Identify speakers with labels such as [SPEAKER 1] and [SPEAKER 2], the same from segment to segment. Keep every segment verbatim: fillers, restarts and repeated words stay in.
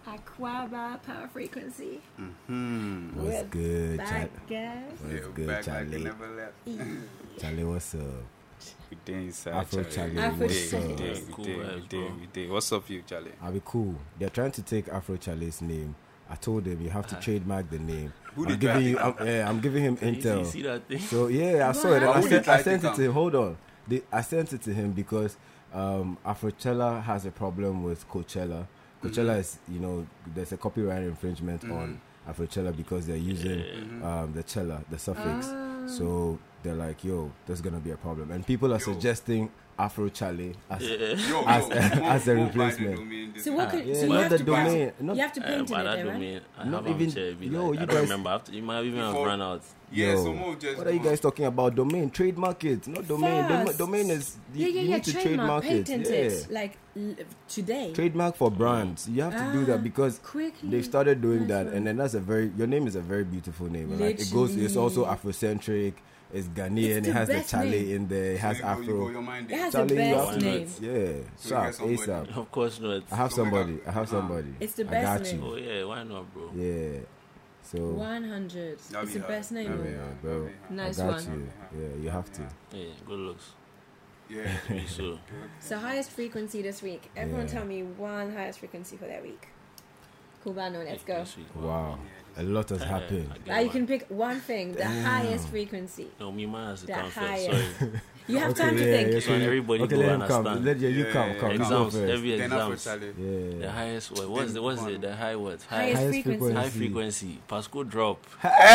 [SPEAKER 1] Aquaba Power Frequency.
[SPEAKER 2] Mm-hmm.
[SPEAKER 3] What's
[SPEAKER 1] We're
[SPEAKER 3] good,
[SPEAKER 1] back,
[SPEAKER 3] Char-
[SPEAKER 1] guys.
[SPEAKER 3] What's
[SPEAKER 2] Yeah,
[SPEAKER 3] good,
[SPEAKER 2] back like
[SPEAKER 3] Charlie?
[SPEAKER 2] you never left.
[SPEAKER 3] Charlie, what's up?
[SPEAKER 2] We did inside,
[SPEAKER 3] Afro
[SPEAKER 2] Charlie.
[SPEAKER 3] Charlie,
[SPEAKER 1] Afro
[SPEAKER 2] We
[SPEAKER 3] what's
[SPEAKER 2] did,
[SPEAKER 3] up?
[SPEAKER 2] we did, we
[SPEAKER 4] Cool
[SPEAKER 2] did, we
[SPEAKER 4] vibes,
[SPEAKER 2] did,
[SPEAKER 4] bro.
[SPEAKER 2] we did. What's up, you, Charlie?
[SPEAKER 3] I'll be cool. They're trying to take Afro Charlie's name. I told them you have to trademark the name.
[SPEAKER 2] Who
[SPEAKER 3] I'm
[SPEAKER 2] did
[SPEAKER 3] giving
[SPEAKER 2] that?
[SPEAKER 3] you, I'm, yeah, I'm giving him
[SPEAKER 4] You see,
[SPEAKER 3] intel.
[SPEAKER 4] see that thing?
[SPEAKER 3] So yeah, I saw it. And
[SPEAKER 1] Why
[SPEAKER 3] I
[SPEAKER 1] would
[SPEAKER 3] sent,
[SPEAKER 2] he
[SPEAKER 3] I
[SPEAKER 2] try
[SPEAKER 3] sent
[SPEAKER 2] to
[SPEAKER 3] it to him. Hold on. The, I sent it to him because um, Afrochella has a problem with Coachella. Coachella is, you know, there's a copyright infringement on Afrochella because they're using um, the cella, the suffix.
[SPEAKER 1] Ah.
[SPEAKER 3] So they're like, yo, there's gonna be a problem, and people are
[SPEAKER 2] Yo.
[SPEAKER 3] suggesting Afro Charlie as
[SPEAKER 4] Yeah.
[SPEAKER 2] Yo,
[SPEAKER 3] As-
[SPEAKER 2] yo,
[SPEAKER 3] as a
[SPEAKER 2] Mo- Mo
[SPEAKER 3] replacement.
[SPEAKER 2] buy the domain this
[SPEAKER 1] So what
[SPEAKER 2] week.
[SPEAKER 1] could
[SPEAKER 3] yeah,
[SPEAKER 1] so you
[SPEAKER 3] not
[SPEAKER 1] have
[SPEAKER 3] the
[SPEAKER 1] to
[SPEAKER 3] domain.
[SPEAKER 1] Put,
[SPEAKER 3] Not,
[SPEAKER 1] you have to
[SPEAKER 4] Uh,
[SPEAKER 1] print
[SPEAKER 4] but
[SPEAKER 1] it,
[SPEAKER 4] that
[SPEAKER 1] there, right?
[SPEAKER 4] domain, I
[SPEAKER 3] Not
[SPEAKER 4] have
[SPEAKER 3] even-
[SPEAKER 4] even, be
[SPEAKER 3] yo,
[SPEAKER 4] like,
[SPEAKER 3] you
[SPEAKER 4] I
[SPEAKER 3] guys-
[SPEAKER 4] don't remember. After, you might even have
[SPEAKER 2] Before-
[SPEAKER 4] run out.
[SPEAKER 2] Yeah,
[SPEAKER 3] yo,
[SPEAKER 2] so Mo just
[SPEAKER 3] what are you guys talking about? Domain, trademark it, not domain. Dom-
[SPEAKER 1] Fast.
[SPEAKER 3] domain is you,
[SPEAKER 1] Yeah, yeah,
[SPEAKER 3] you
[SPEAKER 1] yeah.
[SPEAKER 3] need to
[SPEAKER 1] Trademark,
[SPEAKER 3] trademark it.
[SPEAKER 1] patent
[SPEAKER 3] Yeah.
[SPEAKER 1] it, like l- today.
[SPEAKER 3] Trademark for brands. You have to do
[SPEAKER 1] Ah,
[SPEAKER 3] that because
[SPEAKER 1] quickly.
[SPEAKER 3] they've started doing
[SPEAKER 1] Nice
[SPEAKER 3] that,
[SPEAKER 1] one.
[SPEAKER 3] and then that's a very your name is a very beautiful name. And like it goes, it's also Afrocentric. It's Ghanaian.
[SPEAKER 1] It's
[SPEAKER 3] It
[SPEAKER 1] the
[SPEAKER 3] has the
[SPEAKER 1] best
[SPEAKER 3] Charlie
[SPEAKER 1] name.
[SPEAKER 3] in there. It has
[SPEAKER 2] So you go- you go
[SPEAKER 3] Afro.
[SPEAKER 2] your mind
[SPEAKER 1] It
[SPEAKER 2] in.
[SPEAKER 1] has
[SPEAKER 3] Charlie,
[SPEAKER 1] the
[SPEAKER 3] you
[SPEAKER 1] best
[SPEAKER 3] have to-
[SPEAKER 1] name.
[SPEAKER 3] Yeah, sharp,
[SPEAKER 2] get somebody.
[SPEAKER 3] ASAP.
[SPEAKER 4] Of course not.
[SPEAKER 3] I have
[SPEAKER 2] So we
[SPEAKER 3] somebody.
[SPEAKER 2] got-
[SPEAKER 3] I have
[SPEAKER 2] Ah.
[SPEAKER 3] somebody.
[SPEAKER 1] It's the
[SPEAKER 3] I
[SPEAKER 1] best
[SPEAKER 3] got
[SPEAKER 1] name.
[SPEAKER 4] Oh yeah, why not, bro?
[SPEAKER 3] you. Yeah. So.
[SPEAKER 1] One hundred.
[SPEAKER 2] That'll
[SPEAKER 1] It's
[SPEAKER 2] be
[SPEAKER 1] the
[SPEAKER 2] hard.
[SPEAKER 1] best name.
[SPEAKER 2] That'll
[SPEAKER 1] bro.
[SPEAKER 2] be
[SPEAKER 3] Yeah,
[SPEAKER 2] hard.
[SPEAKER 3] bro.
[SPEAKER 2] That'll be hard.
[SPEAKER 1] Nice
[SPEAKER 3] I got
[SPEAKER 1] one.
[SPEAKER 3] you. Yeah, you have to.
[SPEAKER 4] Yeah, good looks.
[SPEAKER 2] Yeah.
[SPEAKER 4] Me so.
[SPEAKER 1] So highest frequency this week. Everyone
[SPEAKER 3] Yeah.
[SPEAKER 1] tell me one highest frequency for that week. Cubano, let's go.
[SPEAKER 4] This week,
[SPEAKER 3] Wow, a lot has
[SPEAKER 4] Uh,
[SPEAKER 3] happened.
[SPEAKER 4] I get
[SPEAKER 1] Now you
[SPEAKER 4] one.
[SPEAKER 1] can pick one thing, the highest frequency.
[SPEAKER 4] No, me man has to
[SPEAKER 1] The
[SPEAKER 4] come first.
[SPEAKER 1] highest.
[SPEAKER 4] Sorry.
[SPEAKER 1] You have
[SPEAKER 3] Okay,
[SPEAKER 1] time to
[SPEAKER 3] yeah,
[SPEAKER 1] think.
[SPEAKER 3] yeah,
[SPEAKER 4] So everybody
[SPEAKER 3] okay,
[SPEAKER 4] go
[SPEAKER 3] let him come.
[SPEAKER 4] understand.
[SPEAKER 3] Let you, you
[SPEAKER 2] Yeah,
[SPEAKER 3] come,
[SPEAKER 2] yeah,
[SPEAKER 3] come.
[SPEAKER 2] yeah.
[SPEAKER 3] You go
[SPEAKER 4] Exams,
[SPEAKER 3] first.
[SPEAKER 4] every
[SPEAKER 2] Then Afro
[SPEAKER 4] exams.
[SPEAKER 2] Charlie.
[SPEAKER 3] Yeah.
[SPEAKER 4] The highest, what, what's the, what's the, the high what? High,
[SPEAKER 1] Highest
[SPEAKER 3] Highest
[SPEAKER 1] frequency.
[SPEAKER 3] frequency.
[SPEAKER 4] high frequency. Pascal drop.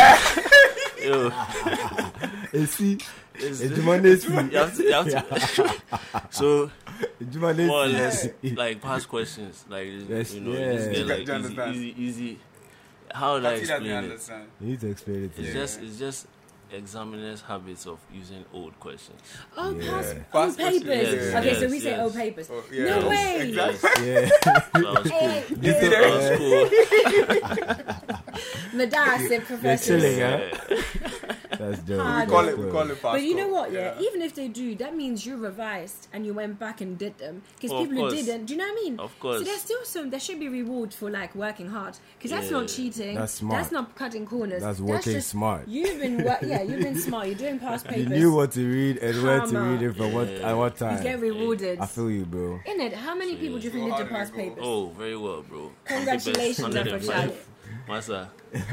[SPEAKER 4] Yo,
[SPEAKER 3] You see,
[SPEAKER 4] it's,
[SPEAKER 3] it's Jumane's
[SPEAKER 4] you have to, you have to. So,
[SPEAKER 3] Jumane's
[SPEAKER 4] more or less, like past questions, like
[SPEAKER 3] Yes,
[SPEAKER 4] you know,
[SPEAKER 3] yeah.
[SPEAKER 4] just get
[SPEAKER 2] You
[SPEAKER 4] like
[SPEAKER 2] can
[SPEAKER 4] easy,
[SPEAKER 2] understand.
[SPEAKER 4] easy, easy. How do I
[SPEAKER 2] I see that they
[SPEAKER 4] explain it?
[SPEAKER 2] understand.
[SPEAKER 3] You need to explain it to
[SPEAKER 4] It's
[SPEAKER 3] me.
[SPEAKER 4] just, it's just examiners' habits of using old questions.
[SPEAKER 1] Oh,
[SPEAKER 3] Yeah.
[SPEAKER 1] past,
[SPEAKER 2] Past
[SPEAKER 1] old
[SPEAKER 2] questions,
[SPEAKER 1] papers.
[SPEAKER 4] yes,
[SPEAKER 1] okay, so
[SPEAKER 4] yes,
[SPEAKER 1] we say
[SPEAKER 4] yes.
[SPEAKER 1] old papers.
[SPEAKER 2] Oh, yeah.
[SPEAKER 1] No
[SPEAKER 2] Yes,
[SPEAKER 1] way.
[SPEAKER 2] Exactly.
[SPEAKER 3] Yeah.
[SPEAKER 4] So I was cool.
[SPEAKER 1] Hey,
[SPEAKER 2] You see
[SPEAKER 4] I was
[SPEAKER 2] that?
[SPEAKER 4] cool.
[SPEAKER 1] Madassa
[SPEAKER 3] They're
[SPEAKER 1] professors.
[SPEAKER 3] chilling,
[SPEAKER 4] Yeah.
[SPEAKER 3] huh? That's dope.
[SPEAKER 1] Hard.
[SPEAKER 2] We call it. We call it fast.
[SPEAKER 1] But you know
[SPEAKER 2] call.
[SPEAKER 1] what, yeah? Even if they do, that means you revised and you went back and did them. Because
[SPEAKER 4] Oh, of
[SPEAKER 1] people who
[SPEAKER 4] course.
[SPEAKER 1] didn't, do you know what I mean?
[SPEAKER 4] Of course.
[SPEAKER 1] So there's still some, there should be reward for like working hard. Because that's
[SPEAKER 4] Yeah.
[SPEAKER 1] not cheating.
[SPEAKER 3] That's smart.
[SPEAKER 1] That's not cutting corners.
[SPEAKER 3] That's working
[SPEAKER 1] just,
[SPEAKER 3] smart.
[SPEAKER 1] You've been, wo- yeah, you've been smart. You're doing past
[SPEAKER 3] You
[SPEAKER 1] papers.
[SPEAKER 3] knew what to read and where to
[SPEAKER 1] Karma.
[SPEAKER 3] read it from what
[SPEAKER 4] Yeah.
[SPEAKER 3] at what
[SPEAKER 1] You
[SPEAKER 3] time.
[SPEAKER 1] get rewarded.
[SPEAKER 3] I feel you, bro.
[SPEAKER 1] In it, how many people do you think
[SPEAKER 2] So
[SPEAKER 1] did
[SPEAKER 2] how
[SPEAKER 1] the
[SPEAKER 2] did it
[SPEAKER 1] past
[SPEAKER 2] go?
[SPEAKER 1] papers?
[SPEAKER 4] Oh, very well, bro.
[SPEAKER 1] Congratulations,
[SPEAKER 4] one hundred
[SPEAKER 1] Afro
[SPEAKER 4] five.
[SPEAKER 1] Charlie.
[SPEAKER 4] Massa,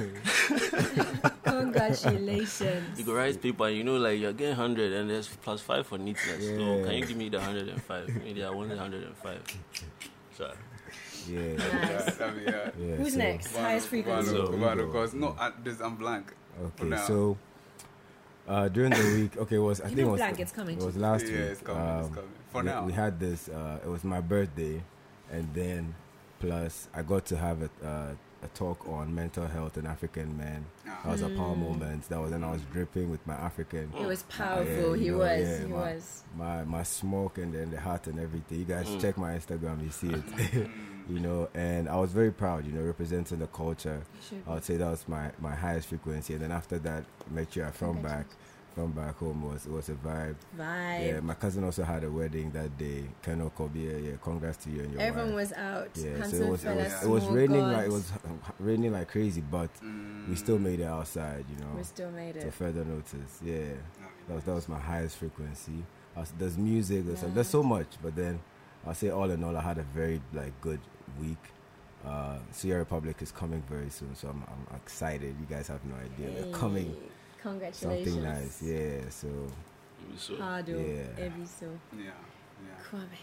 [SPEAKER 1] Congratulations.
[SPEAKER 4] you go write paper, you know, like you're getting one hundred and there's plus five for neatness. So
[SPEAKER 3] Yeah.
[SPEAKER 4] can you give me the one hundred five? Maybe I wanted one hundred five. So,
[SPEAKER 3] Yeah.
[SPEAKER 1] Nice.
[SPEAKER 2] That'd be hard.
[SPEAKER 3] Yeah,
[SPEAKER 1] Who's
[SPEAKER 3] so-
[SPEAKER 1] next? Highest frequency.
[SPEAKER 4] So-
[SPEAKER 2] Cubano, because no, uh, this I'm blank.
[SPEAKER 3] Okay,
[SPEAKER 2] now.
[SPEAKER 3] so uh, during the week, okay, it was I
[SPEAKER 1] You
[SPEAKER 3] think it
[SPEAKER 1] know
[SPEAKER 3] was
[SPEAKER 1] blank, it's coming
[SPEAKER 3] It
[SPEAKER 1] to
[SPEAKER 3] was
[SPEAKER 1] you.
[SPEAKER 3] last
[SPEAKER 2] Yeah,
[SPEAKER 3] week.
[SPEAKER 2] it's coming, it's
[SPEAKER 3] um,
[SPEAKER 2] coming. For
[SPEAKER 3] we,
[SPEAKER 2] now.
[SPEAKER 3] we had this. Uh, it was my birthday, and then plus I got to have a, uh, a talk on mental health and African men. That was a power moment. That was when I was dripping with my African.
[SPEAKER 1] It was
[SPEAKER 3] Yeah,
[SPEAKER 1] powerful.
[SPEAKER 3] you
[SPEAKER 1] he
[SPEAKER 3] know,
[SPEAKER 1] was.
[SPEAKER 3] yeah,
[SPEAKER 1] he
[SPEAKER 3] my,
[SPEAKER 1] was.
[SPEAKER 3] My my smoke and then the heart and everything. You guys check my Instagram, you see it. you know, and I was very proud. You know, representing the culture.
[SPEAKER 1] Should
[SPEAKER 3] I would say that was my, my highest frequency, and then after that, make sure I from back from back home was was a vibe.
[SPEAKER 1] Vibe.
[SPEAKER 3] Yeah, my cousin also had a wedding that day. Keno Kobe, yeah, congrats to you and your
[SPEAKER 1] Everyone
[SPEAKER 3] wife.
[SPEAKER 1] was out.
[SPEAKER 3] Yeah, so
[SPEAKER 1] Handsome
[SPEAKER 3] it was it
[SPEAKER 1] fella,
[SPEAKER 3] was, it was
[SPEAKER 1] small
[SPEAKER 3] raining
[SPEAKER 1] God.
[SPEAKER 3] like it was raining like crazy, but we still made it outside. You know,
[SPEAKER 1] We still made
[SPEAKER 3] to
[SPEAKER 1] it.
[SPEAKER 3] further notice. Yeah, that was that was my highest frequency. I was, there's music, there's, there's so much, but then I'll say all in all, I had a very like good week. Uh, Sierra Republic is coming very soon, so I'm, I'm excited. You guys have no idea. They're coming.
[SPEAKER 1] Hey, Congratulations.
[SPEAKER 3] Something nice, yeah. So
[SPEAKER 4] so
[SPEAKER 1] Hard,
[SPEAKER 3] Yeah.
[SPEAKER 1] every so.
[SPEAKER 2] Yeah. Yeah.
[SPEAKER 1] Kwame.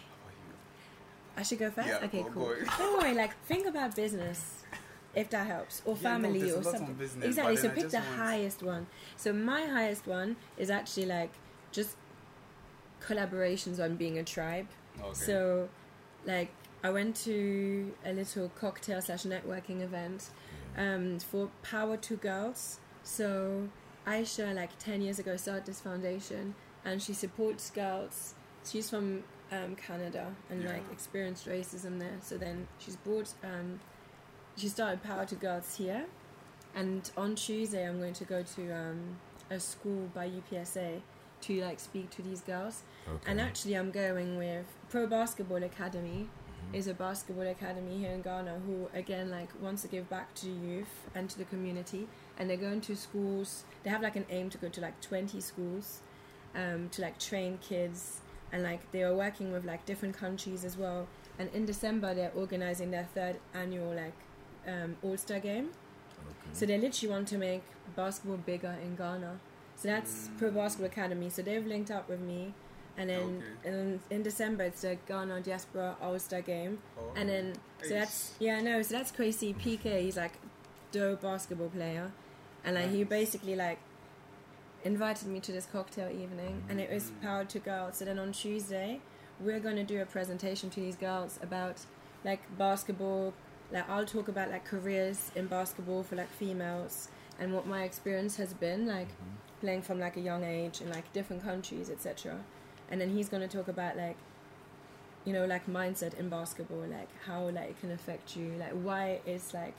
[SPEAKER 1] I should go first?
[SPEAKER 2] Yeah,
[SPEAKER 1] okay,
[SPEAKER 2] go-
[SPEAKER 1] cool.
[SPEAKER 2] go.
[SPEAKER 1] Don't worry, like, think about business, if that helps, or
[SPEAKER 2] Yeah, no,
[SPEAKER 1] family,
[SPEAKER 2] there's a
[SPEAKER 1] or
[SPEAKER 2] lot on
[SPEAKER 1] something.
[SPEAKER 2] business,
[SPEAKER 1] Exactly,
[SPEAKER 2] but
[SPEAKER 1] so
[SPEAKER 2] then I
[SPEAKER 1] pick
[SPEAKER 2] just
[SPEAKER 1] the
[SPEAKER 2] want-
[SPEAKER 1] highest one. So my highest one is actually, like, just collaborations on being a tribe.
[SPEAKER 2] Okay.
[SPEAKER 1] So, like, I went to a little cocktail slash networking event um, for Power to Girls. So, Aisha, like, ten years ago, started this foundation, and she supports girls. She's from um, Canada and,
[SPEAKER 2] Yeah.
[SPEAKER 1] like, experienced racism there. So then she's brought, um, she started Power to Girls here. And on Tuesday, I'm going to go to um, a school by U P S A to, like, speak to these girls.
[SPEAKER 3] okay.
[SPEAKER 1] And actually, I'm going with Pro Basketball Academy is a basketball academy here in Ghana who, again, like wants to give back to the youth and to the community. And they're going to schools. They have like an aim to go to like twenty schools um, to like train kids. And like they are working with like different countries as well. And in December, they're organizing their third annual like um, All-Star game.
[SPEAKER 3] Okay.
[SPEAKER 1] So they literally want to make basketball bigger in Ghana. So that's Pro Basketball Academy. So they've linked up with me. And then
[SPEAKER 2] Okay.
[SPEAKER 1] in, in December, it's the Ghana Diaspora All-Star game.
[SPEAKER 2] Oh.
[SPEAKER 1] And then, so that's, yeah, no, so that's crazy. P K, he's like dope basketball player. And like he
[SPEAKER 2] Nice.
[SPEAKER 1] basically like invited me to this cocktail evening. And it was
[SPEAKER 2] Mm.
[SPEAKER 1] Power to Girls. So then on Tuesday, we're going to do a presentation to these girls about like basketball. Like I'll talk about like careers in basketball for like females and what my experience has been like playing from like a young age in like different countries, et cetera. And then he's going to talk about like, you know, like mindset in basketball, like how like it can affect you, like why it's like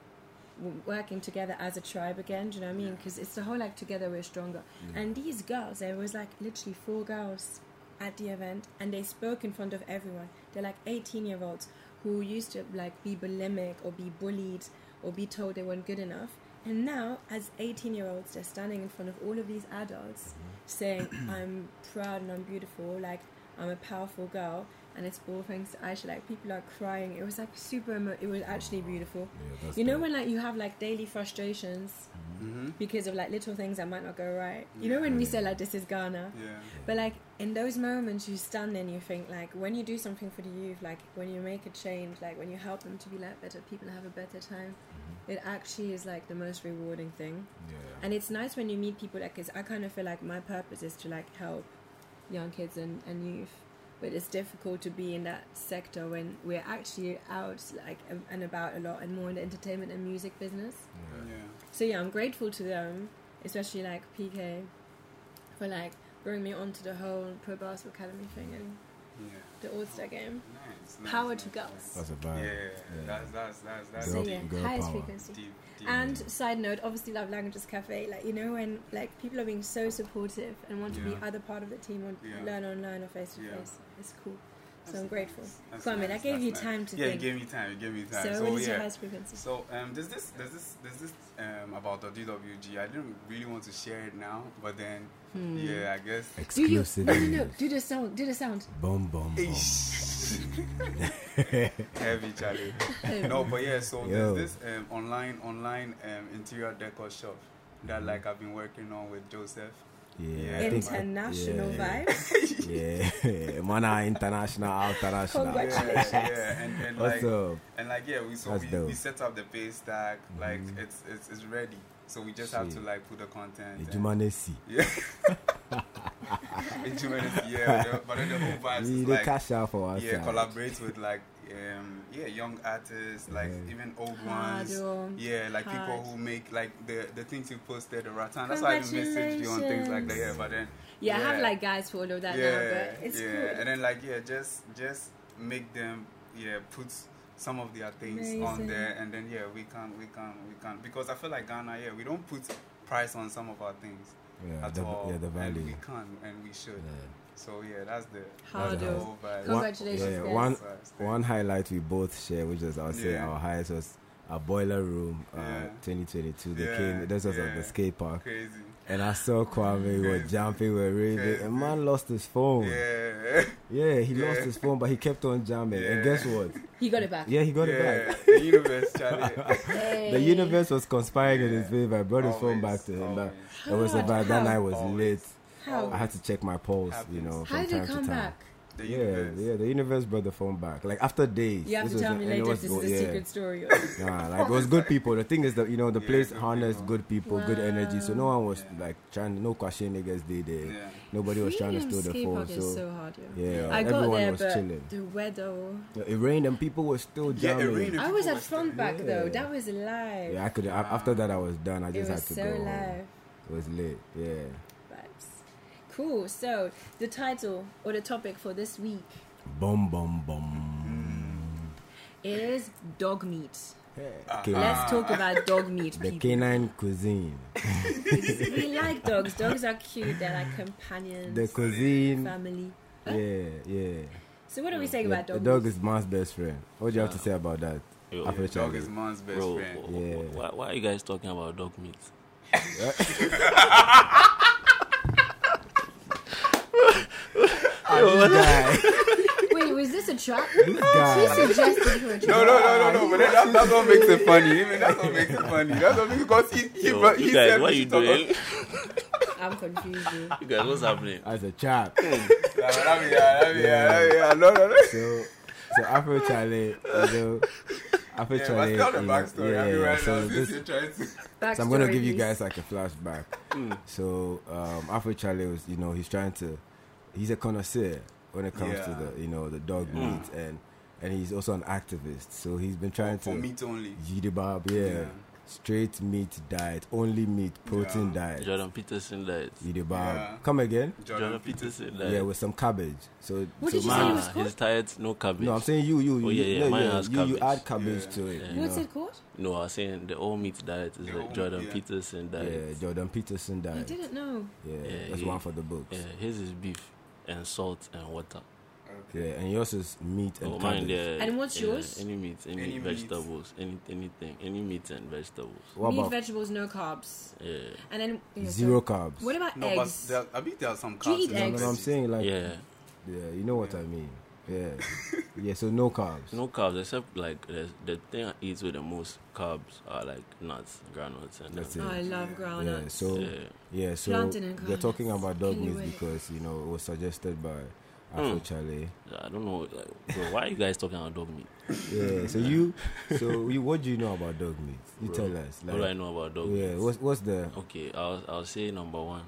[SPEAKER 1] w- working together as a tribe again. Do you know what I mean? Because it's the whole like together we're stronger.
[SPEAKER 3] Yeah.
[SPEAKER 1] And these girls, there was like literally four girls at the event, and they spoke in front of everyone. They're like eighteen year olds who used to like be bulimic or be bullied or be told they weren't good enough. And now, as eighteen year olds, they're standing in front of all of these adults saying, I'm proud and I'm beautiful, like, I'm a powerful girl. And it's all thanks to Aisha. Like, people are crying. It was, like, super emo- It was actually beautiful.
[SPEAKER 3] Yeah, that's
[SPEAKER 1] You know
[SPEAKER 3] dope.
[SPEAKER 1] when, like, you have, like, daily frustrations
[SPEAKER 2] Mm-hmm.
[SPEAKER 1] because of, like, little things that might not go right? You know when we say, like, this is Ghana?
[SPEAKER 2] Yeah.
[SPEAKER 1] But, like, in those moments, you stand and you think, like, when you do something for the youth, like, when you make a change, like, when you help them to be, like, better people and have a better time, it actually is, like, the most rewarding thing.
[SPEAKER 3] Yeah.
[SPEAKER 1] And it's nice when you meet people, like, because I kind of feel like my purpose is to, like, help young kids and, and youth. But it's difficult to be in that sector when we're actually out, like, and- and about a lot and more in the entertainment and music business.
[SPEAKER 2] Yeah.
[SPEAKER 1] So yeah, I'm grateful to them, especially like P K, for like bringing me onto the whole Pro Basketball Academy thing and
[SPEAKER 2] Yeah.
[SPEAKER 1] the All-Star game.
[SPEAKER 2] Nice, nice,
[SPEAKER 1] Power
[SPEAKER 2] nice,
[SPEAKER 1] to
[SPEAKER 2] nice.
[SPEAKER 1] girls.
[SPEAKER 3] That's a
[SPEAKER 2] Yeah,
[SPEAKER 3] vibe.
[SPEAKER 2] that's that's that's that's
[SPEAKER 1] So
[SPEAKER 3] Girl-
[SPEAKER 1] yeah,
[SPEAKER 3] girl
[SPEAKER 1] highest
[SPEAKER 3] power.
[SPEAKER 1] frequency.
[SPEAKER 2] deep, deep.
[SPEAKER 1] And side note, obviously Love Languages Cafe, like, you know, when like people are being so supportive and want to be
[SPEAKER 2] Yeah.
[SPEAKER 1] either part of the team or
[SPEAKER 2] Yeah.
[SPEAKER 1] learn online or face to
[SPEAKER 2] Yeah.
[SPEAKER 1] face, it's cool. So
[SPEAKER 2] That's
[SPEAKER 1] I'm grateful.
[SPEAKER 2] nice. That's
[SPEAKER 1] Kwame,
[SPEAKER 2] nice,
[SPEAKER 1] I gave
[SPEAKER 2] that's
[SPEAKER 1] you
[SPEAKER 2] nice.
[SPEAKER 1] time to
[SPEAKER 2] Yeah,
[SPEAKER 1] think.
[SPEAKER 2] you gave me time. You gave me time.
[SPEAKER 1] So,
[SPEAKER 2] So,
[SPEAKER 1] what is your
[SPEAKER 2] yeah.
[SPEAKER 1] highest frequency?
[SPEAKER 2] So um, there's this, there's this, there's this um about the D W G. I didn't really want to share it now, but then
[SPEAKER 1] Hmm.
[SPEAKER 2] yeah, I guess.
[SPEAKER 1] Do you?
[SPEAKER 3] Exclusive.
[SPEAKER 1] No, no, no. Do the sound. Do the sound.
[SPEAKER 3] Boom, boom, boom.
[SPEAKER 2] Heavy Charlie. No, but yeah. So
[SPEAKER 3] Yo.
[SPEAKER 2] there's this um, online, online um, interior decor shop that like I've been working on with Joseph.
[SPEAKER 3] Yeah,
[SPEAKER 2] Yeah.
[SPEAKER 3] I think-
[SPEAKER 1] International
[SPEAKER 3] yeah.
[SPEAKER 1] vibes.
[SPEAKER 3] Yeah, mana international, international.
[SPEAKER 1] Congratulations.
[SPEAKER 2] Yeah, yeah, and, and
[SPEAKER 3] What's
[SPEAKER 2] like
[SPEAKER 3] up?
[SPEAKER 2] and like yeah, we so
[SPEAKER 3] That's
[SPEAKER 2] we,
[SPEAKER 3] dope.
[SPEAKER 2] we set up the pay stack, like
[SPEAKER 3] Mhm.
[SPEAKER 2] it's it's it's ready. So we just have to
[SPEAKER 3] Shit.
[SPEAKER 2] like put the content. and-
[SPEAKER 3] Jumanesi.
[SPEAKER 2] Yeah. It's humanity, yeah, but the- but then the whole vibes
[SPEAKER 3] We
[SPEAKER 2] is
[SPEAKER 3] they
[SPEAKER 2] like
[SPEAKER 3] cash out for us.
[SPEAKER 2] yeah, collaborate with like um yeah, young artists, like
[SPEAKER 3] Yeah.
[SPEAKER 2] even old
[SPEAKER 1] Hard,
[SPEAKER 2] ones.
[SPEAKER 1] oh.
[SPEAKER 2] Yeah, like
[SPEAKER 1] Hard.
[SPEAKER 2] people who make like the the things you posted, the rattan. That's why I even messaged you on things like that. Yeah, but then
[SPEAKER 1] Yeah, I have
[SPEAKER 2] Yeah.
[SPEAKER 1] like guys for all of that
[SPEAKER 2] yeah,
[SPEAKER 1] now, but it's
[SPEAKER 2] yeah,
[SPEAKER 1] cool.
[SPEAKER 2] and then like yeah, just just make them yeah put some of their things on
[SPEAKER 1] Amazing.
[SPEAKER 2] there, and then yeah, we can we can we can because I feel like Ghana, yeah, we don't put price on some of our things
[SPEAKER 3] Yeah,
[SPEAKER 2] at
[SPEAKER 3] the,
[SPEAKER 2] all,
[SPEAKER 3] yeah, the
[SPEAKER 2] and
[SPEAKER 3] value.
[SPEAKER 2] we can and we should.
[SPEAKER 3] Yeah.
[SPEAKER 2] So yeah, that's the
[SPEAKER 1] Hard,
[SPEAKER 2] that's the
[SPEAKER 1] oh.
[SPEAKER 2] whole vibe.
[SPEAKER 1] Congratulations,
[SPEAKER 3] yeah,
[SPEAKER 1] guys.
[SPEAKER 3] one
[SPEAKER 2] Thanks.
[SPEAKER 3] one highlight we both share, which is I'll say
[SPEAKER 2] Yeah.
[SPEAKER 3] our highest was our boiler room, uh,
[SPEAKER 2] Yeah.
[SPEAKER 3] twenty twenty-two. They
[SPEAKER 2] Yeah,
[SPEAKER 3] came. This was at
[SPEAKER 2] yeah.
[SPEAKER 3] the skate park,
[SPEAKER 2] Crazy.
[SPEAKER 3] and I saw Kwame. We were
[SPEAKER 2] Crazy.
[SPEAKER 3] jumping, we were raving,
[SPEAKER 2] Crazy.
[SPEAKER 3] and man lost his phone.
[SPEAKER 2] Yeah.
[SPEAKER 3] Yeah, he
[SPEAKER 2] Yeah.
[SPEAKER 3] lost his phone, but he kept on jamming. And
[SPEAKER 2] Yeah.
[SPEAKER 3] guess what?
[SPEAKER 1] He got it back.
[SPEAKER 3] Yeah, he got
[SPEAKER 2] yeah.
[SPEAKER 3] it back.
[SPEAKER 2] The universe, Charlie.
[SPEAKER 1] Hey.
[SPEAKER 3] The universe was conspiring in his
[SPEAKER 2] Yeah.
[SPEAKER 3] favor. I brought his phone
[SPEAKER 2] Always,
[SPEAKER 3] back to him. But
[SPEAKER 2] always.
[SPEAKER 3] it was
[SPEAKER 1] How?
[SPEAKER 3] about that
[SPEAKER 1] How?
[SPEAKER 3] night was
[SPEAKER 2] Always.
[SPEAKER 3] late.
[SPEAKER 1] How?
[SPEAKER 3] I had to check my pulse, you know,
[SPEAKER 2] Happens.
[SPEAKER 3] from
[SPEAKER 1] How did
[SPEAKER 3] time
[SPEAKER 1] it
[SPEAKER 3] to
[SPEAKER 1] come
[SPEAKER 3] time.
[SPEAKER 1] back?
[SPEAKER 2] The
[SPEAKER 3] Yeah,
[SPEAKER 2] universe.
[SPEAKER 3] yeah, the universe brought the phone back. Like after days.
[SPEAKER 1] You have
[SPEAKER 3] This
[SPEAKER 1] to
[SPEAKER 3] was-
[SPEAKER 1] tell me
[SPEAKER 3] and it
[SPEAKER 1] later
[SPEAKER 3] was
[SPEAKER 1] if this
[SPEAKER 3] go-
[SPEAKER 1] is a
[SPEAKER 3] yeah.
[SPEAKER 1] secret story.
[SPEAKER 3] Nah, like it was good people. The thing is that you know the
[SPEAKER 2] Yeah,
[SPEAKER 3] place
[SPEAKER 2] good
[SPEAKER 3] harnessed
[SPEAKER 2] people.
[SPEAKER 3] good people, good energy. So no one was
[SPEAKER 2] Yeah.
[SPEAKER 3] like trying. No question niggas did there.
[SPEAKER 2] Yeah.
[SPEAKER 3] Nobody was trying to
[SPEAKER 1] Premium
[SPEAKER 3] steal the
[SPEAKER 1] skate
[SPEAKER 3] phone.
[SPEAKER 1] park is
[SPEAKER 3] So
[SPEAKER 1] so hard, yeah.
[SPEAKER 3] yeah,
[SPEAKER 1] I got
[SPEAKER 3] everyone
[SPEAKER 1] there,
[SPEAKER 3] was
[SPEAKER 1] but
[SPEAKER 3] chilling.
[SPEAKER 1] the weather.
[SPEAKER 3] It rained and people were still
[SPEAKER 2] Yeah, it
[SPEAKER 3] jamming.
[SPEAKER 2] rained.
[SPEAKER 1] I
[SPEAKER 2] people
[SPEAKER 1] was at
[SPEAKER 2] were
[SPEAKER 1] front
[SPEAKER 2] still-
[SPEAKER 1] back though.
[SPEAKER 3] Yeah.
[SPEAKER 1] That was live.
[SPEAKER 3] Yeah, I could. a- After that, I was done. I
[SPEAKER 1] it
[SPEAKER 3] just
[SPEAKER 1] was
[SPEAKER 3] had to
[SPEAKER 1] so
[SPEAKER 3] go. home.
[SPEAKER 1] live.
[SPEAKER 3] It was lit. Yeah.
[SPEAKER 1] Vibes. Cool. So the title or the topic for this week
[SPEAKER 3] Bum bum bum.
[SPEAKER 1] is dog meat.
[SPEAKER 3] Okay.
[SPEAKER 1] Let's talk about dog meat,
[SPEAKER 3] The
[SPEAKER 1] people.
[SPEAKER 3] canine cuisine.
[SPEAKER 1] We like dogs. Dogs are cute. They're like companions,
[SPEAKER 3] The cuisine.
[SPEAKER 1] family.
[SPEAKER 3] Yeah, yeah.
[SPEAKER 1] So what are we saying
[SPEAKER 3] Yeah,
[SPEAKER 1] about
[SPEAKER 3] the
[SPEAKER 1] dog
[SPEAKER 3] dog
[SPEAKER 1] meat?
[SPEAKER 3] is man's best friend. What do you have to
[SPEAKER 4] Yeah.
[SPEAKER 3] say about that?
[SPEAKER 4] Yo,
[SPEAKER 3] Afro
[SPEAKER 2] Dog
[SPEAKER 3] Charlie.
[SPEAKER 2] is man's best
[SPEAKER 4] Bro,
[SPEAKER 2] friend.
[SPEAKER 4] wh- wh-
[SPEAKER 3] Yeah.
[SPEAKER 4] why, why are you guys talking about dog meat?
[SPEAKER 3] Oh, this guy.
[SPEAKER 1] Wait, was this a trap?
[SPEAKER 3] This
[SPEAKER 1] He
[SPEAKER 3] guy.
[SPEAKER 1] suggested for a trap.
[SPEAKER 2] No, no, no, no, no. But then that, that's what makes it funny. Even that's what makes it funny. That's what makes because he he,
[SPEAKER 4] Yo,
[SPEAKER 2] he
[SPEAKER 4] you guys,
[SPEAKER 2] said
[SPEAKER 4] what
[SPEAKER 2] we
[SPEAKER 4] you
[SPEAKER 2] should talk
[SPEAKER 4] doing?
[SPEAKER 1] I'm confused. Dude.
[SPEAKER 4] You guys, what's happening?
[SPEAKER 3] As a chap.
[SPEAKER 2] about- Yeah, yeah, yeah, yeah, yeah. No, no, no.
[SPEAKER 3] So, so Afro Charlie, you know, Afro
[SPEAKER 2] Yeah, but
[SPEAKER 3] Charlie.
[SPEAKER 2] tell the
[SPEAKER 3] you know,
[SPEAKER 2] backstory.
[SPEAKER 3] yeah,
[SPEAKER 2] I mean,
[SPEAKER 3] yeah,
[SPEAKER 2] right
[SPEAKER 3] so
[SPEAKER 2] now,
[SPEAKER 3] this-
[SPEAKER 2] since you're trying to.
[SPEAKER 3] So I'm gonna
[SPEAKER 1] Backstory,
[SPEAKER 3] give you
[SPEAKER 1] please.
[SPEAKER 3] guys like a flashback. So um, Afro Charlie was, you know, he's trying to, he's a connoisseur when it comes to
[SPEAKER 2] Yeah.
[SPEAKER 3] the, you know, the dog
[SPEAKER 2] Yeah.
[SPEAKER 3] meat, and and he's also an activist. So he's been trying
[SPEAKER 2] For
[SPEAKER 3] to
[SPEAKER 2] meat only.
[SPEAKER 3] Yidibab, yeah,
[SPEAKER 2] Yeah.
[SPEAKER 3] straight meat diet, only meat, protein
[SPEAKER 2] Yeah.
[SPEAKER 3] diet.
[SPEAKER 4] Jordan Peterson died.
[SPEAKER 3] Yidibab.
[SPEAKER 2] Yeah.
[SPEAKER 3] Come again?
[SPEAKER 4] Jordan Peterson died.
[SPEAKER 3] Yeah, with some cabbage. So,
[SPEAKER 1] What
[SPEAKER 3] so
[SPEAKER 1] did you say
[SPEAKER 3] man-
[SPEAKER 1] it was
[SPEAKER 4] Ah,
[SPEAKER 1] called?
[SPEAKER 4] his diet, no cabbage.
[SPEAKER 3] No, I'm saying you, you, you.
[SPEAKER 4] Oh, yeah, yeah,
[SPEAKER 3] no,
[SPEAKER 4] mine
[SPEAKER 3] yeah,
[SPEAKER 4] has
[SPEAKER 3] you, you
[SPEAKER 4] cabbage.
[SPEAKER 3] add cabbage
[SPEAKER 2] Yeah.
[SPEAKER 3] to it.
[SPEAKER 4] Yeah.
[SPEAKER 3] You
[SPEAKER 1] What's
[SPEAKER 3] know?
[SPEAKER 1] it called?
[SPEAKER 4] No, I was saying the all meat diet is
[SPEAKER 2] The
[SPEAKER 4] like
[SPEAKER 2] all-
[SPEAKER 4] Jordan
[SPEAKER 2] yeah.
[SPEAKER 4] Peterson diet.
[SPEAKER 3] Yeah, Jordan Peterson
[SPEAKER 1] I
[SPEAKER 3] diet.
[SPEAKER 1] didn't know.
[SPEAKER 3] Yeah,
[SPEAKER 4] Yeah,
[SPEAKER 3] that's
[SPEAKER 4] he-
[SPEAKER 3] one for the books.
[SPEAKER 4] Yeah, his is beef and salt and water.
[SPEAKER 3] Yeah, and yours is meat and
[SPEAKER 4] Oh,
[SPEAKER 3] cabbage.
[SPEAKER 4] mine, yeah.
[SPEAKER 1] And what's
[SPEAKER 4] yeah,
[SPEAKER 1] yours?
[SPEAKER 4] Any meat, any,
[SPEAKER 2] Any meat.
[SPEAKER 4] vegetables, any anything, any meat and vegetables.
[SPEAKER 3] What
[SPEAKER 1] Meat,
[SPEAKER 3] about
[SPEAKER 1] vegetables, no carbs.
[SPEAKER 4] Yeah,
[SPEAKER 1] And then yeah,
[SPEAKER 3] zero
[SPEAKER 1] so-
[SPEAKER 3] carbs?
[SPEAKER 1] What about
[SPEAKER 2] No,
[SPEAKER 1] eggs?
[SPEAKER 2] but there, I think there are some
[SPEAKER 1] Do you
[SPEAKER 2] carbs.
[SPEAKER 1] eat
[SPEAKER 2] in
[SPEAKER 3] No, no,
[SPEAKER 1] eggs?
[SPEAKER 3] no, I'm saying like, yeah,
[SPEAKER 4] yeah.
[SPEAKER 3] you know what I mean. Yeah, yeah. So no carbs.
[SPEAKER 4] No carbs except like the, the thing I eat with the most carbs are like nuts, granules, and
[SPEAKER 3] That's
[SPEAKER 4] um,
[SPEAKER 3] it.
[SPEAKER 1] Oh, I love
[SPEAKER 3] Yeah,
[SPEAKER 1] groundnuts.
[SPEAKER 3] so
[SPEAKER 4] yeah.
[SPEAKER 3] yeah, so
[SPEAKER 1] Plantain and
[SPEAKER 3] they're talking
[SPEAKER 1] carrots.
[SPEAKER 3] about dog
[SPEAKER 1] Can you
[SPEAKER 3] meat
[SPEAKER 1] wait?
[SPEAKER 3] because you know it was suggested by Afro
[SPEAKER 4] Mm.
[SPEAKER 3] Charlie.
[SPEAKER 4] I don't know, like, bro. Why are you guys talking about dog meat?
[SPEAKER 3] Yeah. So you, so you, what do you know about dog meat? You
[SPEAKER 4] Bro,
[SPEAKER 3] tell us.
[SPEAKER 4] what do I know about dog
[SPEAKER 3] Yeah.
[SPEAKER 4] meat?
[SPEAKER 3] What's what's the
[SPEAKER 4] Okay, I'll I'll say number one.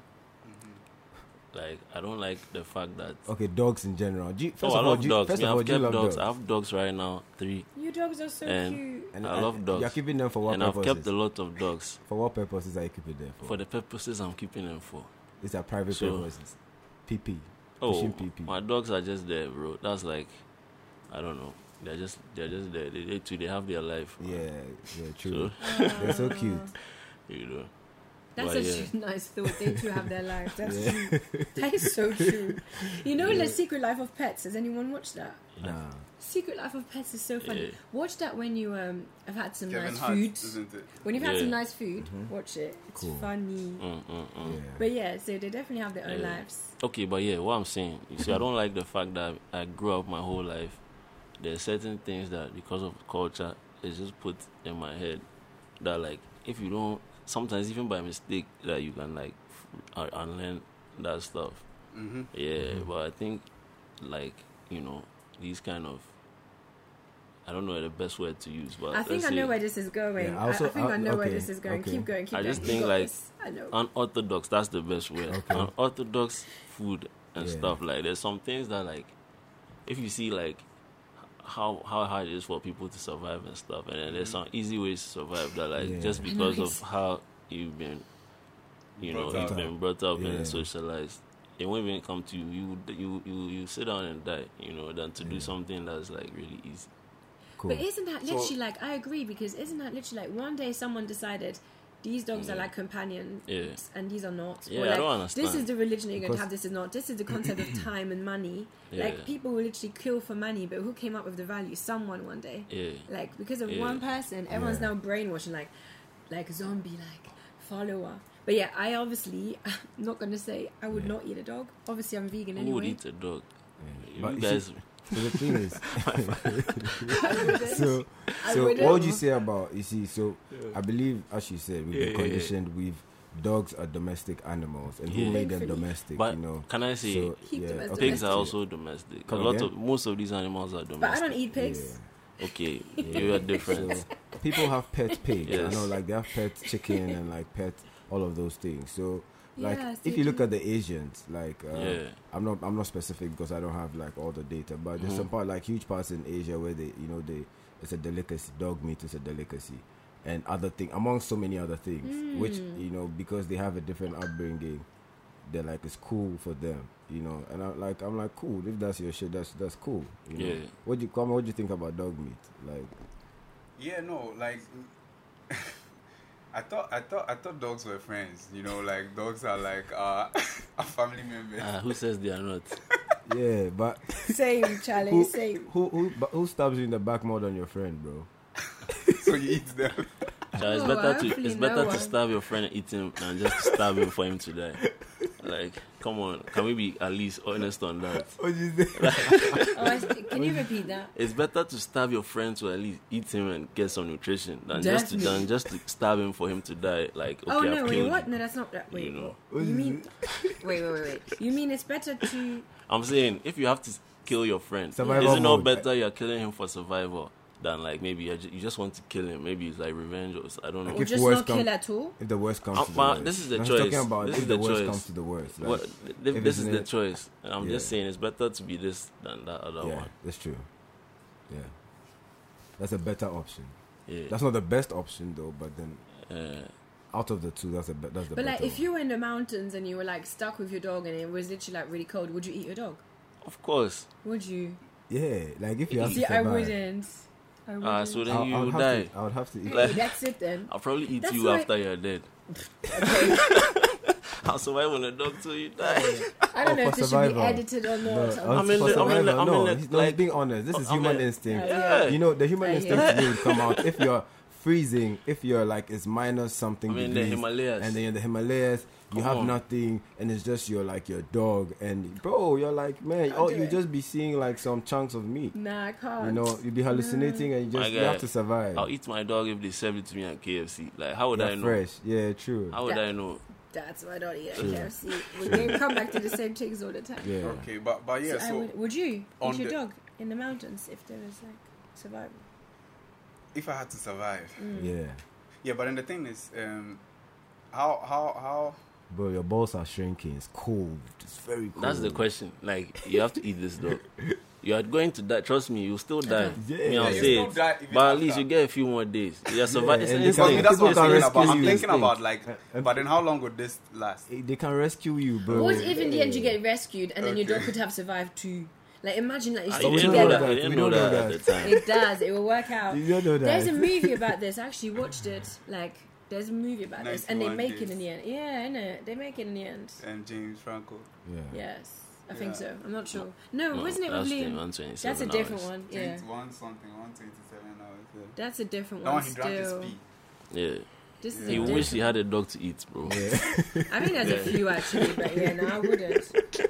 [SPEAKER 2] Mm-hmm.
[SPEAKER 4] Like I don't like the fact that.
[SPEAKER 3] okay dogs in general? Do you, first
[SPEAKER 4] oh, I
[SPEAKER 3] of all,
[SPEAKER 4] love
[SPEAKER 3] do you,
[SPEAKER 4] dogs.
[SPEAKER 3] first
[SPEAKER 4] Me,
[SPEAKER 3] of all,
[SPEAKER 4] I've
[SPEAKER 3] do you
[SPEAKER 4] kept
[SPEAKER 3] love
[SPEAKER 4] dogs.
[SPEAKER 3] dogs?
[SPEAKER 4] I have dogs right now, three,
[SPEAKER 1] Your dogs are so
[SPEAKER 4] And-
[SPEAKER 1] cute.
[SPEAKER 3] And,
[SPEAKER 4] I love dogs.
[SPEAKER 3] You're keeping them for what
[SPEAKER 4] and I've
[SPEAKER 3] purposes?
[SPEAKER 4] kept a lot of dogs
[SPEAKER 3] For what purposes are you keeping them for?
[SPEAKER 4] for the purposes I'm keeping them for.
[SPEAKER 3] These are private
[SPEAKER 4] So-
[SPEAKER 3] purposes. P P.
[SPEAKER 4] Oh,
[SPEAKER 3] Fishing P P.
[SPEAKER 4] my dogs are just there, bro. That's like, I don't know. They're just they're just there. They, they too. They have their life. man.
[SPEAKER 3] Yeah, yeah, true.
[SPEAKER 4] So
[SPEAKER 3] They're so cute.
[SPEAKER 4] you know.
[SPEAKER 1] That's
[SPEAKER 4] But
[SPEAKER 1] such
[SPEAKER 4] yeah.
[SPEAKER 1] a nice thought. They too have their lives. That's
[SPEAKER 3] Yeah.
[SPEAKER 1] true. That is so true. You know,
[SPEAKER 3] Yeah.
[SPEAKER 1] The Secret Life of Pets. Has anyone watched that?
[SPEAKER 3] Nah.
[SPEAKER 1] Secret Life of Pets is so funny.
[SPEAKER 4] Yeah.
[SPEAKER 1] Watch that when you um have had some
[SPEAKER 2] Kevin
[SPEAKER 1] nice
[SPEAKER 2] Hart,
[SPEAKER 1] food.
[SPEAKER 2] isn't it?
[SPEAKER 1] When you've had
[SPEAKER 4] Yeah.
[SPEAKER 1] some nice food,
[SPEAKER 3] Mhm.
[SPEAKER 1] watch it. It's
[SPEAKER 3] Cool.
[SPEAKER 1] funny.
[SPEAKER 4] Mm, mm, mm.
[SPEAKER 3] Yeah.
[SPEAKER 1] But yeah, so they definitely have their own
[SPEAKER 4] Yeah.
[SPEAKER 1] lives.
[SPEAKER 4] Okay, but yeah, what I'm saying, you see, I don't like the fact that I grew up my whole life. There's certain things that because of culture, it's just put in my head that like if you don't, sometimes even by mistake, that you can like f- uh, unlearn that stuff.
[SPEAKER 2] Mm-hmm.
[SPEAKER 4] Yeah,
[SPEAKER 3] Mhm.
[SPEAKER 4] but I think like you know these kind of. I don't know the best word to use, but
[SPEAKER 1] I think
[SPEAKER 4] let's
[SPEAKER 1] I know
[SPEAKER 4] say
[SPEAKER 1] where this is going.
[SPEAKER 3] Yeah,
[SPEAKER 1] I,
[SPEAKER 3] also-
[SPEAKER 1] I think I
[SPEAKER 3] uh,
[SPEAKER 1] know where
[SPEAKER 3] okay,
[SPEAKER 1] this is going.
[SPEAKER 3] okay.
[SPEAKER 1] Keep going. Keep
[SPEAKER 4] I
[SPEAKER 1] going.
[SPEAKER 4] just
[SPEAKER 1] You
[SPEAKER 4] think,
[SPEAKER 1] got
[SPEAKER 4] like,
[SPEAKER 1] this. I know.
[SPEAKER 4] unorthodox. That's the best word.
[SPEAKER 3] Okay.
[SPEAKER 4] Unorthodox food and
[SPEAKER 3] Yeah.
[SPEAKER 4] stuff like. There's some things that like, if you see like how how hard it is for people to survive and stuff, and then there's some easy ways to survive that like
[SPEAKER 3] Yeah.
[SPEAKER 4] just
[SPEAKER 1] I know,
[SPEAKER 4] because
[SPEAKER 1] it's-
[SPEAKER 4] of how you've been, you know,
[SPEAKER 2] Brought
[SPEAKER 4] you've
[SPEAKER 3] up.
[SPEAKER 4] been brought up
[SPEAKER 3] Yeah.
[SPEAKER 4] and socialized. It won't even come to you. You you you you sit down and die, you know, than to do
[SPEAKER 3] Yeah.
[SPEAKER 4] something that's like really easy.
[SPEAKER 3] Cool.
[SPEAKER 1] But isn't that
[SPEAKER 2] So-
[SPEAKER 1] literally like, I agree, because isn't that literally like one day someone decided these dogs are
[SPEAKER 4] Yeah.
[SPEAKER 1] like companions
[SPEAKER 4] Yeah.
[SPEAKER 1] and these are not?
[SPEAKER 4] Yeah,
[SPEAKER 1] or
[SPEAKER 4] I
[SPEAKER 1] like,
[SPEAKER 4] don't understand.
[SPEAKER 1] this is the religion you're going
[SPEAKER 3] Because-
[SPEAKER 1] to have, this is not. This is the concept of time and money.
[SPEAKER 4] Yeah.
[SPEAKER 1] Like people will literally kill for money, but who came up with the value? Someone one day.
[SPEAKER 4] Yeah.
[SPEAKER 1] Like because of
[SPEAKER 4] Yeah.
[SPEAKER 1] one person, everyone's
[SPEAKER 3] Yeah.
[SPEAKER 1] now brainwashing like, like zombie, like follower. But yeah, I obviously, I'm not going to say I would
[SPEAKER 3] Yeah.
[SPEAKER 1] not eat a dog. Obviously, I'm vegan
[SPEAKER 4] Who would
[SPEAKER 1] anyway.
[SPEAKER 4] eat a dog?
[SPEAKER 3] Yeah.
[SPEAKER 4] You
[SPEAKER 3] But you
[SPEAKER 4] guys.
[SPEAKER 3] see- so the thing is,
[SPEAKER 1] I wouldn't.
[SPEAKER 3] so
[SPEAKER 1] I
[SPEAKER 3] so
[SPEAKER 1] wouldn't.
[SPEAKER 3] what would you say about, you see, so I believe, as you said, we've
[SPEAKER 4] Yeah,
[SPEAKER 3] been
[SPEAKER 4] yeah, yeah.
[SPEAKER 3] conditioned with dogs are domestic animals, and who
[SPEAKER 4] Yeah.
[SPEAKER 3] made them
[SPEAKER 1] Thankfully.
[SPEAKER 3] domestic,
[SPEAKER 4] But
[SPEAKER 3] you know?
[SPEAKER 4] can I say,
[SPEAKER 3] So,
[SPEAKER 1] Keep
[SPEAKER 3] yeah,
[SPEAKER 1] them as
[SPEAKER 3] okay.
[SPEAKER 4] pigs are
[SPEAKER 1] domestic.
[SPEAKER 4] also domestic.
[SPEAKER 3] Come
[SPEAKER 4] a lot
[SPEAKER 3] again?
[SPEAKER 4] of most of these animals are domestic.
[SPEAKER 1] But I don't eat pigs.
[SPEAKER 3] Yeah.
[SPEAKER 4] Okay,
[SPEAKER 3] Yeah.
[SPEAKER 4] you are different.
[SPEAKER 3] So people have pet pigs. I
[SPEAKER 4] Yes.
[SPEAKER 3] know, like they have pet chicken and like pet all of those things. So, like
[SPEAKER 1] Yes,
[SPEAKER 3] if
[SPEAKER 1] they
[SPEAKER 3] you look
[SPEAKER 1] do.
[SPEAKER 3] at the Asians, like uh,
[SPEAKER 4] Yeah.
[SPEAKER 3] I'm not I'm not specific because I don't have like all the data, but there's
[SPEAKER 4] Mhm.
[SPEAKER 3] some part like huge parts in Asia where they you know they it's a delicacy. Dog meat is a delicacy, and other thing among so many other things, which
[SPEAKER 1] Mm.
[SPEAKER 3] you know because they have a different upbringing, they're like it's cool for them, you know. And I'm like I'm like cool if that's your shit, that's that's cool. You know?
[SPEAKER 4] Yeah.
[SPEAKER 3] What do you come? What do you think about dog meat? Like
[SPEAKER 2] Yeah, no, like I thought, I thought, I thought dogs were friends. You know, like dogs are like uh, a family member.
[SPEAKER 4] Uh, who says they are not?
[SPEAKER 3] yeah, but
[SPEAKER 1] Same, Charlie.
[SPEAKER 3] who,
[SPEAKER 1] Same.
[SPEAKER 3] who who but who stabs you in the back more than your friend, bro?
[SPEAKER 2] So you eat them.
[SPEAKER 4] Child, it's
[SPEAKER 1] Oh,
[SPEAKER 4] better to
[SPEAKER 1] hopefully
[SPEAKER 4] it's
[SPEAKER 1] no
[SPEAKER 4] better to
[SPEAKER 1] one.
[SPEAKER 4] stab your friend and eat him than just stab him for him to die. Like, come on, can we be at least honest on that?
[SPEAKER 3] What you say?
[SPEAKER 1] Oh, I, can you repeat that?
[SPEAKER 4] It's better to stab your friend to at least eat him and get some nutrition than just to,
[SPEAKER 1] Definitely.
[SPEAKER 4] than just to stab him for him to die. Like, okay,
[SPEAKER 1] Oh no!
[SPEAKER 4] I've
[SPEAKER 1] Wait,
[SPEAKER 4] killed
[SPEAKER 1] what?
[SPEAKER 4] you.
[SPEAKER 1] No, that's not that. Wait,
[SPEAKER 4] You know.
[SPEAKER 3] What
[SPEAKER 1] you
[SPEAKER 3] is
[SPEAKER 1] mean? Wait, wait, wait, wait. You mean it's better to?
[SPEAKER 4] I'm saying if you have to kill your friend,
[SPEAKER 3] Survival
[SPEAKER 4] is it not
[SPEAKER 3] mode.
[SPEAKER 4] better you're killing him for survival than like maybe you you just want to kill him? Maybe it's like revenge or s- I don't know.
[SPEAKER 3] Like
[SPEAKER 1] Or
[SPEAKER 3] if
[SPEAKER 1] just
[SPEAKER 3] worse
[SPEAKER 1] not
[SPEAKER 3] come-
[SPEAKER 1] kill at all?
[SPEAKER 3] If the worst comes
[SPEAKER 4] Uh,
[SPEAKER 3] to the
[SPEAKER 4] but
[SPEAKER 3] worst.
[SPEAKER 4] this is the
[SPEAKER 3] I'm
[SPEAKER 4] choice.
[SPEAKER 3] talking about
[SPEAKER 4] This
[SPEAKER 3] if
[SPEAKER 4] is
[SPEAKER 3] the
[SPEAKER 4] the
[SPEAKER 3] worst
[SPEAKER 4] choice.
[SPEAKER 3] comes to the worst. Like,
[SPEAKER 4] What, th-
[SPEAKER 3] if
[SPEAKER 4] this
[SPEAKER 3] it's
[SPEAKER 4] is
[SPEAKER 3] in
[SPEAKER 4] the
[SPEAKER 3] it-
[SPEAKER 4] choice, and I'm just
[SPEAKER 3] Yeah.
[SPEAKER 4] saying it's better to be this than that other
[SPEAKER 3] yeah,
[SPEAKER 4] one.
[SPEAKER 3] that's true. Yeah, that's a better option.
[SPEAKER 4] Yeah.
[SPEAKER 3] That's not the best option though, but then
[SPEAKER 4] Uh,
[SPEAKER 3] out of the two, that's a be- that's the
[SPEAKER 1] But
[SPEAKER 3] better
[SPEAKER 1] like, if
[SPEAKER 3] one.
[SPEAKER 1] you were in the mountains and you were like stuck with your dog and it was literally like really cold, would you eat your dog?
[SPEAKER 4] of course.
[SPEAKER 1] Would you?
[SPEAKER 3] Yeah, like if you have to
[SPEAKER 1] See, I
[SPEAKER 3] survive.
[SPEAKER 1] wouldn't. I wouldn't.
[SPEAKER 4] Ah, so then
[SPEAKER 3] I'll,
[SPEAKER 4] you
[SPEAKER 3] I'll have
[SPEAKER 4] die.
[SPEAKER 3] To, I would have to eat.
[SPEAKER 1] Hey,
[SPEAKER 4] like-
[SPEAKER 1] that's it then.
[SPEAKER 4] I'll probably eat
[SPEAKER 1] That's
[SPEAKER 4] you
[SPEAKER 1] why-
[SPEAKER 4] after you're dead.
[SPEAKER 1] Okay.
[SPEAKER 4] I'll survive on a dog till you die.
[SPEAKER 1] I don't
[SPEAKER 3] Oh,
[SPEAKER 1] know if
[SPEAKER 3] for
[SPEAKER 1] this should be
[SPEAKER 3] survival.
[SPEAKER 1] edited or
[SPEAKER 3] No,
[SPEAKER 1] not.
[SPEAKER 3] I
[SPEAKER 1] I'm-
[SPEAKER 4] I mean,
[SPEAKER 3] for
[SPEAKER 4] I mean,
[SPEAKER 3] survival,
[SPEAKER 4] I mean,
[SPEAKER 3] no,
[SPEAKER 4] like-
[SPEAKER 3] he's, no, he's
[SPEAKER 4] like-
[SPEAKER 3] being honest. This is
[SPEAKER 4] I
[SPEAKER 3] human
[SPEAKER 4] mean-
[SPEAKER 3] instinct.
[SPEAKER 4] Yeah.
[SPEAKER 3] You know, the human
[SPEAKER 1] Uh,
[SPEAKER 3] instinct
[SPEAKER 1] yeah.
[SPEAKER 3] to me would come out if you're freezing, if you're like it's minus something
[SPEAKER 4] I mean, the
[SPEAKER 3] degrees,
[SPEAKER 4] Himalayas.
[SPEAKER 3] and then in the Himalayas you
[SPEAKER 4] Come
[SPEAKER 3] have
[SPEAKER 4] on.
[SPEAKER 3] nothing, and it's just your like your dog, and bro, you're like, man,
[SPEAKER 1] Can't
[SPEAKER 3] oh,
[SPEAKER 1] do
[SPEAKER 3] you
[SPEAKER 1] it.
[SPEAKER 3] just be seeing like some chunks of meat.
[SPEAKER 1] Nah, I can't.
[SPEAKER 3] You know, you'd be hallucinating, and you
[SPEAKER 4] My
[SPEAKER 3] just you
[SPEAKER 4] guy,
[SPEAKER 3] have to survive.
[SPEAKER 4] I'll eat my dog if they serve it to me at K F C. Like, how would
[SPEAKER 3] You're
[SPEAKER 4] I know?
[SPEAKER 3] fresh, yeah, true.
[SPEAKER 4] How would
[SPEAKER 1] That-
[SPEAKER 4] I know?
[SPEAKER 1] That's why I don't eat at
[SPEAKER 3] True.
[SPEAKER 1] K F C. We they come back to the same things all the time.
[SPEAKER 3] Yeah,
[SPEAKER 2] Okay, but but yeah.
[SPEAKER 1] So I
[SPEAKER 2] So
[SPEAKER 1] would, would you
[SPEAKER 2] on
[SPEAKER 1] eat your
[SPEAKER 2] the-
[SPEAKER 1] dog in the mountains if there was like survival?
[SPEAKER 2] if I had to survive,
[SPEAKER 3] yeah,
[SPEAKER 2] yeah. But then the thing is, um, how how how
[SPEAKER 3] bro, your balls are shrinking. It's cold. It's very cold.
[SPEAKER 4] That's the question. Like, you have to eat this dog. You are going to die. Trust me, you'll still die.
[SPEAKER 3] Yeah.
[SPEAKER 4] Me, I'll
[SPEAKER 3] Yeah,
[SPEAKER 4] say
[SPEAKER 2] you'll
[SPEAKER 4] it.
[SPEAKER 2] still die even
[SPEAKER 4] But at
[SPEAKER 2] after.
[SPEAKER 4] least you get a few more days. You're surviving.
[SPEAKER 3] and
[SPEAKER 4] it's
[SPEAKER 3] they
[SPEAKER 2] Because
[SPEAKER 3] can-
[SPEAKER 2] me, that's what I'm
[SPEAKER 3] people can
[SPEAKER 2] thinking about.
[SPEAKER 3] rescue
[SPEAKER 2] I'm
[SPEAKER 3] you.
[SPEAKER 2] thinking about like,
[SPEAKER 3] Uh,
[SPEAKER 2] but then how long would this last?
[SPEAKER 3] They can rescue you, bro.
[SPEAKER 1] What if in the end you
[SPEAKER 3] Yeah.
[SPEAKER 1] get rescued and then your
[SPEAKER 2] Okay.
[SPEAKER 1] dog could have survived too? Like imagine like you
[SPEAKER 4] I
[SPEAKER 1] stick
[SPEAKER 3] we
[SPEAKER 4] didn't
[SPEAKER 3] don't
[SPEAKER 4] know
[SPEAKER 3] know
[SPEAKER 1] together.
[SPEAKER 4] that. I
[SPEAKER 3] that.
[SPEAKER 4] didn't
[SPEAKER 3] We
[SPEAKER 4] know
[SPEAKER 3] don't know
[SPEAKER 4] that at the time.
[SPEAKER 1] It does. It will work out.
[SPEAKER 3] You don't know that.
[SPEAKER 1] There's a movie about this. I actually watched it. Like there's a movie about this, and they
[SPEAKER 2] ninety-one
[SPEAKER 1] make it
[SPEAKER 2] days.
[SPEAKER 1] in the end. Yeah, I know. They make it in the end.
[SPEAKER 2] And James Franco.
[SPEAKER 3] Yeah.
[SPEAKER 1] Yes, I think
[SPEAKER 2] Yeah.
[SPEAKER 1] so. I'm not sure. No,
[SPEAKER 4] No,
[SPEAKER 1] wasn't it with
[SPEAKER 4] that's the
[SPEAKER 1] Liam?
[SPEAKER 4] one twenty-seven
[SPEAKER 1] That's a different
[SPEAKER 4] hours.
[SPEAKER 1] one. Yeah,
[SPEAKER 2] One something, one twenty-seven hours. Yeah.
[SPEAKER 1] that's a different
[SPEAKER 2] That
[SPEAKER 1] one.
[SPEAKER 2] one he drank his
[SPEAKER 1] Still,
[SPEAKER 2] pee.
[SPEAKER 4] Yeah.
[SPEAKER 1] this is
[SPEAKER 4] He
[SPEAKER 1] a
[SPEAKER 4] wished he
[SPEAKER 1] different-
[SPEAKER 4] had a dog to eat, bro.
[SPEAKER 3] Yeah.
[SPEAKER 1] I think there's a few actually, but yeah, no, I wouldn't.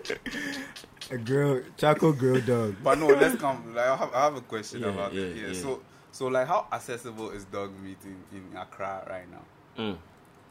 [SPEAKER 3] A grill, charcoal grill dog.
[SPEAKER 2] But no, let's come. Like, I have, I have a question
[SPEAKER 4] Yeah,
[SPEAKER 2] about it.
[SPEAKER 4] yeah,
[SPEAKER 2] Yeah.
[SPEAKER 4] yeah.
[SPEAKER 2] So, so like, how accessible is dog meat in, in Accra right now?
[SPEAKER 4] Mm.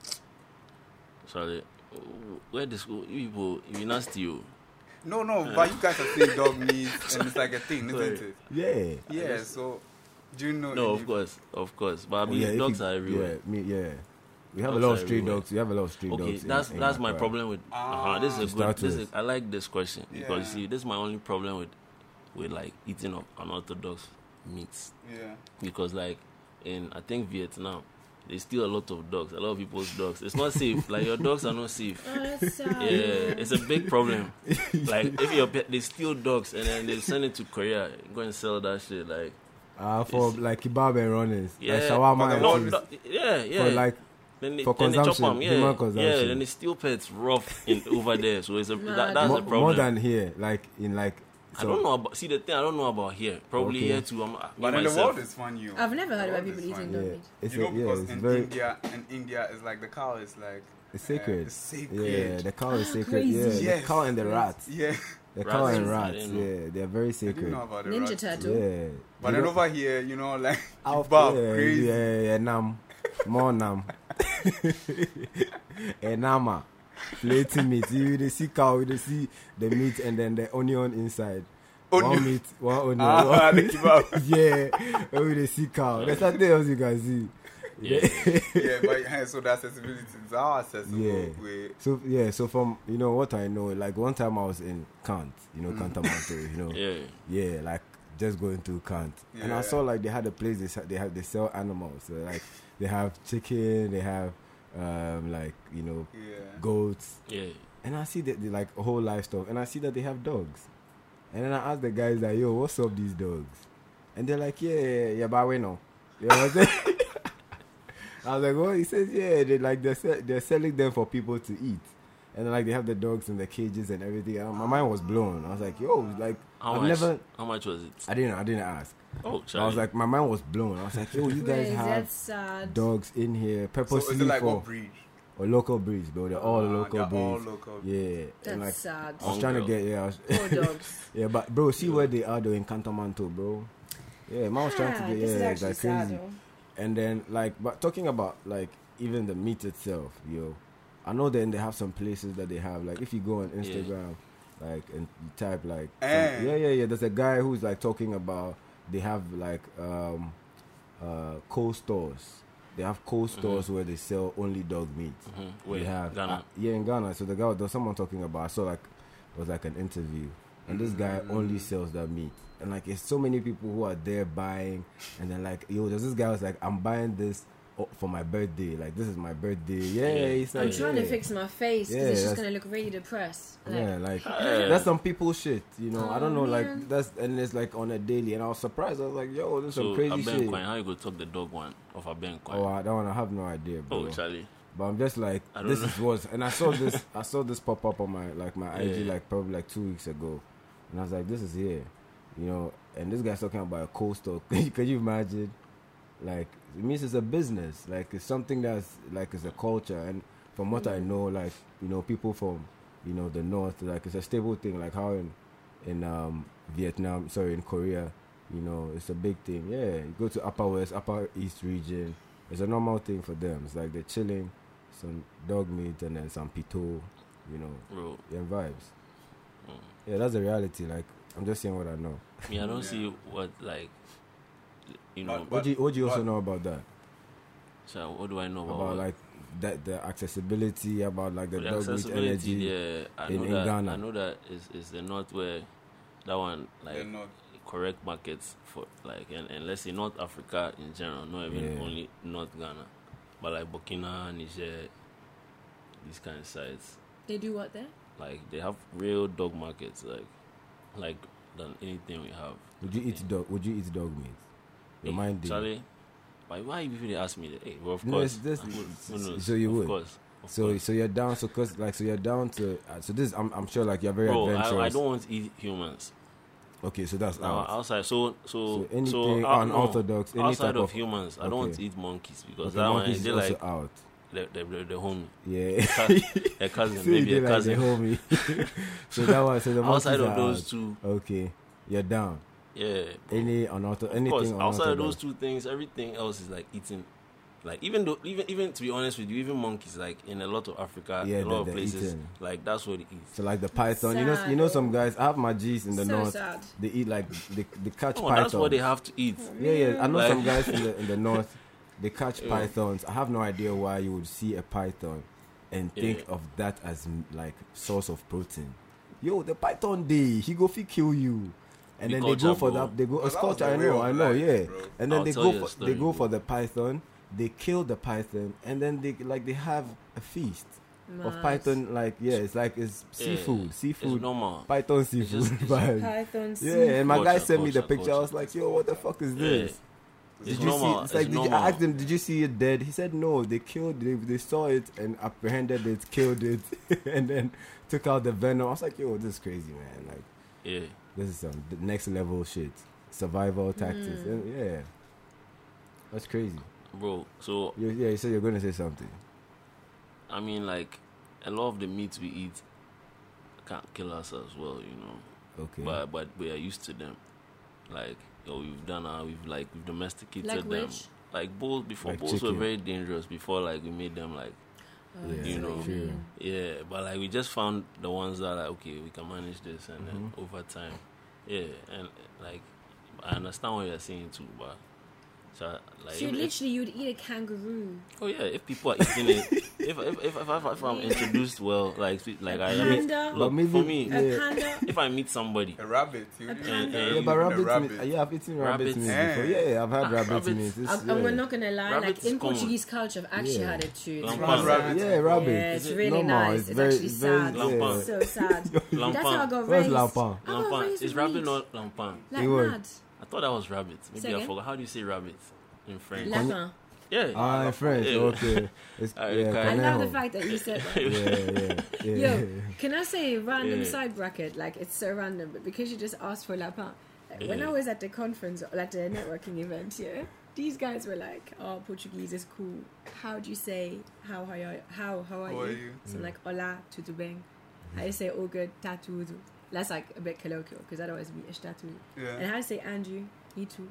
[SPEAKER 4] Sorry. Where the school? You people, you nasty, you.
[SPEAKER 2] No, no. But you guys are saying dog meat, and it's like a thing, isn't
[SPEAKER 4] Sorry.
[SPEAKER 2] it?
[SPEAKER 3] Yeah.
[SPEAKER 2] Yeah. So, do you know?
[SPEAKER 4] No,
[SPEAKER 2] any-
[SPEAKER 4] of course, of course. But I mean,
[SPEAKER 3] yeah, if
[SPEAKER 4] dogs
[SPEAKER 3] you-
[SPEAKER 4] are everywhere.
[SPEAKER 3] Yeah, me, yeah. We have
[SPEAKER 4] Dogs
[SPEAKER 3] a lot
[SPEAKER 4] are
[SPEAKER 3] of stray
[SPEAKER 4] everywhere.
[SPEAKER 3] dogs. We have a lot of stray
[SPEAKER 4] Okay,
[SPEAKER 3] dogs. in-
[SPEAKER 4] that's
[SPEAKER 3] in
[SPEAKER 4] that's my
[SPEAKER 3] Accra.
[SPEAKER 4] problem with.
[SPEAKER 2] Ah.
[SPEAKER 4] Uh-huh, this is a
[SPEAKER 3] To
[SPEAKER 4] good.
[SPEAKER 3] start
[SPEAKER 4] This
[SPEAKER 3] with.
[SPEAKER 4] is, I like this question because
[SPEAKER 2] Yeah.
[SPEAKER 4] you see, this is my only problem with with like eating of unorthodox meats
[SPEAKER 2] Yeah.
[SPEAKER 4] because like in I think Vietnam, there's still a lot of dogs. A lot of people's dogs. It's not safe. Like your dogs are not safe.
[SPEAKER 1] Oh, that's sad.
[SPEAKER 4] Yeah, it's a big problem. Like if your pet, they steal dogs and then they send it to Korea, go and sell that shit. Like
[SPEAKER 3] Uh, for
[SPEAKER 4] It's-
[SPEAKER 3] like kebab and runners.
[SPEAKER 4] yeah,
[SPEAKER 3] Like shawarma
[SPEAKER 2] but
[SPEAKER 3] and
[SPEAKER 2] no,
[SPEAKER 3] cheese.
[SPEAKER 4] no, yeah, yeah.
[SPEAKER 3] For like,
[SPEAKER 4] then they,
[SPEAKER 3] for
[SPEAKER 4] then they chop
[SPEAKER 3] consumption,
[SPEAKER 4] 'em, yeah,
[SPEAKER 3] human
[SPEAKER 4] yeah.
[SPEAKER 3] consumption.
[SPEAKER 4] Then they steal pets rough in over there. So it's a
[SPEAKER 1] Nah,
[SPEAKER 4] that, that's
[SPEAKER 3] more,
[SPEAKER 4] the problem.
[SPEAKER 3] more than here. Like, in like.
[SPEAKER 4] I don't know about. See the thing, I don't know about here. Probably
[SPEAKER 3] Okay.
[SPEAKER 4] here too. I'm, me
[SPEAKER 2] But in the
[SPEAKER 4] myself.
[SPEAKER 2] world, it's fun. You.
[SPEAKER 1] I've never heard
[SPEAKER 2] The
[SPEAKER 1] about
[SPEAKER 2] world
[SPEAKER 1] people
[SPEAKER 2] is
[SPEAKER 1] eating
[SPEAKER 2] fun.
[SPEAKER 1] dog
[SPEAKER 3] Yeah,
[SPEAKER 1] meat.
[SPEAKER 3] it's,
[SPEAKER 2] You
[SPEAKER 3] a,
[SPEAKER 2] know,
[SPEAKER 3] yeah,
[SPEAKER 2] because
[SPEAKER 3] it's
[SPEAKER 2] in
[SPEAKER 3] very.
[SPEAKER 2] India, in India, it's like the cow is like
[SPEAKER 3] It's
[SPEAKER 2] uh,
[SPEAKER 3] sacred.
[SPEAKER 2] it's sacred.
[SPEAKER 3] Yeah, the cow is sacred.
[SPEAKER 1] Crazy.
[SPEAKER 3] Yeah,
[SPEAKER 2] Yes.
[SPEAKER 3] the cow and the
[SPEAKER 1] Yes.
[SPEAKER 3] rats.
[SPEAKER 2] Yeah.
[SPEAKER 3] The
[SPEAKER 4] Rats
[SPEAKER 3] cow and
[SPEAKER 4] is- I
[SPEAKER 3] rats.
[SPEAKER 4] didn't know.
[SPEAKER 3] Yeah, they're very
[SPEAKER 2] I didn't
[SPEAKER 3] sacred.
[SPEAKER 2] know about the
[SPEAKER 1] Ninja
[SPEAKER 2] rats.
[SPEAKER 1] turtle.
[SPEAKER 3] Yeah.
[SPEAKER 2] But
[SPEAKER 3] You
[SPEAKER 2] then
[SPEAKER 3] know-
[SPEAKER 2] over here, you know, like
[SPEAKER 3] Out
[SPEAKER 2] kebab,
[SPEAKER 3] there,
[SPEAKER 2] crazy.
[SPEAKER 3] yeah, yeah, nam, more nam, enama, plating meat. You they see cow, you they see the meat and then the onion inside. One
[SPEAKER 2] Onion.
[SPEAKER 3] meat, one onion.
[SPEAKER 2] Ah,
[SPEAKER 3] one
[SPEAKER 2] the kebab.
[SPEAKER 3] yeah, oh, they see cow. There's nothing else you can see.
[SPEAKER 4] Yeah.
[SPEAKER 2] Yeah, but yeah, so the accessibility is how accessible.
[SPEAKER 3] Yeah.
[SPEAKER 2] With,
[SPEAKER 3] So yeah, so from you know what I know, like one time I was in Kant, you know, Kantamanto, you know,
[SPEAKER 4] Yeah.
[SPEAKER 3] yeah, like just going to Kant, and I
[SPEAKER 2] Yeah.
[SPEAKER 3] saw like they had a place they se- they have they sell animals, so like they have chicken, they have um like you know
[SPEAKER 2] yeah.
[SPEAKER 3] goats,
[SPEAKER 4] Yeah.
[SPEAKER 3] and I see that they like a whole livestock, and I see that they have dogs, and then I asked the guys like, yo, what's up these dogs, and they're like, yeah, yeah, yeah, but we know, you know what I'm saying? I was like, oh, he says, yeah, they like they're, se- they're selling them for people to eat. and then, like they have the dogs in the cages and everything. And my mind was blown. I was like, yo, like
[SPEAKER 4] How
[SPEAKER 3] I've
[SPEAKER 4] much?
[SPEAKER 3] never.
[SPEAKER 4] How much was it?
[SPEAKER 3] I didn't. I didn't ask.
[SPEAKER 4] Oh,
[SPEAKER 3] I
[SPEAKER 4] Charlie.
[SPEAKER 3] was like, my mind was blown. I was like, yo, you guys
[SPEAKER 1] Wait,
[SPEAKER 3] have
[SPEAKER 1] that's sad.
[SPEAKER 3] dogs in here
[SPEAKER 2] So
[SPEAKER 3] purposely
[SPEAKER 2] is it like
[SPEAKER 3] for
[SPEAKER 2] what breed?
[SPEAKER 3] or local breeds, bro. They're all
[SPEAKER 2] Uh,
[SPEAKER 3] local
[SPEAKER 2] they're all
[SPEAKER 3] breeds.
[SPEAKER 2] local.
[SPEAKER 3] Yeah,
[SPEAKER 1] That's
[SPEAKER 3] and like
[SPEAKER 1] sad.
[SPEAKER 3] I was trying to
[SPEAKER 4] Mongrel.
[SPEAKER 3] get yeah, I was,
[SPEAKER 1] Poor dogs.
[SPEAKER 3] yeah, but bro, see where they are though in Cantonmanto, bro. Yeah, man was trying to
[SPEAKER 1] Ah,
[SPEAKER 3] get
[SPEAKER 1] this is
[SPEAKER 3] yeah,
[SPEAKER 1] actually
[SPEAKER 3] like
[SPEAKER 1] sad,
[SPEAKER 3] crazy.
[SPEAKER 1] though.
[SPEAKER 3] And then like, but talking about like even the meat itself, yo, I know then they have some places that they have like if you go on Instagram, like and you type like some-
[SPEAKER 2] Eh.
[SPEAKER 3] yeah, yeah, yeah. There's a guy who's like talking about they have like um uh cold stores. They have cold stores where they sell only dog meat.
[SPEAKER 4] Mhm.
[SPEAKER 3] They
[SPEAKER 4] Wait,
[SPEAKER 3] have
[SPEAKER 4] Ghana.
[SPEAKER 3] uh, yeah in Ghana. So the guy there was someone talking about. I saw like it was like an interview, and this guy only sells that meat. And like it's so many people who are there buying, and then like yo, there's this guy was like, I'm buying this oh, for my birthday. Like this is my birthday. Yeah,
[SPEAKER 4] Yeah.
[SPEAKER 3] he's like,
[SPEAKER 1] I'm trying
[SPEAKER 3] yeah.
[SPEAKER 1] to fix my face because
[SPEAKER 3] Yeah,
[SPEAKER 1] it's just
[SPEAKER 3] that's-
[SPEAKER 1] gonna look really depressed. Like,
[SPEAKER 3] Yeah, like
[SPEAKER 4] Yeah.
[SPEAKER 3] that's some people shit, you know. I don't know,
[SPEAKER 1] Oh,
[SPEAKER 3] like
[SPEAKER 1] man.
[SPEAKER 3] that's and it's like on a daily, and I was surprised. I was like, yo, this is some
[SPEAKER 4] So,
[SPEAKER 3] crazy
[SPEAKER 4] Aben
[SPEAKER 3] shit.
[SPEAKER 4] Coin, how you go talk the dog one of Aben Coin?
[SPEAKER 3] Oh, I don't. I have no idea, bro.
[SPEAKER 4] Oh, Charlie.
[SPEAKER 3] But I'm just like,
[SPEAKER 4] I don't
[SPEAKER 3] this
[SPEAKER 4] know.
[SPEAKER 3] is was, and I saw this, I saw this pop up on my like my I G
[SPEAKER 4] Yeah.
[SPEAKER 3] like probably like two weeks ago, and I was like, this is here, you know. And this guy's talking about a cold store. Can you imagine? Like it means it's a business. Like it's something that's like it's a culture. And from what I know, like you know, people from you know the north, like it's a stable thing. Like how in in um Vietnam, sorry, in Korea, you know, it's a big thing. Yeah, you go to Upper West, Upper East region. It's a normal thing for them. It's like they're chilling, some dog meat and then some pito, you know,
[SPEAKER 4] Bro,
[SPEAKER 3] and vibes.
[SPEAKER 4] Mm.
[SPEAKER 3] Yeah, that's the reality. Like I'm just saying what I know.
[SPEAKER 4] me, I don't
[SPEAKER 2] Yeah.
[SPEAKER 4] see what, like, you know,
[SPEAKER 2] But-
[SPEAKER 3] What do you, what do you also
[SPEAKER 2] but-
[SPEAKER 3] know about that?
[SPEAKER 4] so what do I know about,
[SPEAKER 3] About
[SPEAKER 4] what?
[SPEAKER 3] like that the accessibility, about like the
[SPEAKER 4] the
[SPEAKER 3] dog meat
[SPEAKER 4] accessibility?
[SPEAKER 3] energy.
[SPEAKER 4] Yeah, I
[SPEAKER 3] in-
[SPEAKER 4] know
[SPEAKER 3] in
[SPEAKER 4] that.
[SPEAKER 3] Ghana.
[SPEAKER 4] I know that is is the north where that one
[SPEAKER 2] They're
[SPEAKER 4] like
[SPEAKER 2] not.
[SPEAKER 4] correct markets for like and, and let's say North Africa in general, not even
[SPEAKER 3] Yeah.
[SPEAKER 4] only North Ghana, but like Burkina, Niger, these kind of sites.
[SPEAKER 1] they do what there?
[SPEAKER 4] Like they have real dog markets, like like than anything we have.
[SPEAKER 3] Would you eat dog? Would you eat dog meat? Your
[SPEAKER 4] Hey,
[SPEAKER 3] mind did.
[SPEAKER 4] Charlie, why why you people ask me that? Hey, well, of
[SPEAKER 3] No,
[SPEAKER 4] course.
[SPEAKER 3] it's just-
[SPEAKER 4] I would. Who knows?
[SPEAKER 3] so you
[SPEAKER 4] of
[SPEAKER 3] would.
[SPEAKER 4] course. Of
[SPEAKER 3] So
[SPEAKER 4] course.
[SPEAKER 3] so you're down. So cause like so you're down to. Uh, so this I'm I'm sure like you're very
[SPEAKER 4] Bro,
[SPEAKER 3] adventurous.
[SPEAKER 4] I, I don't want to eat humans.
[SPEAKER 3] Okay, so that's
[SPEAKER 4] Now
[SPEAKER 3] out.
[SPEAKER 4] outside, so so
[SPEAKER 3] So anything
[SPEAKER 4] uh, no,
[SPEAKER 3] unorthodox, any
[SPEAKER 4] outside
[SPEAKER 3] type
[SPEAKER 4] of,
[SPEAKER 3] of-
[SPEAKER 4] humans, I don't want
[SPEAKER 3] okay.
[SPEAKER 4] to eat monkeys because
[SPEAKER 3] Okay,
[SPEAKER 4] that one
[SPEAKER 3] monkeys is
[SPEAKER 4] they
[SPEAKER 3] also
[SPEAKER 4] like
[SPEAKER 3] out.
[SPEAKER 4] the the the, the homie,
[SPEAKER 3] Yeah.
[SPEAKER 4] Cou- a cousin,
[SPEAKER 3] So you
[SPEAKER 4] maybe a
[SPEAKER 3] did like
[SPEAKER 4] cousin.
[SPEAKER 3] the homie. So that one. So the monkeys
[SPEAKER 4] Outside of
[SPEAKER 3] are
[SPEAKER 4] those
[SPEAKER 3] out.
[SPEAKER 4] two,
[SPEAKER 3] Okay, you're down.
[SPEAKER 4] yeah. bro.
[SPEAKER 3] Any unorthodox,
[SPEAKER 4] Of
[SPEAKER 3] anything
[SPEAKER 4] course,
[SPEAKER 3] unorthodox.
[SPEAKER 4] outside of those two things, everything else is like eating. Like even though, even even to be honest with you, even monkeys, like in a lot of Africa,
[SPEAKER 3] Yeah,
[SPEAKER 4] a lot
[SPEAKER 3] they-
[SPEAKER 4] of
[SPEAKER 3] they're
[SPEAKER 4] places,
[SPEAKER 3] eating.
[SPEAKER 4] like that's what they eat.
[SPEAKER 3] So like the python, you know, you know some guys. I have my G's in the
[SPEAKER 1] so
[SPEAKER 3] north.
[SPEAKER 1] sad.
[SPEAKER 3] They eat like they, they catch
[SPEAKER 4] Oh,
[SPEAKER 3] pythons.
[SPEAKER 4] that's what they have to eat.
[SPEAKER 3] Yeah, yeah. I know
[SPEAKER 4] Like-
[SPEAKER 3] some guys in the in the north. They catch
[SPEAKER 4] Yeah.
[SPEAKER 3] pythons. I have no idea why you would see a python and think
[SPEAKER 4] Yeah.
[SPEAKER 3] of that as mm, like source of protein. Yo, the python day, he go fi kill you. And
[SPEAKER 4] Be
[SPEAKER 3] then they go
[SPEAKER 4] culture,
[SPEAKER 3] for
[SPEAKER 4] bro.
[SPEAKER 3] that. They go.
[SPEAKER 2] Well,
[SPEAKER 3] It's
[SPEAKER 2] that was
[SPEAKER 3] culture.
[SPEAKER 2] the
[SPEAKER 3] I
[SPEAKER 2] way
[SPEAKER 3] know.
[SPEAKER 2] of
[SPEAKER 3] I know.
[SPEAKER 2] life,
[SPEAKER 3] Yeah.
[SPEAKER 2] bro.
[SPEAKER 3] And then
[SPEAKER 4] I'll
[SPEAKER 3] they
[SPEAKER 4] tell
[SPEAKER 3] go
[SPEAKER 4] you a
[SPEAKER 3] for
[SPEAKER 4] story,
[SPEAKER 3] they go
[SPEAKER 4] bro.
[SPEAKER 3] for the python. They kill the python, and then they like they have a feast of
[SPEAKER 1] Nice.
[SPEAKER 3] python. Like yeah, it's like it's
[SPEAKER 4] Yeah,
[SPEAKER 3] seafood, seafood,
[SPEAKER 4] It's normal.
[SPEAKER 3] python seafood.
[SPEAKER 4] just- it's
[SPEAKER 3] vibes.
[SPEAKER 1] Python.
[SPEAKER 3] Yeah, and my guy
[SPEAKER 4] Culture,
[SPEAKER 3] sent me the
[SPEAKER 4] culture,
[SPEAKER 3] picture. I was
[SPEAKER 4] culture.
[SPEAKER 3] like, yo, what the fuck is
[SPEAKER 4] Yeah.
[SPEAKER 3] this?
[SPEAKER 4] It's
[SPEAKER 3] Did you
[SPEAKER 4] normal.
[SPEAKER 3] see? It's like
[SPEAKER 4] it's
[SPEAKER 3] did you,
[SPEAKER 4] normal.
[SPEAKER 3] I asked him, did you see it dead? He said no. They killed. They, they saw it and apprehended it, killed it, and then took out the venom. I was like, yo, this is crazy, man. Like
[SPEAKER 4] Yeah.
[SPEAKER 3] this is some the next level shit, survival tactics.
[SPEAKER 1] Mm.
[SPEAKER 3] And yeah, that's crazy.
[SPEAKER 4] Bro, so
[SPEAKER 3] You, yeah, you said you're going to say something.
[SPEAKER 4] I mean, like a lot of the meats we eat can't kill us as well, you know.
[SPEAKER 3] Okay.
[SPEAKER 4] But but we are used to them. Like yo, we've done our, we've like we've domesticated
[SPEAKER 1] Like
[SPEAKER 4] them.
[SPEAKER 1] which?
[SPEAKER 4] Like bulls before
[SPEAKER 3] Like
[SPEAKER 4] bulls were
[SPEAKER 3] chicken.
[SPEAKER 4] very dangerous before like we made them like
[SPEAKER 1] Oh,
[SPEAKER 3] Yeah,
[SPEAKER 4] you know.
[SPEAKER 3] true.
[SPEAKER 4] yeah. But like we just found the ones that like okay we can manage this and then
[SPEAKER 3] Mhm.
[SPEAKER 4] over time, yeah. And like I understand what you're saying too, but so like
[SPEAKER 1] So
[SPEAKER 4] if- if-
[SPEAKER 1] literally, you'd eat a kangaroo.
[SPEAKER 4] oh yeah, if people are eating it, if if if, if, if, if I'm introduced well, like like I, I mean,
[SPEAKER 1] Panda.
[SPEAKER 3] But
[SPEAKER 4] look
[SPEAKER 3] maybe-
[SPEAKER 4] for me,
[SPEAKER 3] Yeah.
[SPEAKER 1] A panda.
[SPEAKER 4] if I meet somebody,
[SPEAKER 2] A rabbit. You
[SPEAKER 1] A
[SPEAKER 2] did
[SPEAKER 1] panda.
[SPEAKER 2] it,
[SPEAKER 4] Yeah,
[SPEAKER 3] yeah,
[SPEAKER 2] uh,
[SPEAKER 3] but
[SPEAKER 2] a
[SPEAKER 3] rabbit,
[SPEAKER 2] rabbit.
[SPEAKER 3] meat. Yeah, I've eaten rabbit
[SPEAKER 4] Rabbits.
[SPEAKER 3] meat
[SPEAKER 2] Eh.
[SPEAKER 3] before. Yeah, I've had
[SPEAKER 4] Ah,
[SPEAKER 3] rabbit
[SPEAKER 4] rabbits.
[SPEAKER 3] meat. It's,
[SPEAKER 1] I'm,
[SPEAKER 3] yeah.
[SPEAKER 1] and we're not gonna lie,
[SPEAKER 4] Rabbits
[SPEAKER 1] like in
[SPEAKER 4] is common.
[SPEAKER 1] Portuguese culture, I've actually
[SPEAKER 3] Yeah.
[SPEAKER 1] had it too. It's
[SPEAKER 4] Lampa.
[SPEAKER 1] really
[SPEAKER 2] Rabbit.
[SPEAKER 1] sad.
[SPEAKER 3] Yeah, rabbit.
[SPEAKER 1] Yeah, it's
[SPEAKER 3] Is it
[SPEAKER 1] really
[SPEAKER 3] normal?
[SPEAKER 1] nice.
[SPEAKER 3] It's
[SPEAKER 1] It's,
[SPEAKER 3] very-
[SPEAKER 1] actually
[SPEAKER 3] it's very-
[SPEAKER 1] sad.
[SPEAKER 4] Lampa.
[SPEAKER 1] It's so sad.
[SPEAKER 4] Lampan.
[SPEAKER 1] That's how I got
[SPEAKER 3] What's
[SPEAKER 1] raised.
[SPEAKER 3] lampan?
[SPEAKER 1] I got
[SPEAKER 4] lampan.
[SPEAKER 1] raised
[SPEAKER 4] Is
[SPEAKER 1] with
[SPEAKER 4] rabbit
[SPEAKER 1] meat.
[SPEAKER 4] not lampan?
[SPEAKER 1] Like
[SPEAKER 3] It was.
[SPEAKER 1] mad.
[SPEAKER 4] I thought that was rabbit. Maybe
[SPEAKER 1] Say
[SPEAKER 4] I
[SPEAKER 1] again?
[SPEAKER 4] forgot. How do you say rabbit in French?
[SPEAKER 1] Lapin.
[SPEAKER 4] Yeah.
[SPEAKER 3] Ah, in French.
[SPEAKER 4] Yeah.
[SPEAKER 3] Okay. It's,
[SPEAKER 4] I
[SPEAKER 3] yeah,
[SPEAKER 4] can't-
[SPEAKER 1] I love the
[SPEAKER 3] conejo.
[SPEAKER 1] fact that you said that.
[SPEAKER 3] Yeah, yeah, yeah.
[SPEAKER 1] Yo, can I say random
[SPEAKER 4] Yeah.
[SPEAKER 1] side bracket? Like, it's so random, but because you just asked for lapin. Like, when
[SPEAKER 4] Yeah.
[SPEAKER 1] I was at the conference, or at the networking event, yeah, these guys were like, "Oh, Portuguese is cool. How do you say how how are how how are
[SPEAKER 2] How
[SPEAKER 1] you?"
[SPEAKER 2] are you?
[SPEAKER 1] So I'm like, "Hola, tudo bem." How do you say all good? Tá tudo. That's like a bit colloquial because otherwise it'd be está tudo. And
[SPEAKER 2] Yeah.
[SPEAKER 1] how to say Andrew, me too.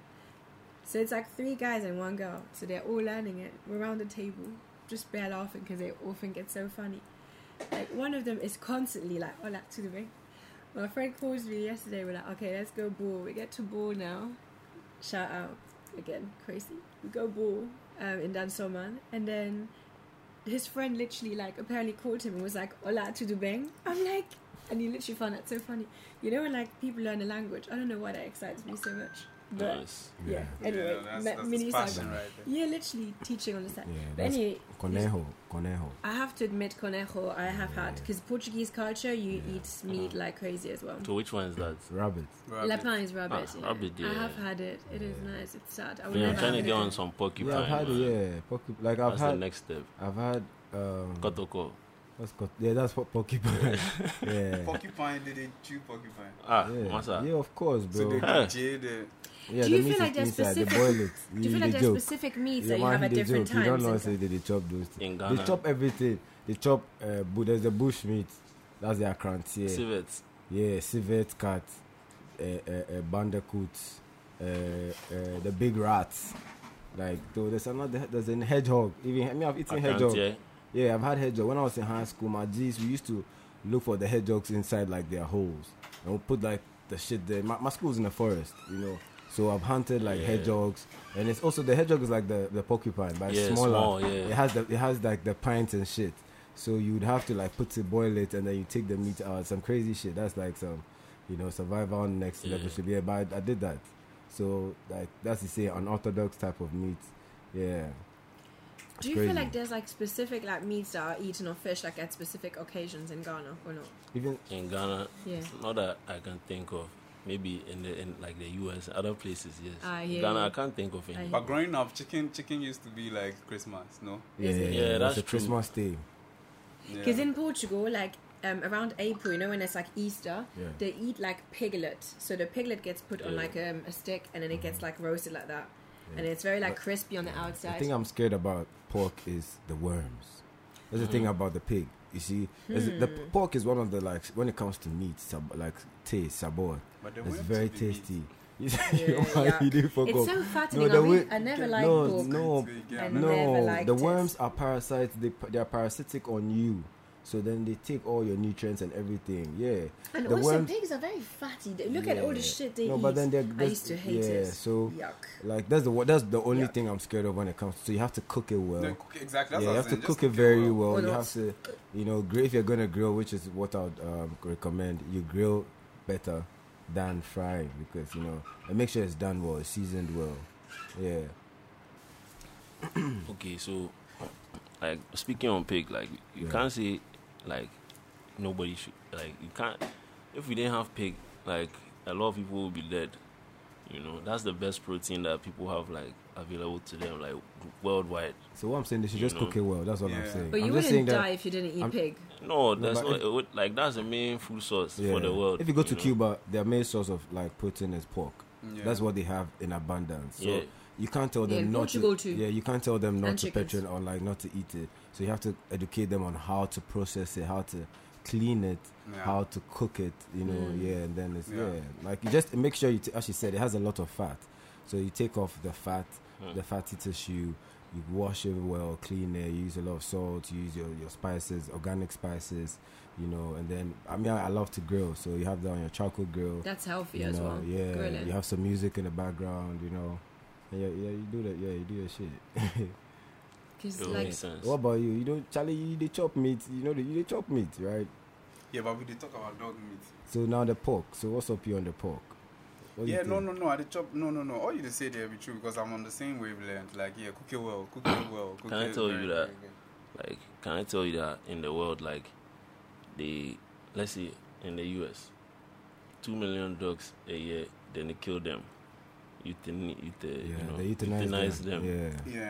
[SPEAKER 1] So it's like three guys and one girl. So they're all learning it. We're around the table, just bare laughing because they all think it's so funny. Like one of them is constantly like, "Hola, tudo bem?" My friend calls me yesterday. We're like, "Okay, let's go ball." We get to ball now. Shout out again, crazy. We go ball um, in Dansoman, and then his friend literally like apparently called him and was like, "Hola, tudo bem?" I'm like, and he literally found that so funny. You know when like people learn a language, I don't know why that excites me so much. But
[SPEAKER 4] Nice.
[SPEAKER 1] yeah,
[SPEAKER 3] Yeah.
[SPEAKER 1] anyway,
[SPEAKER 2] Yeah, that's,
[SPEAKER 1] me-
[SPEAKER 2] that's
[SPEAKER 1] mini
[SPEAKER 2] his
[SPEAKER 1] side.
[SPEAKER 2] passion right there.
[SPEAKER 1] Yeah, literally teaching on the side.
[SPEAKER 3] Yeah,
[SPEAKER 1] But
[SPEAKER 3] that's
[SPEAKER 1] anyway,
[SPEAKER 3] Conejo. Conejo.
[SPEAKER 1] I have to admit, conejo, I have had because Portuguese culture, you
[SPEAKER 3] Yeah.
[SPEAKER 1] eat meat like crazy as well.
[SPEAKER 4] So which one is that?
[SPEAKER 3] Rabbit.
[SPEAKER 2] Rabbit.
[SPEAKER 1] Lapin is rabbit.
[SPEAKER 4] Ah,
[SPEAKER 1] yeah.
[SPEAKER 4] rabbit,
[SPEAKER 1] I
[SPEAKER 4] yeah.
[SPEAKER 1] have had it. It is nice. It's sad. I would
[SPEAKER 4] Yeah, I'm
[SPEAKER 1] never
[SPEAKER 4] trying to
[SPEAKER 1] have
[SPEAKER 4] get
[SPEAKER 1] it
[SPEAKER 4] on
[SPEAKER 1] again.
[SPEAKER 4] some porcupine.
[SPEAKER 3] Yeah, I've had it.
[SPEAKER 4] man.
[SPEAKER 3] Yeah, Porcu- like I've
[SPEAKER 4] That's the
[SPEAKER 3] had.
[SPEAKER 4] next step.
[SPEAKER 3] I've had. Um,
[SPEAKER 4] Kotoko.
[SPEAKER 3] what's called? Yeah, that's what porcupine. yeah.
[SPEAKER 2] Porcupine, did they chew porcupine?
[SPEAKER 4] Ah,
[SPEAKER 3] Yeah.
[SPEAKER 4] masa.
[SPEAKER 3] yeah, of course,
[SPEAKER 2] So
[SPEAKER 3] bro.
[SPEAKER 2] they
[SPEAKER 4] Hey.
[SPEAKER 2] jade it.
[SPEAKER 3] Yeah,
[SPEAKER 1] Do
[SPEAKER 3] the
[SPEAKER 1] you
[SPEAKER 3] meat
[SPEAKER 1] feel like
[SPEAKER 3] is
[SPEAKER 1] there's
[SPEAKER 3] inside. They
[SPEAKER 1] specific-
[SPEAKER 3] boil it.
[SPEAKER 1] Do you feel
[SPEAKER 3] they
[SPEAKER 1] like there's
[SPEAKER 3] joke.
[SPEAKER 1] specific meats
[SPEAKER 3] Yeah,
[SPEAKER 1] that you
[SPEAKER 3] man,
[SPEAKER 1] have at
[SPEAKER 3] they
[SPEAKER 1] different
[SPEAKER 3] joke. You don't
[SPEAKER 1] times?
[SPEAKER 3] know,
[SPEAKER 1] and
[SPEAKER 3] say
[SPEAKER 1] stuff?
[SPEAKER 3] they, they chop those things.
[SPEAKER 4] In
[SPEAKER 3] They
[SPEAKER 4] Ghana.
[SPEAKER 3] chop everything. They chop. Uh, but there's the bush meat. That's their crantier.
[SPEAKER 4] Civet.
[SPEAKER 3] Yeah, civet cat, uh, uh, uh, bandicoots, uh, uh, the big rats. Like, though there's another, there's a hedgehog. Even I mean, I've eaten hedgehog.
[SPEAKER 4] Yeah.
[SPEAKER 3] Yeah, I've had hedgehog. When I was in high school, my G's, we used to look for the hedgehogs inside like their holes, and we put like the shit there. My, my school's in the forest, you know. So I've hunted like
[SPEAKER 4] Yeah.
[SPEAKER 3] hedgehogs, and it's also the hedgehog is like the, the porcupine, but it's
[SPEAKER 4] Yeah,
[SPEAKER 3] smaller.
[SPEAKER 4] small, yeah.
[SPEAKER 3] It has the it has like the pints and shit. So you'd have to like put it, boil it, and then you take the meat out. Some crazy shit. That's like some, you know, survival next
[SPEAKER 4] Yeah.
[SPEAKER 3] level shit. Yeah, but I, I did that. So like that's to say unorthodox type of meat. Yeah. It's
[SPEAKER 1] Do you
[SPEAKER 3] crazy.
[SPEAKER 1] feel like there's like specific like meats that are eaten or fish like at specific occasions in Ghana or not?
[SPEAKER 3] Even
[SPEAKER 4] In Ghana,
[SPEAKER 1] Yeah.
[SPEAKER 4] not that I can think of. Maybe in the in like the U S, other places, yes.
[SPEAKER 1] I hear
[SPEAKER 4] Ghana,
[SPEAKER 1] you.
[SPEAKER 4] I can't think of
[SPEAKER 1] I
[SPEAKER 4] any.
[SPEAKER 1] hear
[SPEAKER 2] But growing up, chicken chicken used to be like Christmas, no?
[SPEAKER 3] yeah,
[SPEAKER 1] Is it?
[SPEAKER 3] yeah,
[SPEAKER 4] Yeah, that's
[SPEAKER 3] a
[SPEAKER 4] true.
[SPEAKER 3] Christmas day.
[SPEAKER 1] Because
[SPEAKER 2] Yeah.
[SPEAKER 1] in Portugal, like um, around April, you know, when it's like Easter,
[SPEAKER 3] Yeah.
[SPEAKER 1] they eat like piglet. So the piglet gets put on
[SPEAKER 4] Yeah.
[SPEAKER 1] like um, a stick and then it gets like roasted like that.
[SPEAKER 3] Mm-hmm. Yeah.
[SPEAKER 1] And it's very like
[SPEAKER 3] But-
[SPEAKER 1] crispy on the
[SPEAKER 3] The
[SPEAKER 1] outside.
[SPEAKER 3] thing I'm scared about pork is the worms. That's the thing about the pig. You see, is it- the
[SPEAKER 1] Hmm.
[SPEAKER 3] pork is one of the like when it comes to meat, sab- like taste, sabor.
[SPEAKER 2] But they
[SPEAKER 3] It's
[SPEAKER 2] went
[SPEAKER 3] very
[SPEAKER 2] to the meat.
[SPEAKER 3] tasty. You
[SPEAKER 1] Yeah,
[SPEAKER 3] why
[SPEAKER 1] yuck.
[SPEAKER 3] you didn't fuck
[SPEAKER 1] It's
[SPEAKER 3] up.
[SPEAKER 1] so fattening.
[SPEAKER 3] the
[SPEAKER 1] I,
[SPEAKER 3] way-
[SPEAKER 1] re- I never liked
[SPEAKER 3] no,
[SPEAKER 1] pork.
[SPEAKER 3] no,
[SPEAKER 2] So you get
[SPEAKER 1] I
[SPEAKER 2] another-
[SPEAKER 1] never
[SPEAKER 3] no.
[SPEAKER 1] liked
[SPEAKER 3] The
[SPEAKER 1] it.
[SPEAKER 3] worms are parasites. They they are parasitic on you. So then they take all your nutrients and everything. Yeah.
[SPEAKER 1] And
[SPEAKER 3] the
[SPEAKER 1] also,
[SPEAKER 3] worms-
[SPEAKER 1] pigs are very fatty. They- Look at all the
[SPEAKER 3] Yeah.
[SPEAKER 1] shit they
[SPEAKER 3] No,
[SPEAKER 1] eat.
[SPEAKER 3] but then they're
[SPEAKER 1] I
[SPEAKER 3] that's-
[SPEAKER 1] used to hate
[SPEAKER 3] yeah,
[SPEAKER 1] it.
[SPEAKER 3] so
[SPEAKER 1] Yuck.
[SPEAKER 3] like that's the that's the only
[SPEAKER 1] Yuck.
[SPEAKER 3] thing I'm scared of when it comes to. So you have to cook it well.
[SPEAKER 2] No, cook it- exactly. That's
[SPEAKER 3] Yeah,
[SPEAKER 2] what
[SPEAKER 3] you
[SPEAKER 2] I
[SPEAKER 3] have
[SPEAKER 2] was
[SPEAKER 3] to
[SPEAKER 2] saying,
[SPEAKER 3] cook
[SPEAKER 2] just
[SPEAKER 3] it very
[SPEAKER 2] well.
[SPEAKER 3] well.
[SPEAKER 1] Or
[SPEAKER 3] You
[SPEAKER 1] not.
[SPEAKER 3] have to, you know, grill if you're gonna grill, which is what I would um, recommend. You grill better than frying because you know, and make sure it's done well, it's seasoned well. Yeah,
[SPEAKER 4] Okay, so like speaking on pig, like you
[SPEAKER 3] Yeah.
[SPEAKER 4] can't say like nobody should like you can't if we didn't have pig, like a lot of people will be dead. You know, that's the best protein that people have like available to them, like worldwide.
[SPEAKER 3] so what I'm saying, they should
[SPEAKER 4] You
[SPEAKER 3] just
[SPEAKER 4] know.
[SPEAKER 3] cook it well. That's what I'm
[SPEAKER 2] Yeah.
[SPEAKER 3] saying.
[SPEAKER 1] But
[SPEAKER 3] I'm
[SPEAKER 1] you
[SPEAKER 3] just saying
[SPEAKER 1] wouldn't
[SPEAKER 3] that.
[SPEAKER 1] die if you didn't eat
[SPEAKER 3] I'm-
[SPEAKER 1] pig.
[SPEAKER 4] No,
[SPEAKER 3] No,
[SPEAKER 4] that's
[SPEAKER 3] but
[SPEAKER 4] not
[SPEAKER 3] if-
[SPEAKER 4] it would, like that's the main food source
[SPEAKER 3] Yeah.
[SPEAKER 4] for the world.
[SPEAKER 3] If you go to
[SPEAKER 4] know?
[SPEAKER 3] Cuba, their main source of like protein is pork.
[SPEAKER 2] Yeah.
[SPEAKER 3] That's what they have in abundance. So
[SPEAKER 4] Yeah.
[SPEAKER 3] you can't tell them
[SPEAKER 1] Yeah, in
[SPEAKER 3] not
[SPEAKER 1] Portugal
[SPEAKER 3] to.
[SPEAKER 1] too.
[SPEAKER 3] Yeah, you can't tell them not
[SPEAKER 1] And
[SPEAKER 3] to
[SPEAKER 1] chickens.
[SPEAKER 3] petron or like not to eat it. So you have to educate them on how to process it, how to clean it,
[SPEAKER 2] Yeah.
[SPEAKER 3] how to cook it. You know,
[SPEAKER 1] Mm.
[SPEAKER 3] yeah, and then it's yeah.
[SPEAKER 2] Yeah.
[SPEAKER 3] like you just make sure you. T- as she said, it has a lot of fat. So you take off the fat,
[SPEAKER 4] Mm.
[SPEAKER 3] the fatty tissue. You wash it well, clean it. You use a lot of salt. You use your, your spices, organic spices. You know, and then I mean I, I love to grill, so you have that on your charcoal grill.
[SPEAKER 1] That's healthy
[SPEAKER 3] You
[SPEAKER 1] as
[SPEAKER 3] know,
[SPEAKER 1] well.
[SPEAKER 3] yeah,
[SPEAKER 1] Grilling.
[SPEAKER 3] you have some music in the background, you know. And yeah, yeah, you do that. Yeah, you do your shit.
[SPEAKER 1] Because
[SPEAKER 4] It
[SPEAKER 1] like
[SPEAKER 4] makes sense.
[SPEAKER 3] What about you? You don't, Charlie. You they chop meat. You know, the, you they chop meat, right?
[SPEAKER 2] Yeah, but we did talk about dog meat.
[SPEAKER 3] So now the pork. So what's up here on the pork? What do you
[SPEAKER 2] Yeah, no,
[SPEAKER 3] think?
[SPEAKER 2] no, no. I did chop. No, no, no. All you just say there be true because I'm on the same wavelength. Like, yeah, cook it well, cook it well. Cook
[SPEAKER 4] Can I
[SPEAKER 2] it
[SPEAKER 4] tell
[SPEAKER 2] very,
[SPEAKER 4] you that?
[SPEAKER 2] very well.
[SPEAKER 4] Like, can I tell you that in the world, like, they, let's say in the U S, two million dogs a year, then they kill them, euthani- euth-
[SPEAKER 3] Yeah,
[SPEAKER 4] you know,
[SPEAKER 3] they euthanize,
[SPEAKER 4] euthanize
[SPEAKER 3] them.
[SPEAKER 4] them.
[SPEAKER 3] Yeah,
[SPEAKER 2] Yeah.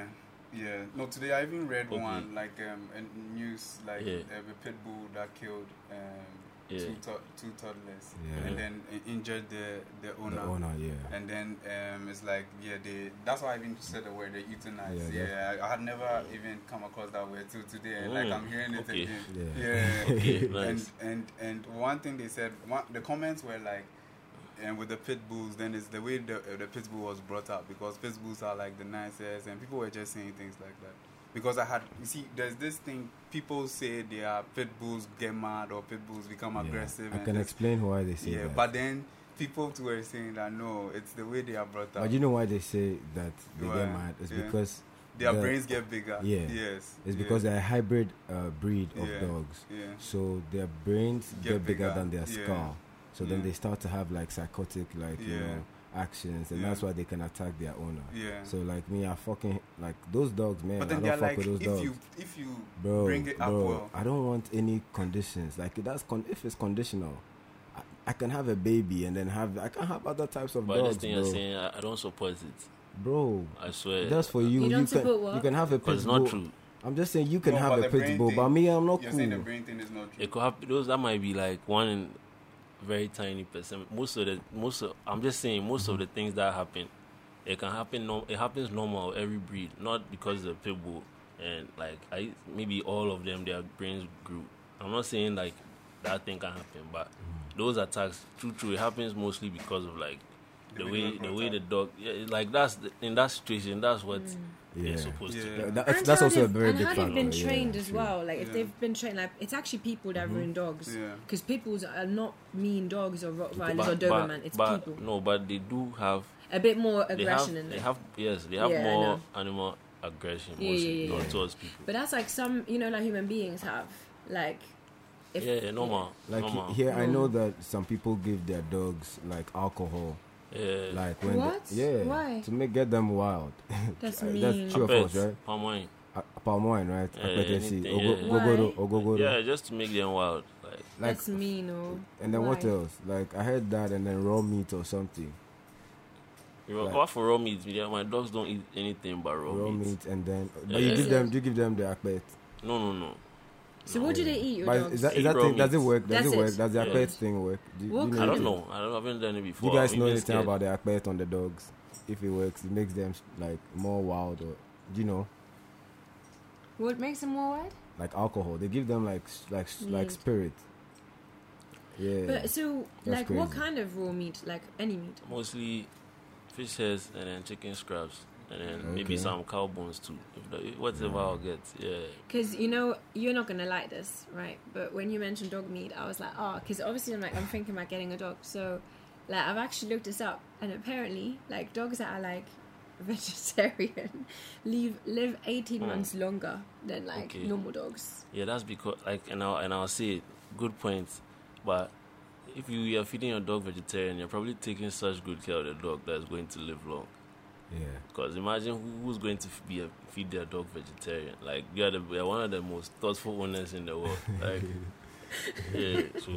[SPEAKER 2] Yeah. No, today I even read
[SPEAKER 4] Okay.
[SPEAKER 2] one like um a news like
[SPEAKER 4] Yeah.
[SPEAKER 2] uh, a pit bull that killed um
[SPEAKER 4] Yeah.
[SPEAKER 2] two to- two toddlers
[SPEAKER 3] Yeah.
[SPEAKER 2] and then i- injured the the owner.
[SPEAKER 3] The owner, yeah.
[SPEAKER 2] And then um, it's like yeah, they. That's why I even said the word they euthanize.
[SPEAKER 3] Yeah,
[SPEAKER 2] Yeah, I, I had never even come across that word till today, and like
[SPEAKER 4] Mm,
[SPEAKER 2] I'm hearing it
[SPEAKER 4] okay.
[SPEAKER 2] again.
[SPEAKER 3] Yeah.
[SPEAKER 2] Yeah.
[SPEAKER 4] Okay, nice.
[SPEAKER 2] And and and one thing they said, one, the comments were like, and with the pit bulls, then it's the way the uh, the pit bull was brought up because pit bulls are like the nicest, and people were just saying things like that. Because I had, you see, there's this thing. People say they are pit bulls get mad or pit bulls become
[SPEAKER 3] Yeah.
[SPEAKER 2] aggressive.
[SPEAKER 3] I
[SPEAKER 2] and
[SPEAKER 3] can
[SPEAKER 2] this-
[SPEAKER 3] explain why they say
[SPEAKER 2] Yeah,
[SPEAKER 3] that.
[SPEAKER 2] but then people too were saying that no, it's the way they are brought up.
[SPEAKER 3] But you know why they say that they
[SPEAKER 2] Why?
[SPEAKER 3] get mad? It's
[SPEAKER 2] Yeah.
[SPEAKER 3] because
[SPEAKER 2] Their
[SPEAKER 3] the-
[SPEAKER 2] brains get bigger.
[SPEAKER 3] Yeah.
[SPEAKER 2] Yes.
[SPEAKER 3] It's
[SPEAKER 2] yeah.
[SPEAKER 3] because they're a hybrid uh, breed of
[SPEAKER 2] Yeah.
[SPEAKER 3] dogs.
[SPEAKER 2] Yeah.
[SPEAKER 3] So their brains
[SPEAKER 2] Get
[SPEAKER 3] get, bigger,
[SPEAKER 2] bigger.
[SPEAKER 3] than their
[SPEAKER 2] Yeah.
[SPEAKER 3] skull. So then
[SPEAKER 2] Yeah.
[SPEAKER 3] they start to have like psychotic, like you
[SPEAKER 2] Yeah.
[SPEAKER 3] know, actions, and
[SPEAKER 2] Yeah.
[SPEAKER 3] that's why they can attack their owner.
[SPEAKER 2] Yeah.
[SPEAKER 3] So like me, I fucking like those dogs, man.
[SPEAKER 2] but
[SPEAKER 3] I
[SPEAKER 2] then
[SPEAKER 3] don't
[SPEAKER 2] they're
[SPEAKER 3] fuck
[SPEAKER 2] like,
[SPEAKER 3] with those
[SPEAKER 2] if
[SPEAKER 3] dogs,
[SPEAKER 2] you if you
[SPEAKER 3] bro.
[SPEAKER 2] bring it up
[SPEAKER 3] bro,
[SPEAKER 2] well,
[SPEAKER 3] I don't want any conditions. Like that's con- if it's conditional, I, I can have a baby and then have I can have other types of
[SPEAKER 4] But
[SPEAKER 3] dogs,
[SPEAKER 4] this thing
[SPEAKER 3] bro.
[SPEAKER 4] you're saying, I, I don't support it.
[SPEAKER 3] Bro,
[SPEAKER 4] I swear.
[SPEAKER 3] that's for you.
[SPEAKER 1] You don't
[SPEAKER 3] can
[SPEAKER 1] support what?
[SPEAKER 3] you can have a
[SPEAKER 4] Because
[SPEAKER 3] pit
[SPEAKER 4] it's
[SPEAKER 3] bull.
[SPEAKER 4] not true.
[SPEAKER 3] I'm just saying you can
[SPEAKER 2] No,
[SPEAKER 3] have
[SPEAKER 2] but
[SPEAKER 3] a
[SPEAKER 2] the
[SPEAKER 3] pit
[SPEAKER 2] brain
[SPEAKER 3] bull,
[SPEAKER 2] thing-
[SPEAKER 3] but me, I'm not
[SPEAKER 2] you're
[SPEAKER 3] cool.
[SPEAKER 2] saying the brain thing is not true.
[SPEAKER 4] It could happen. Those that might be like one in very tiny percent. Most of the most. Of, I'm just saying most of the things that happen, it can happen. No, it happens normal every breed, not because the pit bull and like I maybe all of them their brains grew. I'm not saying like that thing can happen, but those attacks, true, true, it happens mostly because of like the,
[SPEAKER 2] The
[SPEAKER 4] way
[SPEAKER 2] way
[SPEAKER 4] the
[SPEAKER 2] brought
[SPEAKER 4] way
[SPEAKER 2] up.
[SPEAKER 4] the dog. Yeah, it's like that's the, in that situation. That's what
[SPEAKER 3] Yeah.
[SPEAKER 4] they're supposed
[SPEAKER 2] Yeah.
[SPEAKER 4] to.
[SPEAKER 3] Yeah,
[SPEAKER 4] do.
[SPEAKER 3] that's,
[SPEAKER 1] And
[SPEAKER 3] that's
[SPEAKER 1] how
[SPEAKER 3] also a
[SPEAKER 1] they've-
[SPEAKER 3] very
[SPEAKER 1] and
[SPEAKER 3] big
[SPEAKER 1] how
[SPEAKER 3] factor.
[SPEAKER 1] they've been
[SPEAKER 3] yeah,
[SPEAKER 1] trained as
[SPEAKER 3] true.
[SPEAKER 1] well. Like if
[SPEAKER 2] Yeah.
[SPEAKER 1] they've been trained, like it's actually people that ruin dogs.
[SPEAKER 2] Yeah.
[SPEAKER 1] Because people are not mean dogs or Rottweilers
[SPEAKER 4] But-
[SPEAKER 1] or Doberman. It's
[SPEAKER 4] but,
[SPEAKER 1] people.
[SPEAKER 4] No, but they do have
[SPEAKER 1] A bit more
[SPEAKER 4] they have,
[SPEAKER 1] aggression in
[SPEAKER 4] they
[SPEAKER 1] them.
[SPEAKER 4] have yes they have
[SPEAKER 1] Yeah, I
[SPEAKER 4] more
[SPEAKER 1] know.
[SPEAKER 4] animal aggression
[SPEAKER 1] Yeah,
[SPEAKER 4] mostly
[SPEAKER 1] yeah,
[SPEAKER 4] not
[SPEAKER 1] yeah.
[SPEAKER 4] towards people.
[SPEAKER 1] But that's like some, you know, like human beings have. Like, if,
[SPEAKER 4] yeah, yeah, normal,
[SPEAKER 3] Like he-
[SPEAKER 4] normal.
[SPEAKER 3] here, I
[SPEAKER 1] Mm.
[SPEAKER 3] know that some people give their dogs like alcohol,
[SPEAKER 4] Yeah,
[SPEAKER 3] like when
[SPEAKER 1] What?
[SPEAKER 3] They, yeah,
[SPEAKER 1] Why?
[SPEAKER 3] to make get them wild.
[SPEAKER 1] That's
[SPEAKER 3] Uh,
[SPEAKER 1] mean.
[SPEAKER 3] That's true of
[SPEAKER 4] Apet,
[SPEAKER 3] us, right?
[SPEAKER 4] palm wine.
[SPEAKER 3] Uh, palm wine, right?
[SPEAKER 4] Yeah,
[SPEAKER 3] Apetesi,
[SPEAKER 4] anything,
[SPEAKER 3] ogo-
[SPEAKER 4] yeah.
[SPEAKER 3] gogoro,
[SPEAKER 1] Why?
[SPEAKER 3] ogogoro.
[SPEAKER 4] Yeah, just to make them wild. Like
[SPEAKER 3] Like,
[SPEAKER 1] that's mean, or
[SPEAKER 3] and then what
[SPEAKER 1] why?
[SPEAKER 3] else? Like I heard that, and then raw meat or something.
[SPEAKER 4] you know,
[SPEAKER 3] Right.
[SPEAKER 4] what for raw meat? Yeah, my dogs don't eat anything but raw,
[SPEAKER 3] Raw
[SPEAKER 4] meat.
[SPEAKER 3] meat, and then
[SPEAKER 4] Yeah,
[SPEAKER 3] but you
[SPEAKER 4] yeah.
[SPEAKER 3] give them, you give them the akpet.
[SPEAKER 4] No, no, no.
[SPEAKER 1] So
[SPEAKER 4] No.
[SPEAKER 1] what do they eat, your
[SPEAKER 3] But
[SPEAKER 1] dogs?
[SPEAKER 3] is that is
[SPEAKER 4] Eat
[SPEAKER 3] that
[SPEAKER 4] raw
[SPEAKER 3] thing, does it
[SPEAKER 4] meat.
[SPEAKER 3] work? Does
[SPEAKER 1] That's
[SPEAKER 3] it work?
[SPEAKER 1] it.
[SPEAKER 3] Does the
[SPEAKER 4] Yeah.
[SPEAKER 3] akpet thing work? Do, you-
[SPEAKER 1] What
[SPEAKER 3] do you
[SPEAKER 1] kind
[SPEAKER 4] I
[SPEAKER 3] anything?
[SPEAKER 4] don't know. I don't, I haven't done it
[SPEAKER 3] Do
[SPEAKER 4] before.
[SPEAKER 3] you guys
[SPEAKER 4] I'm
[SPEAKER 3] know
[SPEAKER 4] even
[SPEAKER 3] anything
[SPEAKER 4] scared.
[SPEAKER 3] about the akpet on the dogs? If it works, it makes them like more wild, or do you know?
[SPEAKER 1] What makes them more wild?
[SPEAKER 3] Like alcohol, they give them like s- like s- like
[SPEAKER 1] Meat.
[SPEAKER 3] spirit. Yeah.
[SPEAKER 1] But so,
[SPEAKER 3] That's
[SPEAKER 1] like, what
[SPEAKER 3] crazy.
[SPEAKER 1] kind of raw meat? Like any meat?
[SPEAKER 4] Mostly fish heads and then chicken scraps and then maybe
[SPEAKER 3] Okay.
[SPEAKER 4] some cow bones too. If the, whatever I'll get. Yeah.
[SPEAKER 1] Because you know you're not gonna like this, right? But when you mentioned dog meat, I was like, oh, because obviously I'm like I'm thinking about getting a dog. So, like, I've actually looked this up, and apparently, like dogs that are like vegetarian live live eighteen
[SPEAKER 4] Hmm.
[SPEAKER 1] months longer than like
[SPEAKER 4] Okay.
[SPEAKER 1] normal dogs.
[SPEAKER 4] Yeah, that's because like and I'll and I'll say it, good point. But if you are feeding your dog vegetarian, you're probably taking such good care of the dog that's going to live long.
[SPEAKER 3] yeah.
[SPEAKER 4] Because imagine who, who's going to f- be a, feed their dog vegetarian. Like you're the you're one of the most thoughtful owners in the world. Like yeah, so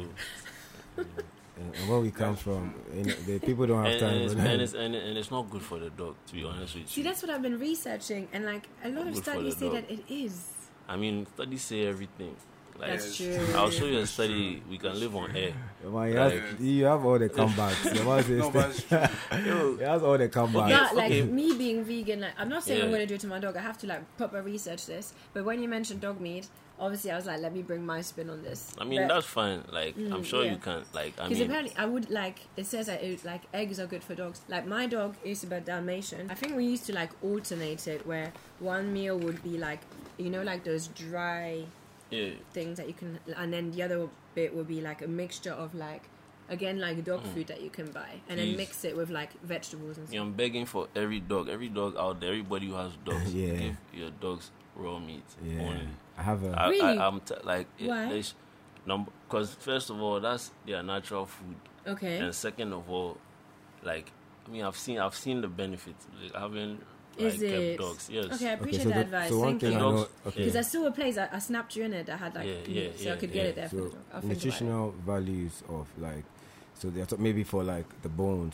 [SPEAKER 3] And, and where we come from, you know, the people don't have
[SPEAKER 4] and,
[SPEAKER 3] time.
[SPEAKER 4] and, it's,
[SPEAKER 3] for that.
[SPEAKER 4] and, it's, and, and it's not good for the dog, to be honest with
[SPEAKER 1] See,
[SPEAKER 4] you.
[SPEAKER 1] that's what I've been researching, and like a lot of
[SPEAKER 4] Good for
[SPEAKER 1] studies
[SPEAKER 4] the
[SPEAKER 1] say
[SPEAKER 4] dog.
[SPEAKER 1] that it is.
[SPEAKER 4] I mean, studies say everything. Like,
[SPEAKER 1] That's
[SPEAKER 2] Yes.
[SPEAKER 1] true.
[SPEAKER 4] I'll show you a study. We can live on air.
[SPEAKER 3] Man, you,
[SPEAKER 4] Like-
[SPEAKER 3] have, you have all the comebacks. The man says
[SPEAKER 2] No, but it's true.
[SPEAKER 3] he has all the comebacks.
[SPEAKER 4] Yeah,
[SPEAKER 1] But like
[SPEAKER 4] okay.
[SPEAKER 1] me being vegan, like I'm not saying I'm
[SPEAKER 4] Yeah.
[SPEAKER 1] going to do it to my dog. I have to like proper research this. But when you mentioned dog meat, obviously I was like, let me bring my spin on this.
[SPEAKER 4] I mean, that's fine. Like, I'm
[SPEAKER 1] Mm,
[SPEAKER 4] sure
[SPEAKER 1] yeah.
[SPEAKER 4] you can. Like, I
[SPEAKER 1] because
[SPEAKER 4] mean,
[SPEAKER 1] apparently I would like it says that it, like eggs are good for dogs. Like my dog Isabel Dalmatian. I think we used to like alternate it where one meal would be like you know like those dry
[SPEAKER 4] yeah.
[SPEAKER 1] things that you can, and then the other bit would be like a mixture of like again like dog food that you can buy, and then
[SPEAKER 4] Please.
[SPEAKER 1] mix it with like vegetables and
[SPEAKER 4] Yeah,
[SPEAKER 1] stuff.
[SPEAKER 4] I'm begging for every dog, every dog out there, everybody who has dogs,
[SPEAKER 3] Yeah.
[SPEAKER 4] give your dogs raw meat
[SPEAKER 3] Yeah,
[SPEAKER 4] only.
[SPEAKER 3] I have a.
[SPEAKER 4] I,
[SPEAKER 1] Really?
[SPEAKER 4] I, I'm t- like, it-
[SPEAKER 1] Why?
[SPEAKER 4] there's number because first of all, that's their natural food,
[SPEAKER 1] Okay.
[SPEAKER 4] and second of all, like, I mean, I've seen, I've seen the benefits like, having like
[SPEAKER 1] Is
[SPEAKER 4] kept
[SPEAKER 1] it?
[SPEAKER 4] dogs. Yes.
[SPEAKER 1] Okay, I appreciate
[SPEAKER 3] so
[SPEAKER 1] the
[SPEAKER 3] the-
[SPEAKER 1] advice.
[SPEAKER 3] so one
[SPEAKER 1] Thank
[SPEAKER 3] thing
[SPEAKER 1] you.
[SPEAKER 3] I know,
[SPEAKER 4] Dogs-
[SPEAKER 3] okay.
[SPEAKER 1] Because I saw a place, I, I snapped you in it that had like,
[SPEAKER 4] Yeah,
[SPEAKER 1] meat,
[SPEAKER 4] yeah,
[SPEAKER 1] so I
[SPEAKER 4] yeah,
[SPEAKER 1] could
[SPEAKER 4] yeah.
[SPEAKER 1] get it there.
[SPEAKER 3] So
[SPEAKER 1] for I'll think about it.
[SPEAKER 3] nutritional values of like, so they're t- maybe for like the bones.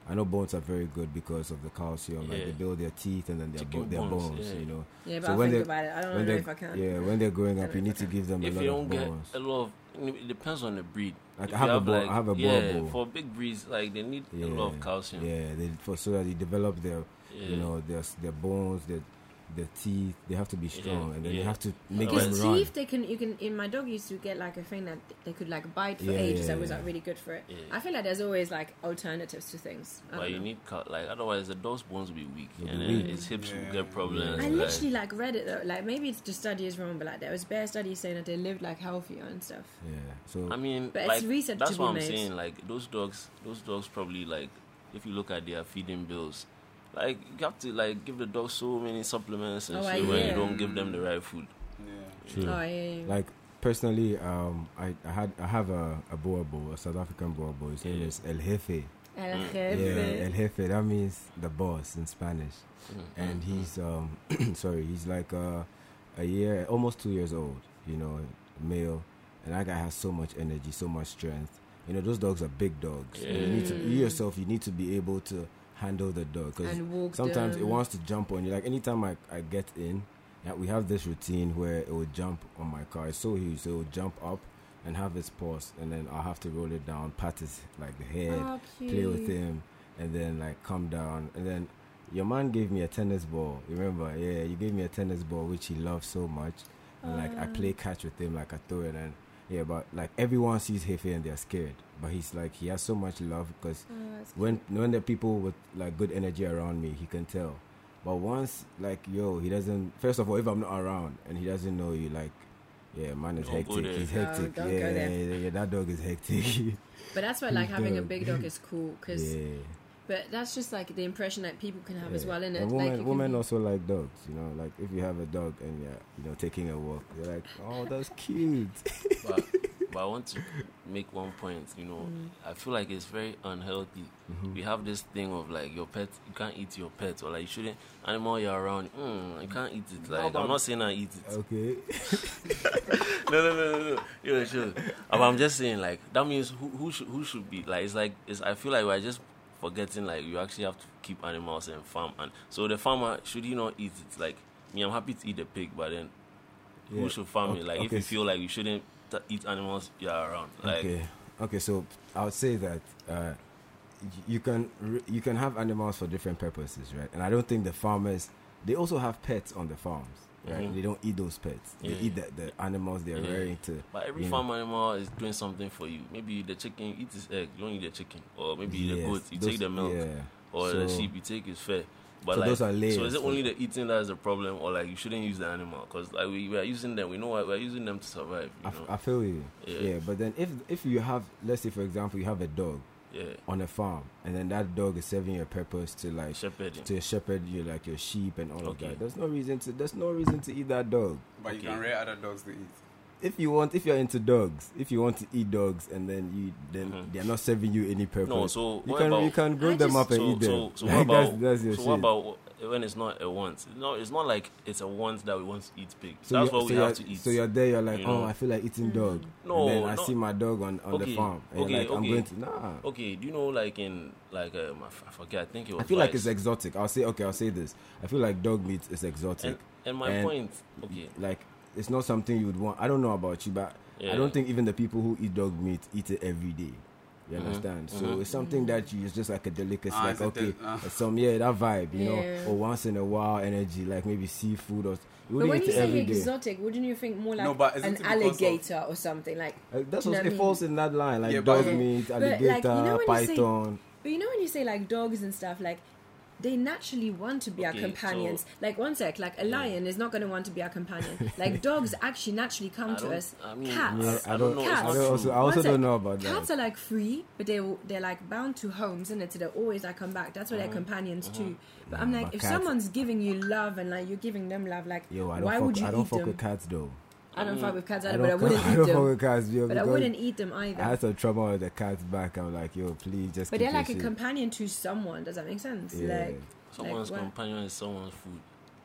[SPEAKER 3] I know bones are very good because of the calcium. Like
[SPEAKER 4] Yeah.
[SPEAKER 3] they build their teeth and then their,
[SPEAKER 4] Chicken
[SPEAKER 3] bo- their
[SPEAKER 4] bones,
[SPEAKER 3] bones.
[SPEAKER 4] yeah.
[SPEAKER 3] You know.
[SPEAKER 1] Yeah, but
[SPEAKER 3] So
[SPEAKER 1] I
[SPEAKER 3] when
[SPEAKER 1] think
[SPEAKER 3] they-
[SPEAKER 1] about it. I don't
[SPEAKER 3] when
[SPEAKER 1] know
[SPEAKER 3] they
[SPEAKER 1] if I can.
[SPEAKER 3] yeah when they're growing
[SPEAKER 1] I
[SPEAKER 3] up,
[SPEAKER 1] don't
[SPEAKER 3] you
[SPEAKER 1] know
[SPEAKER 3] need
[SPEAKER 1] if
[SPEAKER 3] to
[SPEAKER 1] I can.
[SPEAKER 3] give them a
[SPEAKER 4] If
[SPEAKER 3] lot
[SPEAKER 4] you
[SPEAKER 3] of
[SPEAKER 4] don't get
[SPEAKER 3] bones.
[SPEAKER 4] a lot of, it depends on the breed.
[SPEAKER 3] Like
[SPEAKER 4] If
[SPEAKER 3] I have
[SPEAKER 4] you
[SPEAKER 3] a bo-
[SPEAKER 4] like,
[SPEAKER 3] I have a
[SPEAKER 4] yeah,
[SPEAKER 3] Boer bull.
[SPEAKER 4] for big breeds, like they need
[SPEAKER 3] Yeah,
[SPEAKER 4] a lot of calcium.
[SPEAKER 3] Yeah, they, for so that they develop their
[SPEAKER 4] Yeah.
[SPEAKER 3] you know their their bones, their their teeth. They have to be strong,
[SPEAKER 4] Yeah,
[SPEAKER 3] and then you
[SPEAKER 4] yeah.
[SPEAKER 3] have to make
[SPEAKER 4] Otherwise-
[SPEAKER 3] them
[SPEAKER 1] Because
[SPEAKER 3] run.
[SPEAKER 1] teeth, they can, you can. In my dog used to get like a thing that they could like bite for
[SPEAKER 3] Yeah,
[SPEAKER 1] ages.
[SPEAKER 3] yeah,
[SPEAKER 1] That was
[SPEAKER 3] yeah.
[SPEAKER 1] like really good for it.
[SPEAKER 4] Yeah.
[SPEAKER 1] I feel like there's always like alternatives to things. I
[SPEAKER 4] But
[SPEAKER 1] don't
[SPEAKER 4] you
[SPEAKER 1] know.
[SPEAKER 4] need cal- like otherwise the dog's bones will be weak,
[SPEAKER 3] They'll
[SPEAKER 4] and
[SPEAKER 3] be
[SPEAKER 4] then
[SPEAKER 3] weak.
[SPEAKER 4] its hips will
[SPEAKER 2] Yeah.
[SPEAKER 4] get problems.
[SPEAKER 3] Yeah.
[SPEAKER 1] I
[SPEAKER 4] like-
[SPEAKER 1] literally like read it though. Like maybe it's the study is wrong, but like there was bare studies saying that they lived like healthier and stuff.
[SPEAKER 3] Yeah, so
[SPEAKER 4] I mean,
[SPEAKER 1] But it's
[SPEAKER 4] like,
[SPEAKER 1] research
[SPEAKER 4] that's
[SPEAKER 1] to be
[SPEAKER 4] what I'm
[SPEAKER 1] made.
[SPEAKER 4] saying. Like those dogs, those dogs probably like, if you look at their feeding bills, like you have to like give the dog so many supplements and
[SPEAKER 1] Oh,
[SPEAKER 4] shit
[SPEAKER 1] I-
[SPEAKER 4] when
[SPEAKER 1] yeah.
[SPEAKER 4] you don't give them the right food.
[SPEAKER 2] Yeah.
[SPEAKER 3] true.
[SPEAKER 1] Oh yeah, yeah.
[SPEAKER 3] Like personally, um, I, I had I have a a Boer bull, a South African Boer bull. His name
[SPEAKER 4] Yeah.
[SPEAKER 3] is El Jefe.
[SPEAKER 1] El
[SPEAKER 4] Mm.
[SPEAKER 1] Jefe.
[SPEAKER 3] Yeah, El Jefe. That means the boss in Spanish.
[SPEAKER 4] Mm.
[SPEAKER 3] And he's um, sorry, he's like uh, a year, almost two years old. You know, male, and that guy has so much energy, so much strength. You know, those dogs are big dogs. And you need to, you
[SPEAKER 1] Yeah.
[SPEAKER 3] yourself, you need to be able to handle the dog because
[SPEAKER 1] And walk
[SPEAKER 3] sometimes it
[SPEAKER 1] them.
[SPEAKER 3] wants to jump on you. Like anytime I, I get in, yeah, we have this routine where it will jump on my car. It's so huge, so it will jump up and have its paws, and then I'll have to roll it down, pat his like the head,
[SPEAKER 1] Oh,
[SPEAKER 3] play with
[SPEAKER 1] cute.
[SPEAKER 3] him, and then like come down. And then your man gave me a tennis ball. Remember? Yeah, you gave me a tennis ball which he loves so much. And like I
[SPEAKER 1] Ah.
[SPEAKER 3] play catch with him, like I throw it, and yeah, but like everyone sees Hefe and they're scared. But he's like he has so much love because
[SPEAKER 1] Oh, that's
[SPEAKER 3] when when the people with like good energy around me, he can tell. But once like yo, he doesn't. First of all, if I'm not around and he doesn't know you, like yeah, man is
[SPEAKER 4] Don't go
[SPEAKER 3] hectic.
[SPEAKER 4] there.
[SPEAKER 3] He's
[SPEAKER 1] No,
[SPEAKER 3] hectic.
[SPEAKER 1] don't
[SPEAKER 3] yeah,
[SPEAKER 1] go there.
[SPEAKER 3] yeah, yeah, that dog is hectic.
[SPEAKER 1] But that's why like
[SPEAKER 3] Big
[SPEAKER 1] having a
[SPEAKER 3] dog.
[SPEAKER 1] big dog is cool because.
[SPEAKER 3] yeah.
[SPEAKER 1] But that's just like the impression that people can have as
[SPEAKER 3] Yeah.
[SPEAKER 1] well, innit?
[SPEAKER 3] And
[SPEAKER 1] Like
[SPEAKER 3] women,
[SPEAKER 1] you
[SPEAKER 3] women
[SPEAKER 1] can be-
[SPEAKER 3] also like dogs, you know. Like if you have a dog and you're, you know, taking a walk, you're like, oh, that's cute.
[SPEAKER 4] but, but I want to make one point. You know,
[SPEAKER 1] Mm.
[SPEAKER 4] I feel like it's very unhealthy.
[SPEAKER 3] Mhm.
[SPEAKER 4] We have this thing of like your pet, you can't eat your pet, or like you shouldn't animal you're around. Mm, you can't eat it. Like I'm not saying I eat it.
[SPEAKER 3] Okay.
[SPEAKER 4] no, no, no, no, no. Yeah, sure. But I'm just saying, like, that means who who should who should be like? It's like it's. I feel like we're just forgetting, like, you actually have to keep animals and farm, and so the farmer should he not eat it? Like me, I'm happy to eat the pig, but then
[SPEAKER 3] Yeah.
[SPEAKER 4] who should farm
[SPEAKER 3] Okay,
[SPEAKER 4] it? Like if
[SPEAKER 3] okay,
[SPEAKER 4] you
[SPEAKER 3] so-
[SPEAKER 4] feel like you shouldn't t- eat animals you're around, like
[SPEAKER 3] Okay. Okay. So I would say that uh, y- you can re- you can have animals for different purposes, right? And I don't think the farmers they also have pets on the farms, right?
[SPEAKER 4] Mhm.
[SPEAKER 3] They don't eat those pets. They
[SPEAKER 4] Yeah.
[SPEAKER 3] eat the, the animals they're
[SPEAKER 4] Yeah.
[SPEAKER 3] rearing to.
[SPEAKER 4] But every
[SPEAKER 3] you know.
[SPEAKER 4] farm animal is doing something for you. Maybe the chicken you eat its egg, you don't eat the chicken, or maybe the
[SPEAKER 3] Yes,
[SPEAKER 4] goat you
[SPEAKER 3] those-
[SPEAKER 4] take the milk,
[SPEAKER 3] Yeah.
[SPEAKER 4] or the
[SPEAKER 3] So-
[SPEAKER 4] sheep you take his fur. But
[SPEAKER 3] So
[SPEAKER 4] like,
[SPEAKER 3] those are
[SPEAKER 4] so
[SPEAKER 3] layers,
[SPEAKER 4] is it
[SPEAKER 3] so-
[SPEAKER 4] only the eating that is the problem, or like you shouldn't use the animal? Because like we, we are using them, we know why we're using them to survive. You
[SPEAKER 3] I,
[SPEAKER 4] know?
[SPEAKER 3] f- I feel you.
[SPEAKER 4] Yeah.
[SPEAKER 3] Yeah. But then if if you have, let's say for example, you have a dog
[SPEAKER 4] yeah,
[SPEAKER 3] on a farm, and then that dog is serving your purpose to like
[SPEAKER 4] shepherding.
[SPEAKER 3] to shepherd you like your sheep and all of
[SPEAKER 4] Okay.
[SPEAKER 3] that. There's no reason to. There's no reason to eat that dog.
[SPEAKER 2] But you
[SPEAKER 4] Okay.
[SPEAKER 2] can rear other dogs to eat.
[SPEAKER 3] If you want, if you're into dogs, if you want to eat dogs, and then you then
[SPEAKER 4] Mhm.
[SPEAKER 3] they're not serving you any purpose.
[SPEAKER 4] No, so
[SPEAKER 3] you
[SPEAKER 4] what
[SPEAKER 3] can
[SPEAKER 4] about
[SPEAKER 3] you can grow
[SPEAKER 1] I
[SPEAKER 3] them
[SPEAKER 1] just-
[SPEAKER 3] up and
[SPEAKER 4] so,
[SPEAKER 3] eat them.
[SPEAKER 4] so, so
[SPEAKER 3] Like,
[SPEAKER 4] what about
[SPEAKER 3] that's, that's your
[SPEAKER 4] so
[SPEAKER 3] shit.
[SPEAKER 4] what about when it's not a want? No, it's not like it's a want that we want to eat pig.
[SPEAKER 3] So
[SPEAKER 4] That's
[SPEAKER 3] you're-
[SPEAKER 4] what we
[SPEAKER 3] so
[SPEAKER 4] have
[SPEAKER 3] you're-
[SPEAKER 4] to eat.
[SPEAKER 3] So you're there, you're like,
[SPEAKER 4] You
[SPEAKER 3] oh,
[SPEAKER 4] know?
[SPEAKER 3] I feel like eating dog.
[SPEAKER 4] No,
[SPEAKER 3] and then I
[SPEAKER 4] no.
[SPEAKER 3] see my dog on, on the
[SPEAKER 4] Okay,
[SPEAKER 3] farm, and
[SPEAKER 4] okay,
[SPEAKER 3] you're like, I'm
[SPEAKER 4] okay.
[SPEAKER 3] going to nah.
[SPEAKER 4] Okay, do you know like in like um, I f- I forget? I think it was.
[SPEAKER 3] I feel like
[SPEAKER 4] Vice.
[SPEAKER 3] it's exotic. I'll say okay. I'll say this. I feel like dog meat is exotic.
[SPEAKER 4] And, and my
[SPEAKER 3] And-
[SPEAKER 4] point, okay,
[SPEAKER 3] Like it's not something you would want. I don't know about you, but
[SPEAKER 4] Yeah.
[SPEAKER 3] I don't think even the people who eat dog meat eat it every day. You
[SPEAKER 4] Mhm,
[SPEAKER 3] understand? So
[SPEAKER 4] mhm.
[SPEAKER 3] it's something that you it's just like a delicacy.
[SPEAKER 2] Ah,
[SPEAKER 3] like
[SPEAKER 2] it's a
[SPEAKER 3] okay,
[SPEAKER 2] del- ah.
[SPEAKER 3] it's some yeah that vibe, you
[SPEAKER 1] Yeah.
[SPEAKER 3] know, or once in a while energy, like maybe seafood or. You
[SPEAKER 1] But
[SPEAKER 3] wouldn't
[SPEAKER 1] when
[SPEAKER 3] eat
[SPEAKER 1] you
[SPEAKER 3] it
[SPEAKER 1] say
[SPEAKER 3] every day.
[SPEAKER 1] exotic, wouldn't you think more like
[SPEAKER 2] No, but
[SPEAKER 1] an
[SPEAKER 2] isn't it because of-
[SPEAKER 1] alligator or something? Like,
[SPEAKER 3] Uh, that's
[SPEAKER 1] Do you
[SPEAKER 3] what
[SPEAKER 1] know
[SPEAKER 3] it
[SPEAKER 1] what I
[SPEAKER 3] falls in that line, like
[SPEAKER 2] Yeah, but-
[SPEAKER 3] dog
[SPEAKER 1] Yeah.
[SPEAKER 3] meat,
[SPEAKER 1] But, like,
[SPEAKER 3] alligator,
[SPEAKER 1] you know when you say-
[SPEAKER 3] python.
[SPEAKER 1] but you know when you say like dogs and stuff, like they naturally want to be our
[SPEAKER 4] Okay,
[SPEAKER 1] companions.
[SPEAKER 4] so-
[SPEAKER 1] like one sec, like a lion is not going to want to be our companion. Like dogs actually naturally come
[SPEAKER 4] I
[SPEAKER 1] to
[SPEAKER 4] don't-
[SPEAKER 1] us.
[SPEAKER 4] I mean,
[SPEAKER 1] Cats.
[SPEAKER 3] Yeah,
[SPEAKER 4] I
[SPEAKER 3] I
[SPEAKER 4] don't
[SPEAKER 3] don't.
[SPEAKER 4] know.
[SPEAKER 1] Cats.
[SPEAKER 3] I,
[SPEAKER 4] It's
[SPEAKER 3] don't
[SPEAKER 4] not
[SPEAKER 3] also,
[SPEAKER 4] true.
[SPEAKER 3] I also
[SPEAKER 1] One sec.
[SPEAKER 3] don't know about
[SPEAKER 1] Cats
[SPEAKER 3] that.
[SPEAKER 1] are like free, but they they're like bound to homes, and it? So they're always like come back. That's why
[SPEAKER 4] Uh-huh.
[SPEAKER 1] they're companions too. But I'm
[SPEAKER 3] Nah,
[SPEAKER 1] like,
[SPEAKER 3] but
[SPEAKER 1] if
[SPEAKER 3] cats-
[SPEAKER 1] someone's giving you love and like you're giving them love, like
[SPEAKER 3] Yo, I don't
[SPEAKER 1] why
[SPEAKER 3] fuck,
[SPEAKER 1] would you
[SPEAKER 3] I don't
[SPEAKER 1] eat
[SPEAKER 3] fuck
[SPEAKER 1] them?
[SPEAKER 3] with cats though.
[SPEAKER 1] I don't fuck with cats
[SPEAKER 3] I
[SPEAKER 1] either,
[SPEAKER 3] don't,
[SPEAKER 1] but I wouldn't
[SPEAKER 3] I
[SPEAKER 1] eat
[SPEAKER 3] don't fuck
[SPEAKER 1] them.
[SPEAKER 3] with cats, yo,
[SPEAKER 1] But I
[SPEAKER 3] because
[SPEAKER 1] wouldn't eat them
[SPEAKER 3] I
[SPEAKER 1] either.
[SPEAKER 3] had some trouble with the cat's back. I'm like, yo, please just.
[SPEAKER 1] But
[SPEAKER 3] keep
[SPEAKER 1] they're like a
[SPEAKER 3] your shit.
[SPEAKER 1] companion to someone. Does that make sense?
[SPEAKER 3] Yeah.
[SPEAKER 1] Like,
[SPEAKER 4] someone's
[SPEAKER 1] like what?
[SPEAKER 4] companion is someone's food.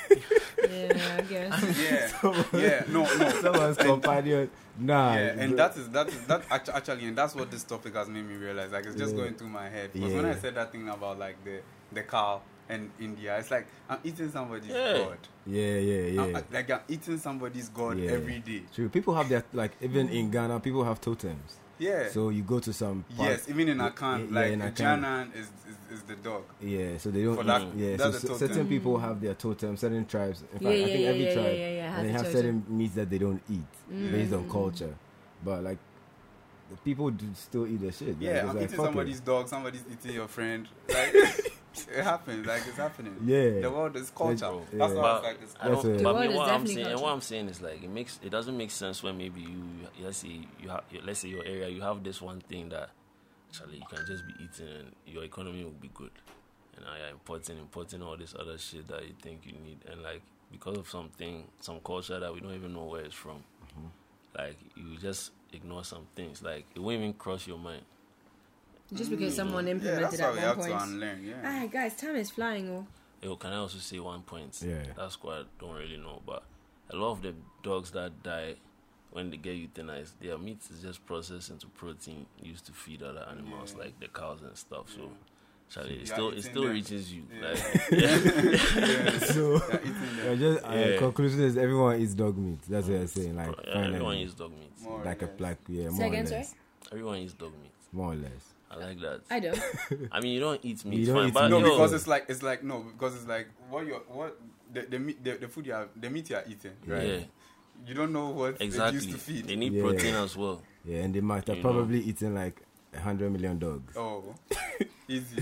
[SPEAKER 1] Yeah, I guess.
[SPEAKER 2] Yeah, yeah, no, no.
[SPEAKER 3] Someone's companion. Nah.
[SPEAKER 2] Yeah, and that is that is that act- actually, and that's what this topic has made me realize. Like, it's just
[SPEAKER 3] Yeah.
[SPEAKER 2] going through my head. Because
[SPEAKER 3] Yeah.
[SPEAKER 2] when I said that thing about like the the cow and India, it's like I'm eating somebody's
[SPEAKER 4] Yeah.
[SPEAKER 2] god.
[SPEAKER 3] Yeah, yeah, yeah.
[SPEAKER 2] I'm, like I'm eating somebody's god
[SPEAKER 3] Yeah.
[SPEAKER 2] every day.
[SPEAKER 3] True. People have their, like, even in Ghana, people have totems.
[SPEAKER 2] Yeah.
[SPEAKER 3] So you go to some park-
[SPEAKER 2] yes, even in
[SPEAKER 3] Yeah,
[SPEAKER 2] Akan,
[SPEAKER 3] yeah,
[SPEAKER 2] like
[SPEAKER 3] in Akan.
[SPEAKER 2] Janan is, is is the dog.
[SPEAKER 3] Yeah, so they don't
[SPEAKER 2] For
[SPEAKER 3] eat.
[SPEAKER 2] that-
[SPEAKER 3] yeah,
[SPEAKER 2] that's
[SPEAKER 3] so
[SPEAKER 2] the
[SPEAKER 3] c-
[SPEAKER 2] totem.
[SPEAKER 3] certain people have their totem, certain tribes. In fact,
[SPEAKER 1] Yeah,
[SPEAKER 3] I
[SPEAKER 1] yeah,
[SPEAKER 3] think
[SPEAKER 1] yeah,
[SPEAKER 3] every
[SPEAKER 1] yeah,
[SPEAKER 3] tribe,
[SPEAKER 1] yeah, yeah, yeah, has
[SPEAKER 3] and they
[SPEAKER 1] a
[SPEAKER 3] have
[SPEAKER 1] totem.
[SPEAKER 3] certain meats that they don't eat
[SPEAKER 1] Mm.
[SPEAKER 3] based on culture. But like, the people do still eat their shit. Like,
[SPEAKER 2] Yeah,
[SPEAKER 3] it's
[SPEAKER 2] I'm
[SPEAKER 3] like,
[SPEAKER 2] eating
[SPEAKER 3] fuck it.
[SPEAKER 2] somebody's dog, somebody's eating your friend. Like it happens, like it's happening.
[SPEAKER 3] Yeah.
[SPEAKER 2] The world is culture.
[SPEAKER 3] Like,
[SPEAKER 2] That's
[SPEAKER 3] yeah.
[SPEAKER 2] why
[SPEAKER 4] But
[SPEAKER 2] it's like it's
[SPEAKER 4] I don't,
[SPEAKER 3] That's it.
[SPEAKER 1] The
[SPEAKER 4] but
[SPEAKER 1] world
[SPEAKER 4] me,
[SPEAKER 1] is
[SPEAKER 4] what I'm
[SPEAKER 1] definitely
[SPEAKER 4] saying, and
[SPEAKER 1] culture.
[SPEAKER 4] what I'm saying is like it makes it doesn't make sense when maybe you let's say you have let's say your area you have this one thing that actually you can just be eating and your economy will be good, and now you're importing importing all this other shit that you think you need, and like because of something some culture that we don't even know where it's from, like you just ignore some things, like it won't even cross your mind.
[SPEAKER 1] Just because someone
[SPEAKER 2] yeah,
[SPEAKER 1] implemented
[SPEAKER 2] that's why
[SPEAKER 1] at
[SPEAKER 2] we
[SPEAKER 1] one
[SPEAKER 2] have
[SPEAKER 1] point.
[SPEAKER 2] to unlearn. Yeah.
[SPEAKER 1] Ah, guys, time is flying. Oh.
[SPEAKER 4] Yo, can I also say one point?
[SPEAKER 3] Yeah.
[SPEAKER 4] That's what I don't really know, but a lot of the dogs that die when they get euthanized, their meat is just processed into protein used to feed other animals
[SPEAKER 2] Yeah.
[SPEAKER 4] like the cows and stuff. So, Charlie, it
[SPEAKER 2] you're
[SPEAKER 4] still it
[SPEAKER 2] eating
[SPEAKER 4] still
[SPEAKER 2] them.
[SPEAKER 4] reaches you.
[SPEAKER 2] Yeah.
[SPEAKER 4] Like,
[SPEAKER 2] Yeah.
[SPEAKER 3] So,
[SPEAKER 2] You're eating
[SPEAKER 3] yeah,
[SPEAKER 2] them.
[SPEAKER 3] just uh,
[SPEAKER 4] Yeah.
[SPEAKER 3] conclusion is everyone eats dog meat. That's what I'm saying. Like,
[SPEAKER 4] yeah,
[SPEAKER 3] finally,
[SPEAKER 4] everyone eats dog meat.
[SPEAKER 2] More or
[SPEAKER 3] like a
[SPEAKER 2] less.
[SPEAKER 3] like yeah,
[SPEAKER 1] Say
[SPEAKER 3] more or
[SPEAKER 1] again,
[SPEAKER 3] less,
[SPEAKER 1] sorry?
[SPEAKER 4] Everyone eats dog meat.
[SPEAKER 3] more or less.
[SPEAKER 4] I like that.
[SPEAKER 1] I don't.
[SPEAKER 4] I mean, you don't eat meat,
[SPEAKER 3] You don't
[SPEAKER 4] fine,
[SPEAKER 3] eat
[SPEAKER 4] but
[SPEAKER 3] meat.
[SPEAKER 2] No,
[SPEAKER 4] yo,
[SPEAKER 2] because it's like it's like no, because it's like what you what the the meat the, the food you are the meat you are eating, right?
[SPEAKER 4] yeah,
[SPEAKER 2] You don't know what
[SPEAKER 4] exactly.
[SPEAKER 2] it used to feed.
[SPEAKER 4] They need
[SPEAKER 3] Yeah.
[SPEAKER 4] protein as well.
[SPEAKER 3] Yeah, and they might have
[SPEAKER 4] You know.
[SPEAKER 3] probably eaten like a hundred million dogs.
[SPEAKER 2] Oh, easy,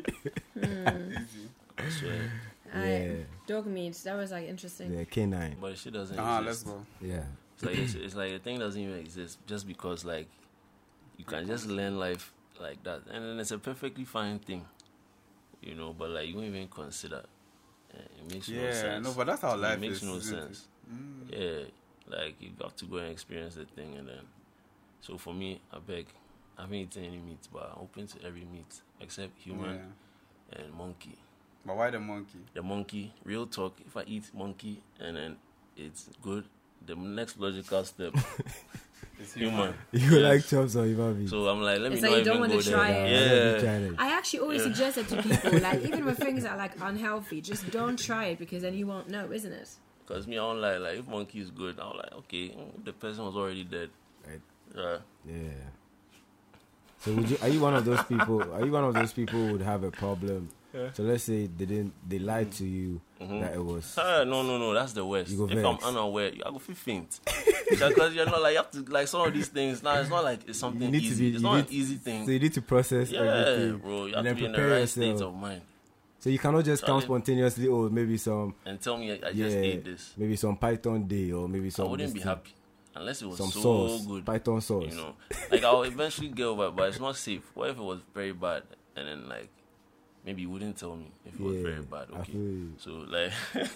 [SPEAKER 1] Hmm.
[SPEAKER 2] easy.
[SPEAKER 4] I swear.
[SPEAKER 3] Yeah.
[SPEAKER 1] Dog meat. That was like interesting.
[SPEAKER 3] Yeah, canine.
[SPEAKER 4] But shit doesn't
[SPEAKER 2] Ah, let's
[SPEAKER 4] exist.
[SPEAKER 2] go.
[SPEAKER 3] Yeah.
[SPEAKER 4] It's like it's, it's like a thing doesn't even exist just because like you can just learn life like that, and then it's a perfectly fine thing, you know. But like you won't even consider. Uh, it makes no
[SPEAKER 2] Yeah,
[SPEAKER 4] sense.
[SPEAKER 2] no, but that's how
[SPEAKER 4] it
[SPEAKER 2] life
[SPEAKER 4] makes
[SPEAKER 2] is.
[SPEAKER 4] no
[SPEAKER 2] isn't it?
[SPEAKER 4] sense.
[SPEAKER 2] Mm.
[SPEAKER 4] Yeah, like you have to go and experience the thing, and then. So for me, I beg, I haven't eaten any meat, but I'm open to every meat except human
[SPEAKER 2] Yeah.
[SPEAKER 4] and monkey.
[SPEAKER 2] But why the monkey?
[SPEAKER 4] The monkey, real talk. If I eat monkey and then it's good, the next logical step,
[SPEAKER 2] It's
[SPEAKER 4] human.
[SPEAKER 3] You
[SPEAKER 4] Yes.
[SPEAKER 3] like chops or you want
[SPEAKER 4] So I'm like, let
[SPEAKER 1] It's
[SPEAKER 4] me
[SPEAKER 1] like
[SPEAKER 4] not
[SPEAKER 1] you don't
[SPEAKER 4] even
[SPEAKER 1] want
[SPEAKER 4] go
[SPEAKER 1] to
[SPEAKER 4] there.
[SPEAKER 1] try it.
[SPEAKER 4] Yeah.
[SPEAKER 1] I actually always
[SPEAKER 4] Yeah.
[SPEAKER 1] suggest it to people, like even with things that are like unhealthy, just don't try it because then you won't know, isn't it?
[SPEAKER 4] Because me, I'm like, like, if monkey is good, I'm like, okay, mm, the person was already dead.
[SPEAKER 3] Right.
[SPEAKER 4] Yeah.
[SPEAKER 3] Yeah. So would you? Are you one of those people? Are you one of those people who would have a problem?
[SPEAKER 4] Yeah.
[SPEAKER 3] So let's say they didn't. They lied to you
[SPEAKER 4] Mhm.
[SPEAKER 3] that it was.
[SPEAKER 4] Ah, no, no, no, that's the worst.
[SPEAKER 3] You go
[SPEAKER 4] If
[SPEAKER 3] vex.
[SPEAKER 4] I'm unaware, I go feel faint. Because you're not like, you have to, like, some of these things, now it's not like it's something
[SPEAKER 3] You need to
[SPEAKER 4] easy.
[SPEAKER 3] be-
[SPEAKER 4] it's
[SPEAKER 3] you
[SPEAKER 4] not
[SPEAKER 3] need
[SPEAKER 4] an easy thing.
[SPEAKER 3] So you need to process
[SPEAKER 4] Yeah,
[SPEAKER 3] everything.
[SPEAKER 4] bro, you
[SPEAKER 3] and
[SPEAKER 4] have
[SPEAKER 3] then
[SPEAKER 4] to be in the
[SPEAKER 3] prepare
[SPEAKER 4] right state
[SPEAKER 3] yourself.
[SPEAKER 4] of mind.
[SPEAKER 3] So you cannot just come
[SPEAKER 4] Charlie-
[SPEAKER 3] spontaneously. Oh, maybe some.
[SPEAKER 4] And tell me I, I
[SPEAKER 3] yeah,
[SPEAKER 4] just ate this.
[SPEAKER 3] maybe some Python day or maybe some.
[SPEAKER 4] I wouldn't
[SPEAKER 3] this
[SPEAKER 4] be
[SPEAKER 3] thing.
[SPEAKER 4] happy. Unless it was
[SPEAKER 3] Some
[SPEAKER 4] so
[SPEAKER 3] sauce,
[SPEAKER 4] good.
[SPEAKER 3] Python sauce.
[SPEAKER 4] You know, like I'll eventually get over it, but it's not safe. What if it was very bad, and then like maybe you wouldn't tell me if it was
[SPEAKER 3] Yeah,
[SPEAKER 4] very bad?
[SPEAKER 3] I
[SPEAKER 4] Okay,
[SPEAKER 3] feel you.
[SPEAKER 4] so like,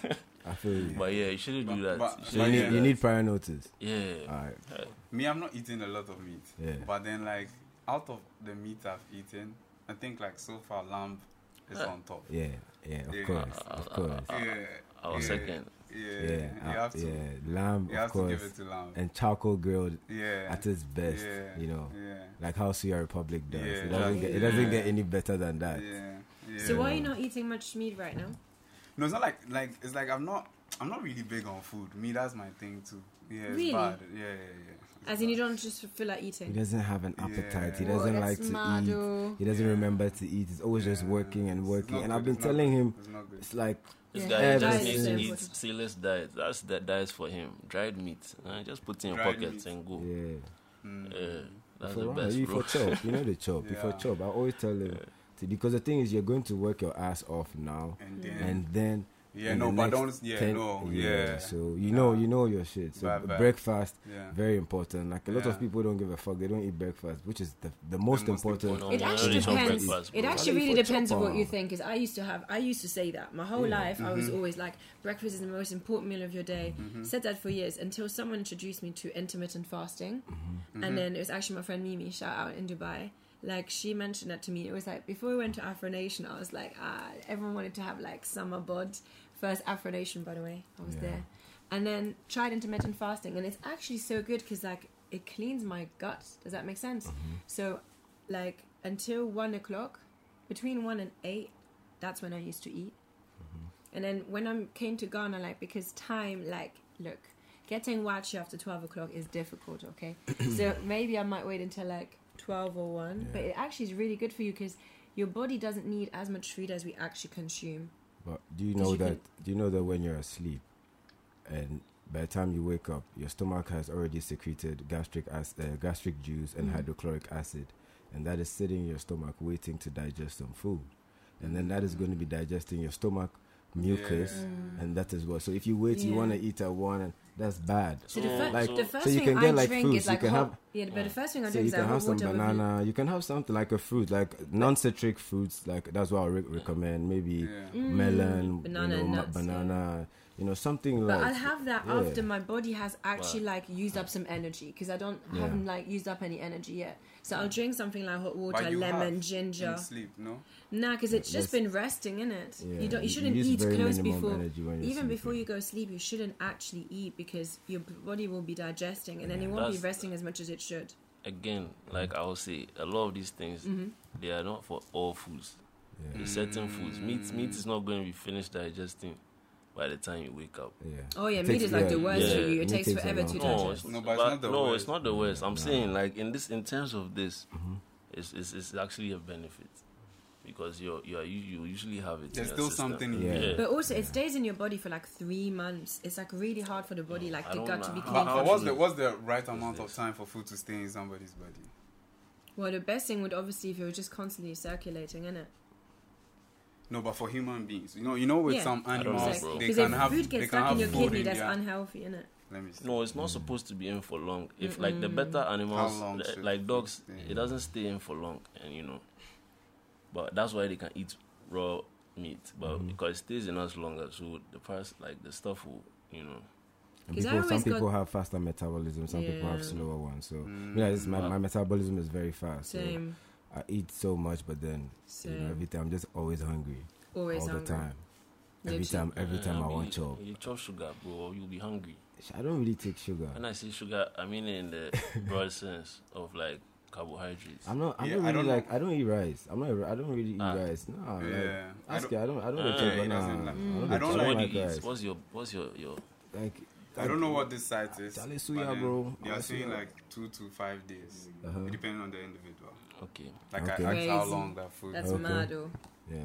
[SPEAKER 3] I feel you.
[SPEAKER 4] but yeah, you shouldn't do
[SPEAKER 2] But-
[SPEAKER 4] that.
[SPEAKER 2] but-
[SPEAKER 4] You
[SPEAKER 3] So
[SPEAKER 4] shouldn't
[SPEAKER 3] you
[SPEAKER 4] do
[SPEAKER 3] need,
[SPEAKER 4] that.
[SPEAKER 3] you need prior notice.
[SPEAKER 4] yeah.
[SPEAKER 3] All right.
[SPEAKER 4] Uh,
[SPEAKER 2] Me, I'm not eating a lot of meat.
[SPEAKER 3] Yeah.
[SPEAKER 2] But then, like, out of the meat I've eaten, I think, like, so far, lamb is
[SPEAKER 4] Yeah.
[SPEAKER 2] on top.
[SPEAKER 3] Yeah. Yeah. Of
[SPEAKER 2] Yeah.
[SPEAKER 3] course.
[SPEAKER 4] Uh,
[SPEAKER 3] Of
[SPEAKER 4] uh,
[SPEAKER 3] course.
[SPEAKER 4] uh,
[SPEAKER 2] Yeah.
[SPEAKER 4] I was
[SPEAKER 2] yeah,
[SPEAKER 4] second.
[SPEAKER 2] Yeah.
[SPEAKER 3] Yeah.
[SPEAKER 2] You
[SPEAKER 3] uh,
[SPEAKER 2] have to.
[SPEAKER 3] Yeah. Lamb,
[SPEAKER 2] You
[SPEAKER 3] of
[SPEAKER 2] have to
[SPEAKER 3] course.
[SPEAKER 2] give it to lamb.
[SPEAKER 3] And charcoal grilled
[SPEAKER 2] Yeah.
[SPEAKER 3] at its best.
[SPEAKER 2] Yeah.
[SPEAKER 3] You know.
[SPEAKER 2] Yeah.
[SPEAKER 3] Like how Sierra Republic does.
[SPEAKER 2] Yeah.
[SPEAKER 3] It doesn't get. It doesn't get any better than that.
[SPEAKER 2] Yeah. Yeah.
[SPEAKER 1] So why are you not eating much meat right now?
[SPEAKER 2] No, it's not like like it's like I'm not I'm not really big on food. Me, that's my thing too. Yeah, it's
[SPEAKER 1] Really?
[SPEAKER 2] bad. Yeah, yeah, yeah. It's
[SPEAKER 1] As in you
[SPEAKER 2] bad.
[SPEAKER 1] don't just feel like
[SPEAKER 3] He
[SPEAKER 1] eating?
[SPEAKER 3] doesn't have an appetite. He
[SPEAKER 2] Yeah.
[SPEAKER 3] doesn't
[SPEAKER 1] Oh,
[SPEAKER 3] like
[SPEAKER 1] that's
[SPEAKER 3] to
[SPEAKER 1] mad,
[SPEAKER 3] eat.
[SPEAKER 1] oh.
[SPEAKER 3] He doesn't
[SPEAKER 2] Yeah.
[SPEAKER 3] remember to eat. He's always just
[SPEAKER 2] Yeah.
[SPEAKER 3] working and
[SPEAKER 2] It's
[SPEAKER 3] working.
[SPEAKER 2] not
[SPEAKER 3] And I've
[SPEAKER 2] good,
[SPEAKER 3] been
[SPEAKER 2] it's not
[SPEAKER 3] telling
[SPEAKER 2] good,
[SPEAKER 3] him,
[SPEAKER 2] it's not good.
[SPEAKER 3] it's like
[SPEAKER 4] This
[SPEAKER 1] Yeah.
[SPEAKER 4] guy
[SPEAKER 3] Yeah,
[SPEAKER 4] just
[SPEAKER 3] that's
[SPEAKER 4] needs
[SPEAKER 3] the
[SPEAKER 4] to
[SPEAKER 3] same.
[SPEAKER 4] eat sealess diet. That's that diet for him. Dried meat. Uh, just put it in your
[SPEAKER 2] Dried
[SPEAKER 4] pockets
[SPEAKER 2] meat.
[SPEAKER 4] and go.
[SPEAKER 3] yeah.
[SPEAKER 2] Mm.
[SPEAKER 4] Yeah, that's
[SPEAKER 3] For
[SPEAKER 4] the
[SPEAKER 3] one,
[SPEAKER 4] best,
[SPEAKER 3] you
[SPEAKER 4] bro.
[SPEAKER 3] for chop, you know the chop. Before
[SPEAKER 2] Yeah.
[SPEAKER 3] chop, I always tell him to, because the thing is, you're going to work your ass off now,
[SPEAKER 2] And then
[SPEAKER 3] and then
[SPEAKER 2] yeah,
[SPEAKER 3] in
[SPEAKER 2] no,
[SPEAKER 3] the
[SPEAKER 2] but
[SPEAKER 3] next
[SPEAKER 2] don't yeah,
[SPEAKER 3] ten
[SPEAKER 2] no,
[SPEAKER 3] yeah.
[SPEAKER 2] yeah.
[SPEAKER 3] So you
[SPEAKER 2] Nah.
[SPEAKER 3] know, you know your shit. So
[SPEAKER 2] Bad,
[SPEAKER 3] b-
[SPEAKER 2] bad.
[SPEAKER 3] breakfast,
[SPEAKER 2] Yeah.
[SPEAKER 3] very important. Like a lot of
[SPEAKER 2] Yeah.
[SPEAKER 3] people don't give a fuck. They don't eat breakfast, which is the the most
[SPEAKER 2] most
[SPEAKER 3] important.
[SPEAKER 2] important.
[SPEAKER 1] It
[SPEAKER 4] No,
[SPEAKER 1] actually
[SPEAKER 4] no, it's not
[SPEAKER 1] depends.
[SPEAKER 4] breakfast,
[SPEAKER 1] It
[SPEAKER 4] bro.
[SPEAKER 1] actually
[SPEAKER 3] Only
[SPEAKER 1] really
[SPEAKER 3] for
[SPEAKER 1] depends on what
[SPEAKER 3] chopper.
[SPEAKER 1] you think. Because I used to have, I used to say that my whole
[SPEAKER 3] Yeah.
[SPEAKER 1] life. I was
[SPEAKER 2] Mhm.
[SPEAKER 1] always like, breakfast is the most important meal of your day.
[SPEAKER 2] Mhm.
[SPEAKER 1] Said that for years until someone introduced me to intermittent fasting,
[SPEAKER 2] Mhm.
[SPEAKER 1] and then it was actually my friend Mimi, shout out in Dubai. Like she mentioned that to me. It was like before we went to Afro Nation, I was like, ah, everyone wanted to have like summer bod, first Afro Nation, by the way. I was
[SPEAKER 3] Yeah.
[SPEAKER 1] there. And then tried intermittent fasting, and it's actually so good because like it cleans my gut. Does that make sense?
[SPEAKER 3] Mm-hmm.
[SPEAKER 1] So, like until one o'clock, between one and eight, that's when I used to eat.
[SPEAKER 3] Mm-hmm.
[SPEAKER 1] And then when I came to Ghana, like because time, like look, getting wachi after twelve o'clock is difficult. Okay, so maybe I might wait until like twelve or one.
[SPEAKER 3] Yeah.
[SPEAKER 1] But it actually is really good for you because your body doesn't need as much food as we actually consume.
[SPEAKER 3] But do you
[SPEAKER 1] Did
[SPEAKER 3] know
[SPEAKER 1] you
[SPEAKER 3] that?
[SPEAKER 1] think-
[SPEAKER 3] Do you know that when you're asleep, and by the time you wake up, your stomach has already secreted gastric acid, uh, gastric juice and
[SPEAKER 1] Mm.
[SPEAKER 3] hydrochloric acid, and that is sitting in your stomach waiting to digest some food, and then that is going to be digesting your stomach mucus,
[SPEAKER 1] Mm.
[SPEAKER 3] and that is what. So if you wait, you
[SPEAKER 1] Yeah.
[SPEAKER 3] want to eat at one, and that's bad.
[SPEAKER 1] So the,
[SPEAKER 4] So-
[SPEAKER 1] fir-
[SPEAKER 3] like-
[SPEAKER 1] the first
[SPEAKER 3] so you
[SPEAKER 1] thing
[SPEAKER 3] can
[SPEAKER 1] I
[SPEAKER 3] get, like,
[SPEAKER 1] drink
[SPEAKER 3] fruits,
[SPEAKER 1] is
[SPEAKER 3] you
[SPEAKER 1] like
[SPEAKER 3] can
[SPEAKER 1] hot.
[SPEAKER 3] have-
[SPEAKER 1] Yeah, but the first thing I
[SPEAKER 3] So
[SPEAKER 1] drink
[SPEAKER 3] you
[SPEAKER 1] is like
[SPEAKER 3] can have
[SPEAKER 1] hot
[SPEAKER 3] some
[SPEAKER 1] water with
[SPEAKER 3] banana. You can have something like a fruit, like non-citric fruits. Like that's what I re- recommend. Maybe
[SPEAKER 2] Yeah.
[SPEAKER 1] Mm,
[SPEAKER 3] melon,
[SPEAKER 1] banana
[SPEAKER 3] you know,
[SPEAKER 1] and
[SPEAKER 3] ma-
[SPEAKER 1] nuts,
[SPEAKER 3] banana. You know, something
[SPEAKER 1] But
[SPEAKER 3] like.
[SPEAKER 1] I'll have that
[SPEAKER 3] yeah.
[SPEAKER 1] after my body has actually like used up some energy because I don't
[SPEAKER 3] Yeah.
[SPEAKER 1] haven't like used up any energy yet. So I'll drink something like hot water,
[SPEAKER 2] But you
[SPEAKER 1] lemon,
[SPEAKER 2] have
[SPEAKER 1] ginger.
[SPEAKER 2] in sleep, no?
[SPEAKER 1] Nah, because it's just
[SPEAKER 3] That's-
[SPEAKER 1] been resting in it.
[SPEAKER 3] Yeah,
[SPEAKER 1] You don't. You
[SPEAKER 3] you
[SPEAKER 1] shouldn't
[SPEAKER 3] use
[SPEAKER 1] eat
[SPEAKER 3] very
[SPEAKER 1] close
[SPEAKER 3] minimum
[SPEAKER 1] before.
[SPEAKER 3] energy when you're
[SPEAKER 1] Even before
[SPEAKER 3] sleeping.
[SPEAKER 1] you go sleep, you shouldn't actually eat because your b- body will be digesting and then it
[SPEAKER 3] Yeah.
[SPEAKER 1] won't be
[SPEAKER 4] That's-
[SPEAKER 1] resting as much as it should.
[SPEAKER 4] Again, like I will say, a lot of these things
[SPEAKER 1] Mm-hmm.
[SPEAKER 4] they are not for all foods.
[SPEAKER 3] Yeah.
[SPEAKER 4] There's certain foods, meat, meat is not going to be finished digesting by the time you wake up.
[SPEAKER 3] Yeah.
[SPEAKER 1] Oh yeah,
[SPEAKER 3] It
[SPEAKER 1] meat
[SPEAKER 3] takes-
[SPEAKER 1] is like the
[SPEAKER 3] yeah,
[SPEAKER 1] worst
[SPEAKER 4] yeah.
[SPEAKER 1] for you. It
[SPEAKER 3] Meat
[SPEAKER 1] takes
[SPEAKER 3] takes a
[SPEAKER 1] forever
[SPEAKER 3] long
[SPEAKER 1] to
[SPEAKER 3] time.
[SPEAKER 4] No,
[SPEAKER 1] digest.
[SPEAKER 4] it's,
[SPEAKER 2] No, but it's
[SPEAKER 4] but
[SPEAKER 2] not the
[SPEAKER 4] no,
[SPEAKER 2] worst.
[SPEAKER 4] it's not the worst. I'm
[SPEAKER 3] No.
[SPEAKER 4] saying like in this, in terms of this,
[SPEAKER 3] Mhm.
[SPEAKER 4] it's, it's it's actually a benefit because you're you are you, you usually have it.
[SPEAKER 2] There's
[SPEAKER 4] in
[SPEAKER 2] still
[SPEAKER 4] your system.
[SPEAKER 2] something in
[SPEAKER 3] Yeah.
[SPEAKER 2] you.
[SPEAKER 1] But also, it stays in your body for like three months. It's like really hard for the body, like
[SPEAKER 4] I
[SPEAKER 1] the
[SPEAKER 4] don't
[SPEAKER 1] gut to
[SPEAKER 4] know
[SPEAKER 1] be
[SPEAKER 4] how-
[SPEAKER 1] clean.
[SPEAKER 2] But
[SPEAKER 4] how
[SPEAKER 2] uh,
[SPEAKER 1] for
[SPEAKER 2] what's
[SPEAKER 1] you.
[SPEAKER 2] the what's the right amount
[SPEAKER 4] this?
[SPEAKER 2] of time for food to stay in somebody's body?
[SPEAKER 1] Well, the best thing would obviously if it was just constantly circulating, innit?
[SPEAKER 2] No, but for human beings, you know, you know, with
[SPEAKER 1] Yeah.
[SPEAKER 2] some
[SPEAKER 4] I don't know,
[SPEAKER 2] animals,
[SPEAKER 4] bro.
[SPEAKER 2] they
[SPEAKER 1] Because
[SPEAKER 2] can
[SPEAKER 1] if
[SPEAKER 2] have
[SPEAKER 1] food
[SPEAKER 2] they
[SPEAKER 1] gets
[SPEAKER 2] can
[SPEAKER 1] stuck
[SPEAKER 2] have
[SPEAKER 1] in your
[SPEAKER 2] food
[SPEAKER 1] kidney,
[SPEAKER 2] in
[SPEAKER 1] that's
[SPEAKER 2] their-
[SPEAKER 1] unhealthy, innit?
[SPEAKER 2] Let me see.
[SPEAKER 4] No, it's not supposed to be in for long. If like the better animals,
[SPEAKER 2] How long
[SPEAKER 4] li-
[SPEAKER 2] should
[SPEAKER 4] like
[SPEAKER 2] food
[SPEAKER 4] dogs,
[SPEAKER 2] stay?
[SPEAKER 4] it doesn't stay in for long, and you know. But that's why they can eat raw meat, but
[SPEAKER 3] Mhm.
[SPEAKER 4] because it stays in us longer, so the price, like the stuff will, you know.
[SPEAKER 3] And
[SPEAKER 1] 'Cause I
[SPEAKER 3] people, some
[SPEAKER 1] always got-
[SPEAKER 3] people have faster metabolism. Some people have
[SPEAKER 1] Yeah.
[SPEAKER 3] slower ones. So
[SPEAKER 2] Mm.
[SPEAKER 3] yeah, it's, my,
[SPEAKER 4] Wow.
[SPEAKER 3] my metabolism is very fast. So
[SPEAKER 1] Same,
[SPEAKER 3] I eat so much, but then you know,
[SPEAKER 1] same.
[SPEAKER 3] every time I'm just always hungry
[SPEAKER 1] Always
[SPEAKER 3] all
[SPEAKER 1] hungry.
[SPEAKER 3] the time. Every
[SPEAKER 1] Literally.
[SPEAKER 3] time, every time I
[SPEAKER 4] mean,
[SPEAKER 3] want chop.
[SPEAKER 4] You chop sugar, bro, you'll be hungry.
[SPEAKER 3] I don't really take sugar.
[SPEAKER 4] When I say sugar, I mean in the broad sense of like carbohydrates.
[SPEAKER 3] I'm not. I'm
[SPEAKER 2] Yeah,
[SPEAKER 3] not
[SPEAKER 2] I
[SPEAKER 3] really
[SPEAKER 2] don't
[SPEAKER 3] like.
[SPEAKER 2] know.
[SPEAKER 3] I don't eat rice. I'm not. I don't really eat
[SPEAKER 4] Ah.
[SPEAKER 3] rice. No. Like,
[SPEAKER 2] Yeah, I
[SPEAKER 3] ask
[SPEAKER 2] don't-
[SPEAKER 3] you. I don't. I don't
[SPEAKER 4] Ah,
[SPEAKER 3] like
[SPEAKER 4] he
[SPEAKER 3] chicken. Nah,
[SPEAKER 2] doesn't like-
[SPEAKER 3] I
[SPEAKER 2] I
[SPEAKER 3] don't,
[SPEAKER 2] don't
[SPEAKER 3] like,
[SPEAKER 2] like-
[SPEAKER 3] I
[SPEAKER 4] what
[SPEAKER 3] don't
[SPEAKER 4] do
[SPEAKER 3] like
[SPEAKER 4] you eat?
[SPEAKER 3] rice.
[SPEAKER 4] What's your what's your your
[SPEAKER 3] Like,
[SPEAKER 2] I don't know what this site is.
[SPEAKER 3] Charlie
[SPEAKER 2] but
[SPEAKER 3] Suya,
[SPEAKER 2] then
[SPEAKER 3] bro.
[SPEAKER 2] They are
[SPEAKER 3] Charlie
[SPEAKER 2] saying
[SPEAKER 3] Suya.
[SPEAKER 2] like two to five days,
[SPEAKER 3] Uh-huh.
[SPEAKER 2] depending on the individual.
[SPEAKER 4] okay?
[SPEAKER 2] Like
[SPEAKER 3] Okay.
[SPEAKER 2] I asked how
[SPEAKER 1] Crazy.
[SPEAKER 2] long that food.
[SPEAKER 1] That's
[SPEAKER 3] Okay.
[SPEAKER 1] mad, oh.
[SPEAKER 3] Yeah.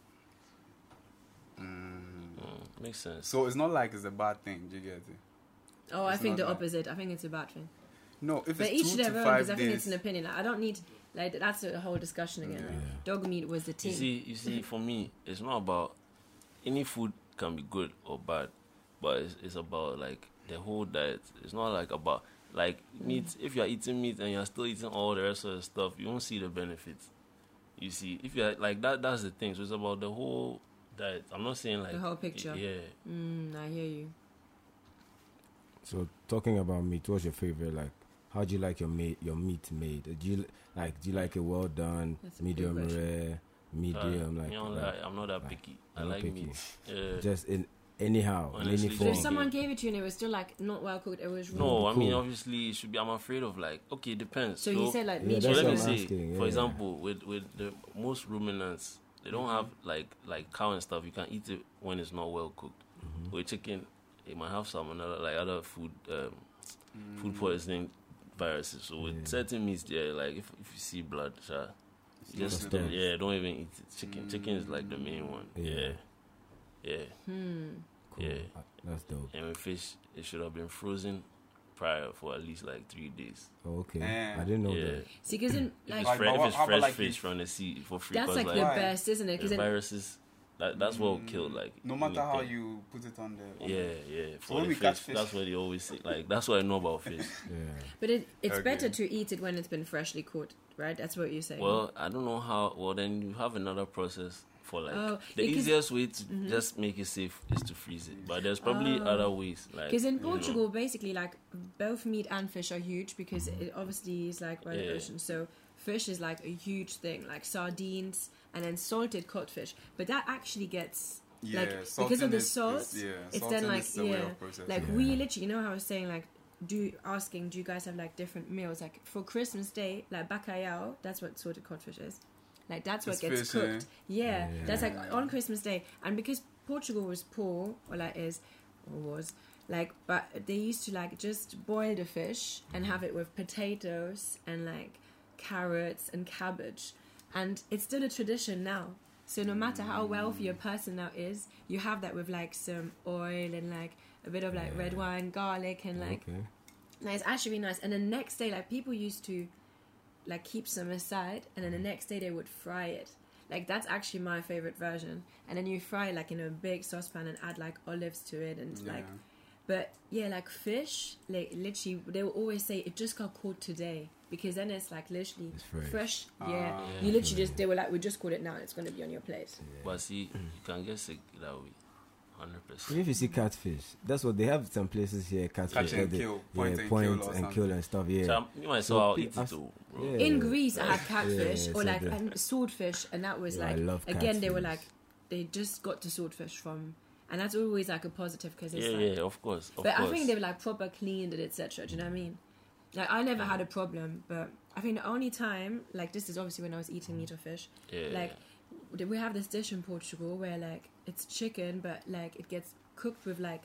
[SPEAKER 2] Mm.
[SPEAKER 4] Mm, makes sense.
[SPEAKER 2] So it's not like it's a bad thing. Do you get it?
[SPEAKER 1] Oh, I
[SPEAKER 2] It's
[SPEAKER 1] think
[SPEAKER 2] not
[SPEAKER 1] the
[SPEAKER 2] like-
[SPEAKER 1] opposite. I think it's a bad thing.
[SPEAKER 2] No, if
[SPEAKER 1] But
[SPEAKER 2] it's
[SPEAKER 1] each
[SPEAKER 2] two
[SPEAKER 1] their
[SPEAKER 2] to
[SPEAKER 1] own,
[SPEAKER 2] five
[SPEAKER 1] because I think
[SPEAKER 2] days.
[SPEAKER 1] it's an opinion. Like, I don't need, like, that's a whole discussion again.
[SPEAKER 2] Yeah.
[SPEAKER 3] Yeah.
[SPEAKER 1] Dog meat was the
[SPEAKER 4] You
[SPEAKER 1] thing.
[SPEAKER 4] see, you see, for me, it's not about any food can be good or bad, but it's, it's about like the whole diet. It's not like about like meat. If you are eating meat and you are still eating all the rest of the stuff, you won't see the benefits. You see, if you are like that, that's the thing. So it's about the whole diet. I'm not saying like
[SPEAKER 1] The whole picture.
[SPEAKER 4] Yeah,
[SPEAKER 1] Mm, I hear you.
[SPEAKER 3] So talking about meat, what's your favorite? Like, how do you like your meat? Your meat made? Do you like? Do you like it well done,
[SPEAKER 1] That's a
[SPEAKER 3] medium
[SPEAKER 1] good question.
[SPEAKER 3] rare, medium?
[SPEAKER 4] Uh,
[SPEAKER 3] like,
[SPEAKER 4] you know,
[SPEAKER 3] like,
[SPEAKER 4] like, I'm not that
[SPEAKER 3] like,
[SPEAKER 4] picky. I
[SPEAKER 3] you're not
[SPEAKER 4] like
[SPEAKER 3] picky.
[SPEAKER 4] meat. Yeah.
[SPEAKER 3] just in anyhow, in
[SPEAKER 4] Honestly,
[SPEAKER 3] any
[SPEAKER 1] But
[SPEAKER 3] form.
[SPEAKER 1] if
[SPEAKER 4] Yeah.
[SPEAKER 1] someone gave it to you and it was still, like, not well cooked, it was
[SPEAKER 4] No,
[SPEAKER 1] wrong.
[SPEAKER 4] I mean
[SPEAKER 3] Cool.
[SPEAKER 4] obviously it should be. I'm afraid of like okay, it depends.
[SPEAKER 1] So you said, like,
[SPEAKER 3] Yeah,
[SPEAKER 1] meat
[SPEAKER 4] So
[SPEAKER 3] that's
[SPEAKER 4] let
[SPEAKER 3] what
[SPEAKER 4] me
[SPEAKER 3] I'm
[SPEAKER 4] say,
[SPEAKER 3] asking,
[SPEAKER 4] for
[SPEAKER 3] yeah.
[SPEAKER 4] example, with with the most ruminants, they don't have like like cow and stuff. You can eat it when it's not well cooked.
[SPEAKER 3] Mhm.
[SPEAKER 4] With chicken, it might have some another like other food um,
[SPEAKER 2] Mm.
[SPEAKER 4] food poisoning viruses. So with
[SPEAKER 3] Yeah.
[SPEAKER 4] certain meats, there, like if if you see blood, sure, just
[SPEAKER 3] Just
[SPEAKER 4] don't-
[SPEAKER 3] don't.
[SPEAKER 4] yeah, don't even eat it. Chicken, chicken is like the main one.
[SPEAKER 3] Yeah.
[SPEAKER 4] Yeah, yeah.
[SPEAKER 1] Hmm.
[SPEAKER 3] Cool.
[SPEAKER 4] Yeah.
[SPEAKER 3] Uh, That's dope.
[SPEAKER 4] And with fish, it should have been frozen prior for at least like three days.
[SPEAKER 3] Oh, okay.
[SPEAKER 2] Eh.
[SPEAKER 3] I didn't know
[SPEAKER 4] Yeah.
[SPEAKER 3] that.
[SPEAKER 1] See, because in,
[SPEAKER 4] If
[SPEAKER 1] like,
[SPEAKER 4] it's,
[SPEAKER 2] Like,
[SPEAKER 4] fre-
[SPEAKER 2] but
[SPEAKER 4] if
[SPEAKER 2] what-
[SPEAKER 4] it's
[SPEAKER 2] how about,
[SPEAKER 4] fresh
[SPEAKER 2] like,
[SPEAKER 4] fish
[SPEAKER 2] if-
[SPEAKER 4] from the sea for free,
[SPEAKER 1] that's
[SPEAKER 4] 'cause,
[SPEAKER 1] like
[SPEAKER 4] like,
[SPEAKER 1] the
[SPEAKER 2] Why?
[SPEAKER 1] best, isn't it?
[SPEAKER 4] the
[SPEAKER 1] Because
[SPEAKER 4] viruses, that, that's what will kill. Like
[SPEAKER 2] No matter how
[SPEAKER 4] anything.
[SPEAKER 2] you put it on the. on
[SPEAKER 4] Yeah,
[SPEAKER 2] the-
[SPEAKER 4] yeah. For
[SPEAKER 2] when
[SPEAKER 4] the
[SPEAKER 2] we
[SPEAKER 4] fish,
[SPEAKER 2] catch fish-
[SPEAKER 4] that's what they always say. Like that's what I know about fish.
[SPEAKER 3] Yeah.
[SPEAKER 1] but it, it's
[SPEAKER 2] Okay.
[SPEAKER 1] better to eat it when it's been freshly cooked, right? That's what you're saying.
[SPEAKER 4] Well, I don't know how. Well, then you have another process for like
[SPEAKER 1] Oh,
[SPEAKER 4] the
[SPEAKER 1] because-
[SPEAKER 4] easiest way to
[SPEAKER 1] Mhm.
[SPEAKER 4] just make it safe is to freeze it. But there's probably
[SPEAKER 1] Oh.
[SPEAKER 4] other ways. Like
[SPEAKER 1] Because in
[SPEAKER 4] you know.
[SPEAKER 1] Portugal, basically, like both meat and fish are huge because it obviously is like by the
[SPEAKER 4] Yeah.
[SPEAKER 1] ocean. So fish is like a huge thing, like sardines and then salted cod fish. But that actually gets
[SPEAKER 2] Yeah,
[SPEAKER 1] like because
[SPEAKER 2] salting
[SPEAKER 1] of the
[SPEAKER 2] is-
[SPEAKER 1] salt,
[SPEAKER 2] is- yeah,
[SPEAKER 1] it's
[SPEAKER 2] salting
[SPEAKER 1] then like
[SPEAKER 2] is the way
[SPEAKER 1] yeah,
[SPEAKER 2] of processing.
[SPEAKER 1] like
[SPEAKER 3] Yeah.
[SPEAKER 1] we literally, you know how I was saying like, do asking, do you guys have like different meals? Like for Christmas Day, like bacalhau, that's what salted codfish is. Like that's what
[SPEAKER 2] It's
[SPEAKER 1] gets
[SPEAKER 2] fish, eh?
[SPEAKER 1] cooked. Yeah,
[SPEAKER 3] Yeah.
[SPEAKER 1] that's like on Christmas Day, and because Portugal was poor, or like is, or was like, but they used to like just boil the fish and have it with potatoes and like carrots and cabbage, and it's still a tradition now. So no matter how wealthy a person now is, you have that with like some oil and like a bit of like
[SPEAKER 3] Yeah.
[SPEAKER 1] red wine, garlic, and like
[SPEAKER 3] Okay.
[SPEAKER 1] no, it's actually really nice. And the next day, like people used to like keep some aside, and then the next day they would fry it. Like that's actually my favorite version. And then you fry it like in a big saucepan and add like olives to it, and
[SPEAKER 2] Yeah.
[SPEAKER 1] like. But yeah, like fish, like literally, they will always say it just got caught today, because then it's like literally
[SPEAKER 3] It's fresh.
[SPEAKER 1] fresh. Yeah,
[SPEAKER 2] Ah.
[SPEAKER 1] you literally just they were like, we just caught it now. It's gonna be on your plate.
[SPEAKER 4] But see, you can get sick that way, hundred
[SPEAKER 3] Even
[SPEAKER 4] percent.
[SPEAKER 3] if you see catfish, that's what they have. Some places here, catfish.
[SPEAKER 2] Catch and
[SPEAKER 3] that they-
[SPEAKER 2] kill, point
[SPEAKER 3] yeah,
[SPEAKER 2] and
[SPEAKER 3] point
[SPEAKER 2] kill or
[SPEAKER 3] and
[SPEAKER 2] something.
[SPEAKER 3] kill and stuff. Yeah.
[SPEAKER 4] So I'm, me myself,
[SPEAKER 3] So
[SPEAKER 4] I'll
[SPEAKER 3] pe-
[SPEAKER 4] eat it
[SPEAKER 3] I've-
[SPEAKER 4] too, bro.
[SPEAKER 3] yeah.
[SPEAKER 1] In Greece, I had catfish
[SPEAKER 3] Yeah,
[SPEAKER 1] or
[SPEAKER 3] so
[SPEAKER 1] like
[SPEAKER 3] good.
[SPEAKER 1] and swordfish, and that was
[SPEAKER 3] Yeah, I
[SPEAKER 1] like
[SPEAKER 3] love
[SPEAKER 1] again they were
[SPEAKER 3] catfish.
[SPEAKER 1] like they just got the swordfish from, and that's always like a positive because it's
[SPEAKER 4] Yeah,
[SPEAKER 1] like.
[SPEAKER 4] yeah, of course, of
[SPEAKER 1] But
[SPEAKER 4] course.
[SPEAKER 1] I think they were like proper cleaned it, et cetera. Do you know what I mean? Like I never had a problem, but I think the only time, like this is obviously when I was eating meat or fish.
[SPEAKER 4] yeah,
[SPEAKER 1] Like we have this dish in Portugal where like it's chicken, but like it gets cooked with like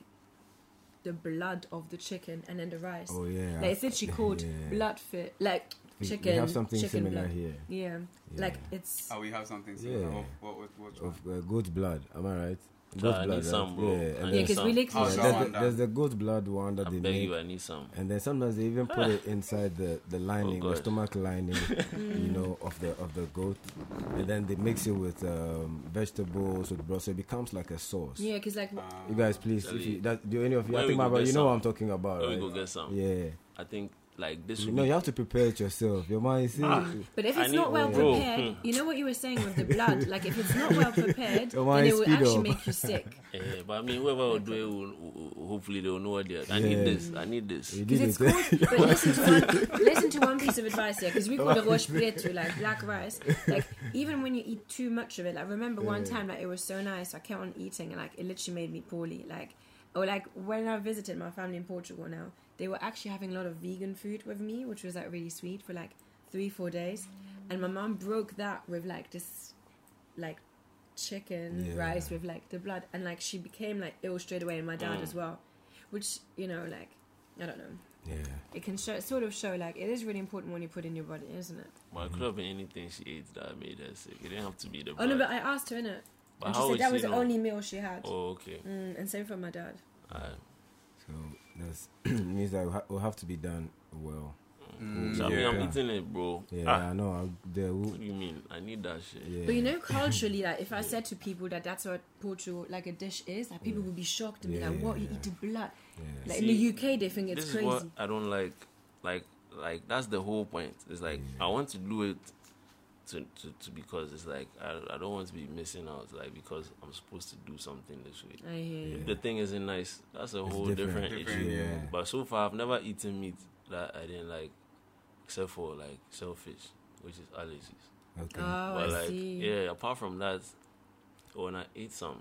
[SPEAKER 1] the blood of the chicken and then the rice.
[SPEAKER 3] Oh yeah.
[SPEAKER 1] Like it's literally called
[SPEAKER 3] yeah.
[SPEAKER 1] blood fit, like
[SPEAKER 3] We-
[SPEAKER 1] chicken.
[SPEAKER 3] We have something
[SPEAKER 1] chicken
[SPEAKER 3] similar
[SPEAKER 1] blood.
[SPEAKER 3] here.
[SPEAKER 1] Yeah.
[SPEAKER 3] Yeah.
[SPEAKER 1] like it's.
[SPEAKER 2] Oh, we have something similar.
[SPEAKER 3] Yeah.
[SPEAKER 2] Of, what, what, what,
[SPEAKER 3] Of uh, goat's blood. Am I right?
[SPEAKER 4] So
[SPEAKER 3] Goat's
[SPEAKER 4] I
[SPEAKER 3] blood.
[SPEAKER 4] need some,
[SPEAKER 3] right?
[SPEAKER 4] bro.
[SPEAKER 3] Yeah.
[SPEAKER 4] I
[SPEAKER 3] And
[SPEAKER 1] Yeah,
[SPEAKER 3] then,
[SPEAKER 4] need
[SPEAKER 1] because
[SPEAKER 4] some.
[SPEAKER 1] we literally.
[SPEAKER 2] How's
[SPEAKER 3] yeah,
[SPEAKER 2] that
[SPEAKER 3] there's,
[SPEAKER 2] one
[SPEAKER 3] the, there's
[SPEAKER 2] done?
[SPEAKER 3] the goat blood one that
[SPEAKER 4] I
[SPEAKER 3] they
[SPEAKER 4] beg
[SPEAKER 3] make.
[SPEAKER 4] you, I need some.
[SPEAKER 3] And then sometimes they even put it inside the, the lining, the
[SPEAKER 4] God.
[SPEAKER 3] stomach lining, you know, of the of the goat, and then they mix it with um, vegetables, with broth, so it becomes like a sauce.
[SPEAKER 1] Yeah, because like
[SPEAKER 2] Uh,
[SPEAKER 3] You guys, please,
[SPEAKER 4] Tell
[SPEAKER 3] if
[SPEAKER 4] you.
[SPEAKER 3] you that, do any of you,
[SPEAKER 4] Where
[SPEAKER 3] I
[SPEAKER 4] we
[SPEAKER 3] think,
[SPEAKER 4] go
[SPEAKER 3] my brother,
[SPEAKER 4] get
[SPEAKER 3] you know
[SPEAKER 4] some?
[SPEAKER 3] what I'm talking about,
[SPEAKER 4] Where we
[SPEAKER 3] right?
[SPEAKER 4] go get some.
[SPEAKER 3] Yeah,
[SPEAKER 4] I think like this
[SPEAKER 3] you
[SPEAKER 4] would
[SPEAKER 3] know,
[SPEAKER 4] be
[SPEAKER 3] you have to prepare it yourself. Your mind, you see,
[SPEAKER 4] Ah.
[SPEAKER 1] But if
[SPEAKER 4] I
[SPEAKER 1] it's
[SPEAKER 4] need-
[SPEAKER 1] not well
[SPEAKER 4] Bro.
[SPEAKER 1] prepared, you know what you were saying with the blood. Like if it's not well prepared,
[SPEAKER 3] Your
[SPEAKER 1] then
[SPEAKER 3] mind
[SPEAKER 1] it will
[SPEAKER 3] speed
[SPEAKER 1] actually
[SPEAKER 3] up.
[SPEAKER 1] make you sick.
[SPEAKER 4] Yeah, but I mean, whoever will do it, will, will, hopefully they will know what they're. I
[SPEAKER 3] Yeah.
[SPEAKER 4] need this. I need this.
[SPEAKER 3] you
[SPEAKER 1] Because
[SPEAKER 3] did
[SPEAKER 1] it's
[SPEAKER 3] it.
[SPEAKER 1] called. But listen to one. Listen to one piece of advice here, because we call it rosh preto, like black rice. Like even when you eat too much of it, like remember one
[SPEAKER 3] Yeah.
[SPEAKER 1] time, like it was so nice, I kept on eating, and like it literally made me poorly. Like, or like when I visited my family in Portugal now, they were actually having a lot of vegan food with me, which was like really sweet for like three, four days, and my mom broke that with like this, like chicken
[SPEAKER 3] Yeah.
[SPEAKER 1] rice with like the blood, and like she became like ill straight away, and my dad
[SPEAKER 4] Mm.
[SPEAKER 1] as well, which you know like I don't know.
[SPEAKER 3] Yeah,
[SPEAKER 1] It can show, sort of show like it is really important when you put in your body, isn't it?
[SPEAKER 4] But it could have been anything she ate that made her sick. It didn't have to be the.
[SPEAKER 1] Oh no,
[SPEAKER 4] blood.
[SPEAKER 1] but I asked her in it,
[SPEAKER 4] But
[SPEAKER 1] and
[SPEAKER 4] how
[SPEAKER 1] she said
[SPEAKER 4] would
[SPEAKER 1] that
[SPEAKER 4] she
[SPEAKER 1] was the
[SPEAKER 4] know?
[SPEAKER 1] only meal she had.
[SPEAKER 4] Oh, okay.
[SPEAKER 1] Mm, and same for my dad.
[SPEAKER 4] Alright.
[SPEAKER 3] so that's means that it will have to be done well.
[SPEAKER 2] Mm,
[SPEAKER 4] So I mean,
[SPEAKER 2] yeah.
[SPEAKER 4] I'm eating it, bro.
[SPEAKER 3] Yeah,
[SPEAKER 4] Ah,
[SPEAKER 3] I know. I'll, there will,
[SPEAKER 4] what do you mean? I need that shit.
[SPEAKER 3] yeah.
[SPEAKER 1] But you know, culturally, like if I said to people that that's what Portugal like a dish is, like people would be shocked and be
[SPEAKER 3] Yeah,
[SPEAKER 1] like, "What? You
[SPEAKER 3] yeah.
[SPEAKER 1] eat the blood?"
[SPEAKER 3] yeah.
[SPEAKER 1] Like
[SPEAKER 4] See,
[SPEAKER 1] in the U K, they think it's
[SPEAKER 4] This
[SPEAKER 1] crazy.
[SPEAKER 4] is what I don't like. Like, like that's the whole point. It's like
[SPEAKER 3] Yeah.
[SPEAKER 4] I want to do it to, to, to because it's like I, I don't want to be missing out. Like because I'm supposed to do something this week.
[SPEAKER 1] I hear you.
[SPEAKER 4] If the thing isn't nice, that's a
[SPEAKER 3] It's
[SPEAKER 4] whole
[SPEAKER 3] different.
[SPEAKER 4] different,
[SPEAKER 2] Different,
[SPEAKER 4] issue.
[SPEAKER 3] yeah.
[SPEAKER 4] But so far, I've never eaten meat that I didn't like, except for like shellfish, which is allergies.
[SPEAKER 3] Okay.
[SPEAKER 1] Oh,
[SPEAKER 4] but
[SPEAKER 1] I
[SPEAKER 4] like,
[SPEAKER 1] see.
[SPEAKER 4] yeah, apart from that, when I ate some,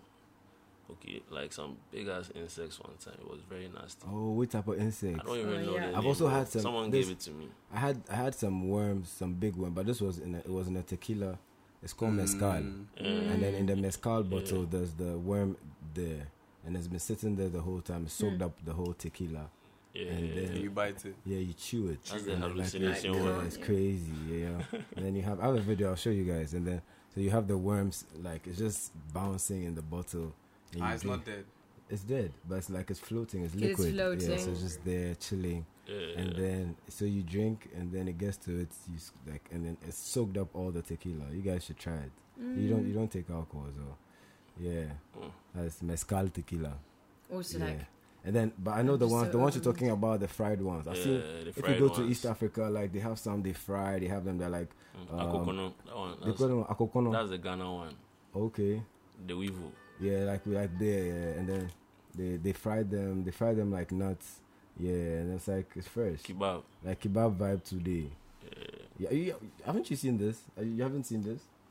[SPEAKER 4] okay, like some big ass insects one time, it was very nasty.
[SPEAKER 3] Oh, what type of insect?
[SPEAKER 4] I don't even
[SPEAKER 1] Oh,
[SPEAKER 4] know.
[SPEAKER 1] yeah.
[SPEAKER 4] the
[SPEAKER 3] I've
[SPEAKER 4] name,
[SPEAKER 3] also
[SPEAKER 4] bro.
[SPEAKER 3] had some-
[SPEAKER 4] Someone
[SPEAKER 3] this-
[SPEAKER 4] gave it to me.
[SPEAKER 3] I had I had some worms, some big worm, but this was in a, it was in a tequila. It's called mezcal,
[SPEAKER 2] Mm.
[SPEAKER 4] Yeah.
[SPEAKER 3] and then in the mezcal bottle,
[SPEAKER 4] Yeah.
[SPEAKER 3] there's the worm there, and it's been sitting there the whole time, soaked
[SPEAKER 1] Mm.
[SPEAKER 3] up the whole tequila.
[SPEAKER 4] Yeah,
[SPEAKER 3] And
[SPEAKER 4] yeah,
[SPEAKER 3] then-
[SPEAKER 2] And
[SPEAKER 4] yeah.
[SPEAKER 2] you bite it.
[SPEAKER 3] Yeah, you chew it.
[SPEAKER 4] That's the
[SPEAKER 3] and then,
[SPEAKER 4] hallucination
[SPEAKER 3] yeah,
[SPEAKER 1] one.
[SPEAKER 3] it's crazy. Yeah, and then you have I have a video. I'll show you guys, and then so you have the worms like it's just bouncing in the bottle. and
[SPEAKER 2] Ah,
[SPEAKER 3] you
[SPEAKER 2] it's
[SPEAKER 3] drink-
[SPEAKER 2] not dead.
[SPEAKER 3] It's dead, but it's like it's floating. It's
[SPEAKER 1] It's
[SPEAKER 3] liquid. Yeah, so
[SPEAKER 1] floating.
[SPEAKER 3] it's just there chilling.
[SPEAKER 4] Yeah,
[SPEAKER 3] And
[SPEAKER 4] yeah.
[SPEAKER 3] then so you drink, and then it gets to it, you s- like, and then it's soaked up all the tequila. You guys should try it. You don't you don't take alcohol, so yeah,
[SPEAKER 4] Mm.
[SPEAKER 3] that's mezcal tequila.
[SPEAKER 1] Also,
[SPEAKER 3] yeah.
[SPEAKER 1] like
[SPEAKER 3] And then, but I know
[SPEAKER 1] I'm
[SPEAKER 3] the
[SPEAKER 1] just
[SPEAKER 3] ones,
[SPEAKER 1] so
[SPEAKER 3] the ones you're
[SPEAKER 1] overwhelmed.
[SPEAKER 3] talking about, the fried ones. I've
[SPEAKER 4] Yeah,
[SPEAKER 3] seen
[SPEAKER 4] the
[SPEAKER 3] if you
[SPEAKER 4] fried
[SPEAKER 3] go to
[SPEAKER 4] ones.
[SPEAKER 3] East Africa, like they have some they fry, they have them that like
[SPEAKER 4] Mm.
[SPEAKER 3] um,
[SPEAKER 4] Akokono, that one.
[SPEAKER 3] they
[SPEAKER 4] That's,
[SPEAKER 3] call them akokono.
[SPEAKER 4] that's the Ghana one.
[SPEAKER 3] Okay,
[SPEAKER 4] The weevil.
[SPEAKER 3] yeah, like we like there, yeah. And then they they fry them, they fry them like nuts, yeah, and it's like it's fresh,
[SPEAKER 4] Kebab.
[SPEAKER 3] like kebab vibe today.
[SPEAKER 4] Yeah.
[SPEAKER 3] Yeah, you, haven't you seen this? Uh, You haven't seen this?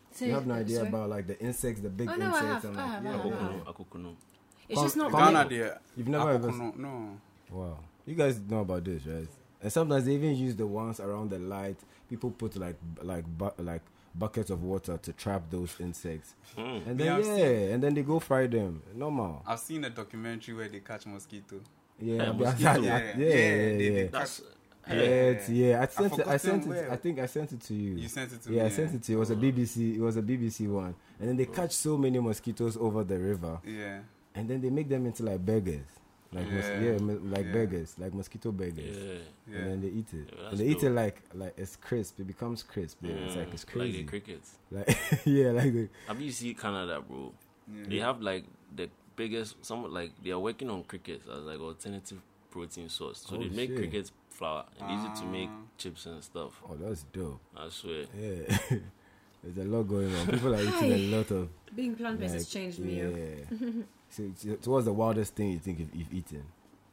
[SPEAKER 1] So,
[SPEAKER 3] You have no idea
[SPEAKER 1] sorry?
[SPEAKER 3] about like the insects, the big
[SPEAKER 1] Oh, no, I
[SPEAKER 3] insects.
[SPEAKER 1] have,
[SPEAKER 3] and,
[SPEAKER 1] I
[SPEAKER 3] like,
[SPEAKER 1] have,
[SPEAKER 3] yeah,
[SPEAKER 1] I have,
[SPEAKER 3] yeah,
[SPEAKER 1] I have.
[SPEAKER 3] yeah.
[SPEAKER 4] Akukuno.
[SPEAKER 1] It's
[SPEAKER 3] Con-
[SPEAKER 1] just not
[SPEAKER 3] con-
[SPEAKER 1] funny.
[SPEAKER 2] Ghana there.
[SPEAKER 3] You've never ever.
[SPEAKER 2] No, no.
[SPEAKER 3] Wow. You guys know about this, right? And sometimes they even use the ones around the light. People put like b- like bu- like buckets of water to trap those insects,
[SPEAKER 4] Mm.
[SPEAKER 3] and
[SPEAKER 2] Me,
[SPEAKER 3] then
[SPEAKER 2] I've
[SPEAKER 3] yeah,
[SPEAKER 2] seen-
[SPEAKER 3] and then they go fry them. Normal.
[SPEAKER 2] I've seen a documentary where they catch mosquito.
[SPEAKER 3] Yeah,
[SPEAKER 4] Yeah,
[SPEAKER 3] yeah,
[SPEAKER 4] mosquito.
[SPEAKER 3] yeah,
[SPEAKER 2] Yeah,
[SPEAKER 3] yeah,
[SPEAKER 2] yeah,
[SPEAKER 3] yeah,
[SPEAKER 2] they- they
[SPEAKER 3] yeah.
[SPEAKER 2] catch-
[SPEAKER 4] That's
[SPEAKER 3] Yeah,
[SPEAKER 2] Yeah.
[SPEAKER 3] it's- yeah. I sent it. I
[SPEAKER 2] forgotten
[SPEAKER 3] sent it.
[SPEAKER 2] where.
[SPEAKER 3] I think I sent it to you.
[SPEAKER 2] You sent it to
[SPEAKER 3] yeah,
[SPEAKER 2] me.
[SPEAKER 3] I sent it to you. It was a B B C. It was a B B C one, and then they catch so many mosquitoes over the river,
[SPEAKER 2] Yeah.
[SPEAKER 3] and then they make them into like burgers, like mos-
[SPEAKER 2] Yeah.
[SPEAKER 3] yeah, mo- like
[SPEAKER 2] Yeah.
[SPEAKER 3] burgers, like mosquito burgers.
[SPEAKER 4] yeah.
[SPEAKER 2] Yeah.
[SPEAKER 3] And then they eat it.
[SPEAKER 4] Yeah, that's
[SPEAKER 3] and they eat it
[SPEAKER 4] dope.
[SPEAKER 3] like like it's crisp. It becomes crisp. Yeah, it's like it's
[SPEAKER 4] Mm, Like
[SPEAKER 3] crazy.
[SPEAKER 4] the crickets.
[SPEAKER 3] Like yeah, like the,
[SPEAKER 4] Have you seen Canada, bro?
[SPEAKER 2] Yeah.
[SPEAKER 4] They have like the biggest. Some like they are working on crickets as like alternative protein source. So
[SPEAKER 3] Oh,
[SPEAKER 4] they make
[SPEAKER 3] shit.
[SPEAKER 4] cricket flour and use it to make
[SPEAKER 2] Ah.
[SPEAKER 4] chips and stuff.
[SPEAKER 3] oh, that's dope.
[SPEAKER 4] I swear.
[SPEAKER 3] Yeah, there's a lot going on. People are eating a lot of.
[SPEAKER 1] Being plant-based has
[SPEAKER 3] like,
[SPEAKER 1] changed me.
[SPEAKER 3] Yeah.
[SPEAKER 1] yo.
[SPEAKER 3] so, so, so what's the wildest thing you think you've, you've eaten?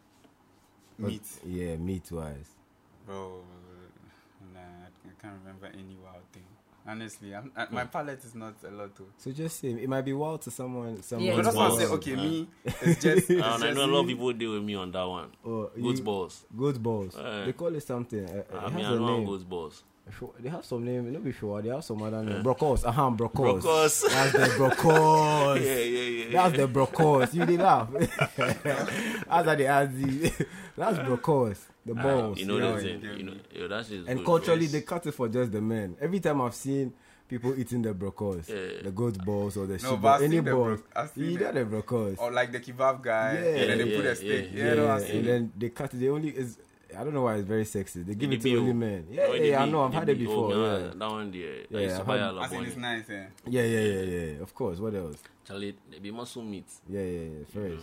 [SPEAKER 3] What-
[SPEAKER 2] Meat.
[SPEAKER 3] Yeah, meat wise.
[SPEAKER 2] Bro, nah, I can't remember any wild thing. Honestly, I'm, I, my palate is not a lot too.
[SPEAKER 3] So just say it might be wild to someone. someone
[SPEAKER 1] Yeah,
[SPEAKER 2] But
[SPEAKER 1] it's
[SPEAKER 2] that's why I
[SPEAKER 1] wild.
[SPEAKER 2] say, okay,
[SPEAKER 4] Yeah.
[SPEAKER 2] me, it's just. It's
[SPEAKER 4] And I
[SPEAKER 2] just
[SPEAKER 4] know a lot of
[SPEAKER 2] me.
[SPEAKER 4] people deal with me on that one.
[SPEAKER 3] Or
[SPEAKER 4] Goat's
[SPEAKER 3] you-
[SPEAKER 4] balls.
[SPEAKER 3] Goat balls.
[SPEAKER 4] Eh.
[SPEAKER 3] They call it something. Uh, uh,
[SPEAKER 4] I
[SPEAKER 3] it
[SPEAKER 4] mean,
[SPEAKER 3] has
[SPEAKER 4] I
[SPEAKER 3] a
[SPEAKER 4] know
[SPEAKER 3] name.
[SPEAKER 4] goat's balls.
[SPEAKER 3] Sure, they have some name. Not be sure. They have some other name.
[SPEAKER 4] Yeah.
[SPEAKER 3] Brocos. Aha, brocos.
[SPEAKER 4] Brocos.
[SPEAKER 3] That's the brocos.
[SPEAKER 4] Yeah, yeah, yeah.
[SPEAKER 3] That's the brocos. You did laugh. That's how they ask you. That's brocos. The
[SPEAKER 4] Ah,
[SPEAKER 3] balls.
[SPEAKER 4] you know
[SPEAKER 2] Yeah,
[SPEAKER 4] that
[SPEAKER 2] you
[SPEAKER 4] thing.
[SPEAKER 2] get
[SPEAKER 4] You know,
[SPEAKER 2] me.
[SPEAKER 4] yo, that shit is
[SPEAKER 3] And
[SPEAKER 4] good,
[SPEAKER 3] culturally,
[SPEAKER 4] yes.
[SPEAKER 3] they cut it for just the men. Every time I've seen people eating the brocos,
[SPEAKER 4] Yeah.
[SPEAKER 3] the goat balls or the
[SPEAKER 2] No,
[SPEAKER 3] sheep
[SPEAKER 2] but I've
[SPEAKER 3] balls, any
[SPEAKER 2] seen the
[SPEAKER 3] balls,
[SPEAKER 2] bro- I've seen
[SPEAKER 3] you
[SPEAKER 2] the-
[SPEAKER 3] know the brocos.
[SPEAKER 2] Or like the kebab guy,
[SPEAKER 3] Yeah.
[SPEAKER 2] and then they
[SPEAKER 4] Yeah,
[SPEAKER 2] put
[SPEAKER 4] yeah,
[SPEAKER 2] a steak.
[SPEAKER 4] yeah.
[SPEAKER 2] Yeah, no, I've
[SPEAKER 3] and
[SPEAKER 2] seen it.
[SPEAKER 3] then they cut it. They only is. I don't know why it's very sexy. They give
[SPEAKER 4] The
[SPEAKER 3] it to
[SPEAKER 4] B O.
[SPEAKER 3] only men. Yeah,
[SPEAKER 4] Oh,
[SPEAKER 3] yeah,
[SPEAKER 4] the
[SPEAKER 3] yeah, I
[SPEAKER 4] B-
[SPEAKER 3] know. I've
[SPEAKER 4] the
[SPEAKER 3] had it
[SPEAKER 4] B-
[SPEAKER 3] before.
[SPEAKER 4] oh,
[SPEAKER 3] Yeah.
[SPEAKER 4] That one there.
[SPEAKER 3] Yeah,
[SPEAKER 4] I used to
[SPEAKER 3] I've
[SPEAKER 4] buy
[SPEAKER 3] had-
[SPEAKER 4] a
[SPEAKER 2] I
[SPEAKER 4] lot
[SPEAKER 2] think
[SPEAKER 4] of
[SPEAKER 2] it's nice, eh?
[SPEAKER 3] yeah, yeah, yeah, yeah. Of course. What else?
[SPEAKER 4] Charlie, they be muscle meat.
[SPEAKER 3] Yeah, yeah, yeah. Fresh.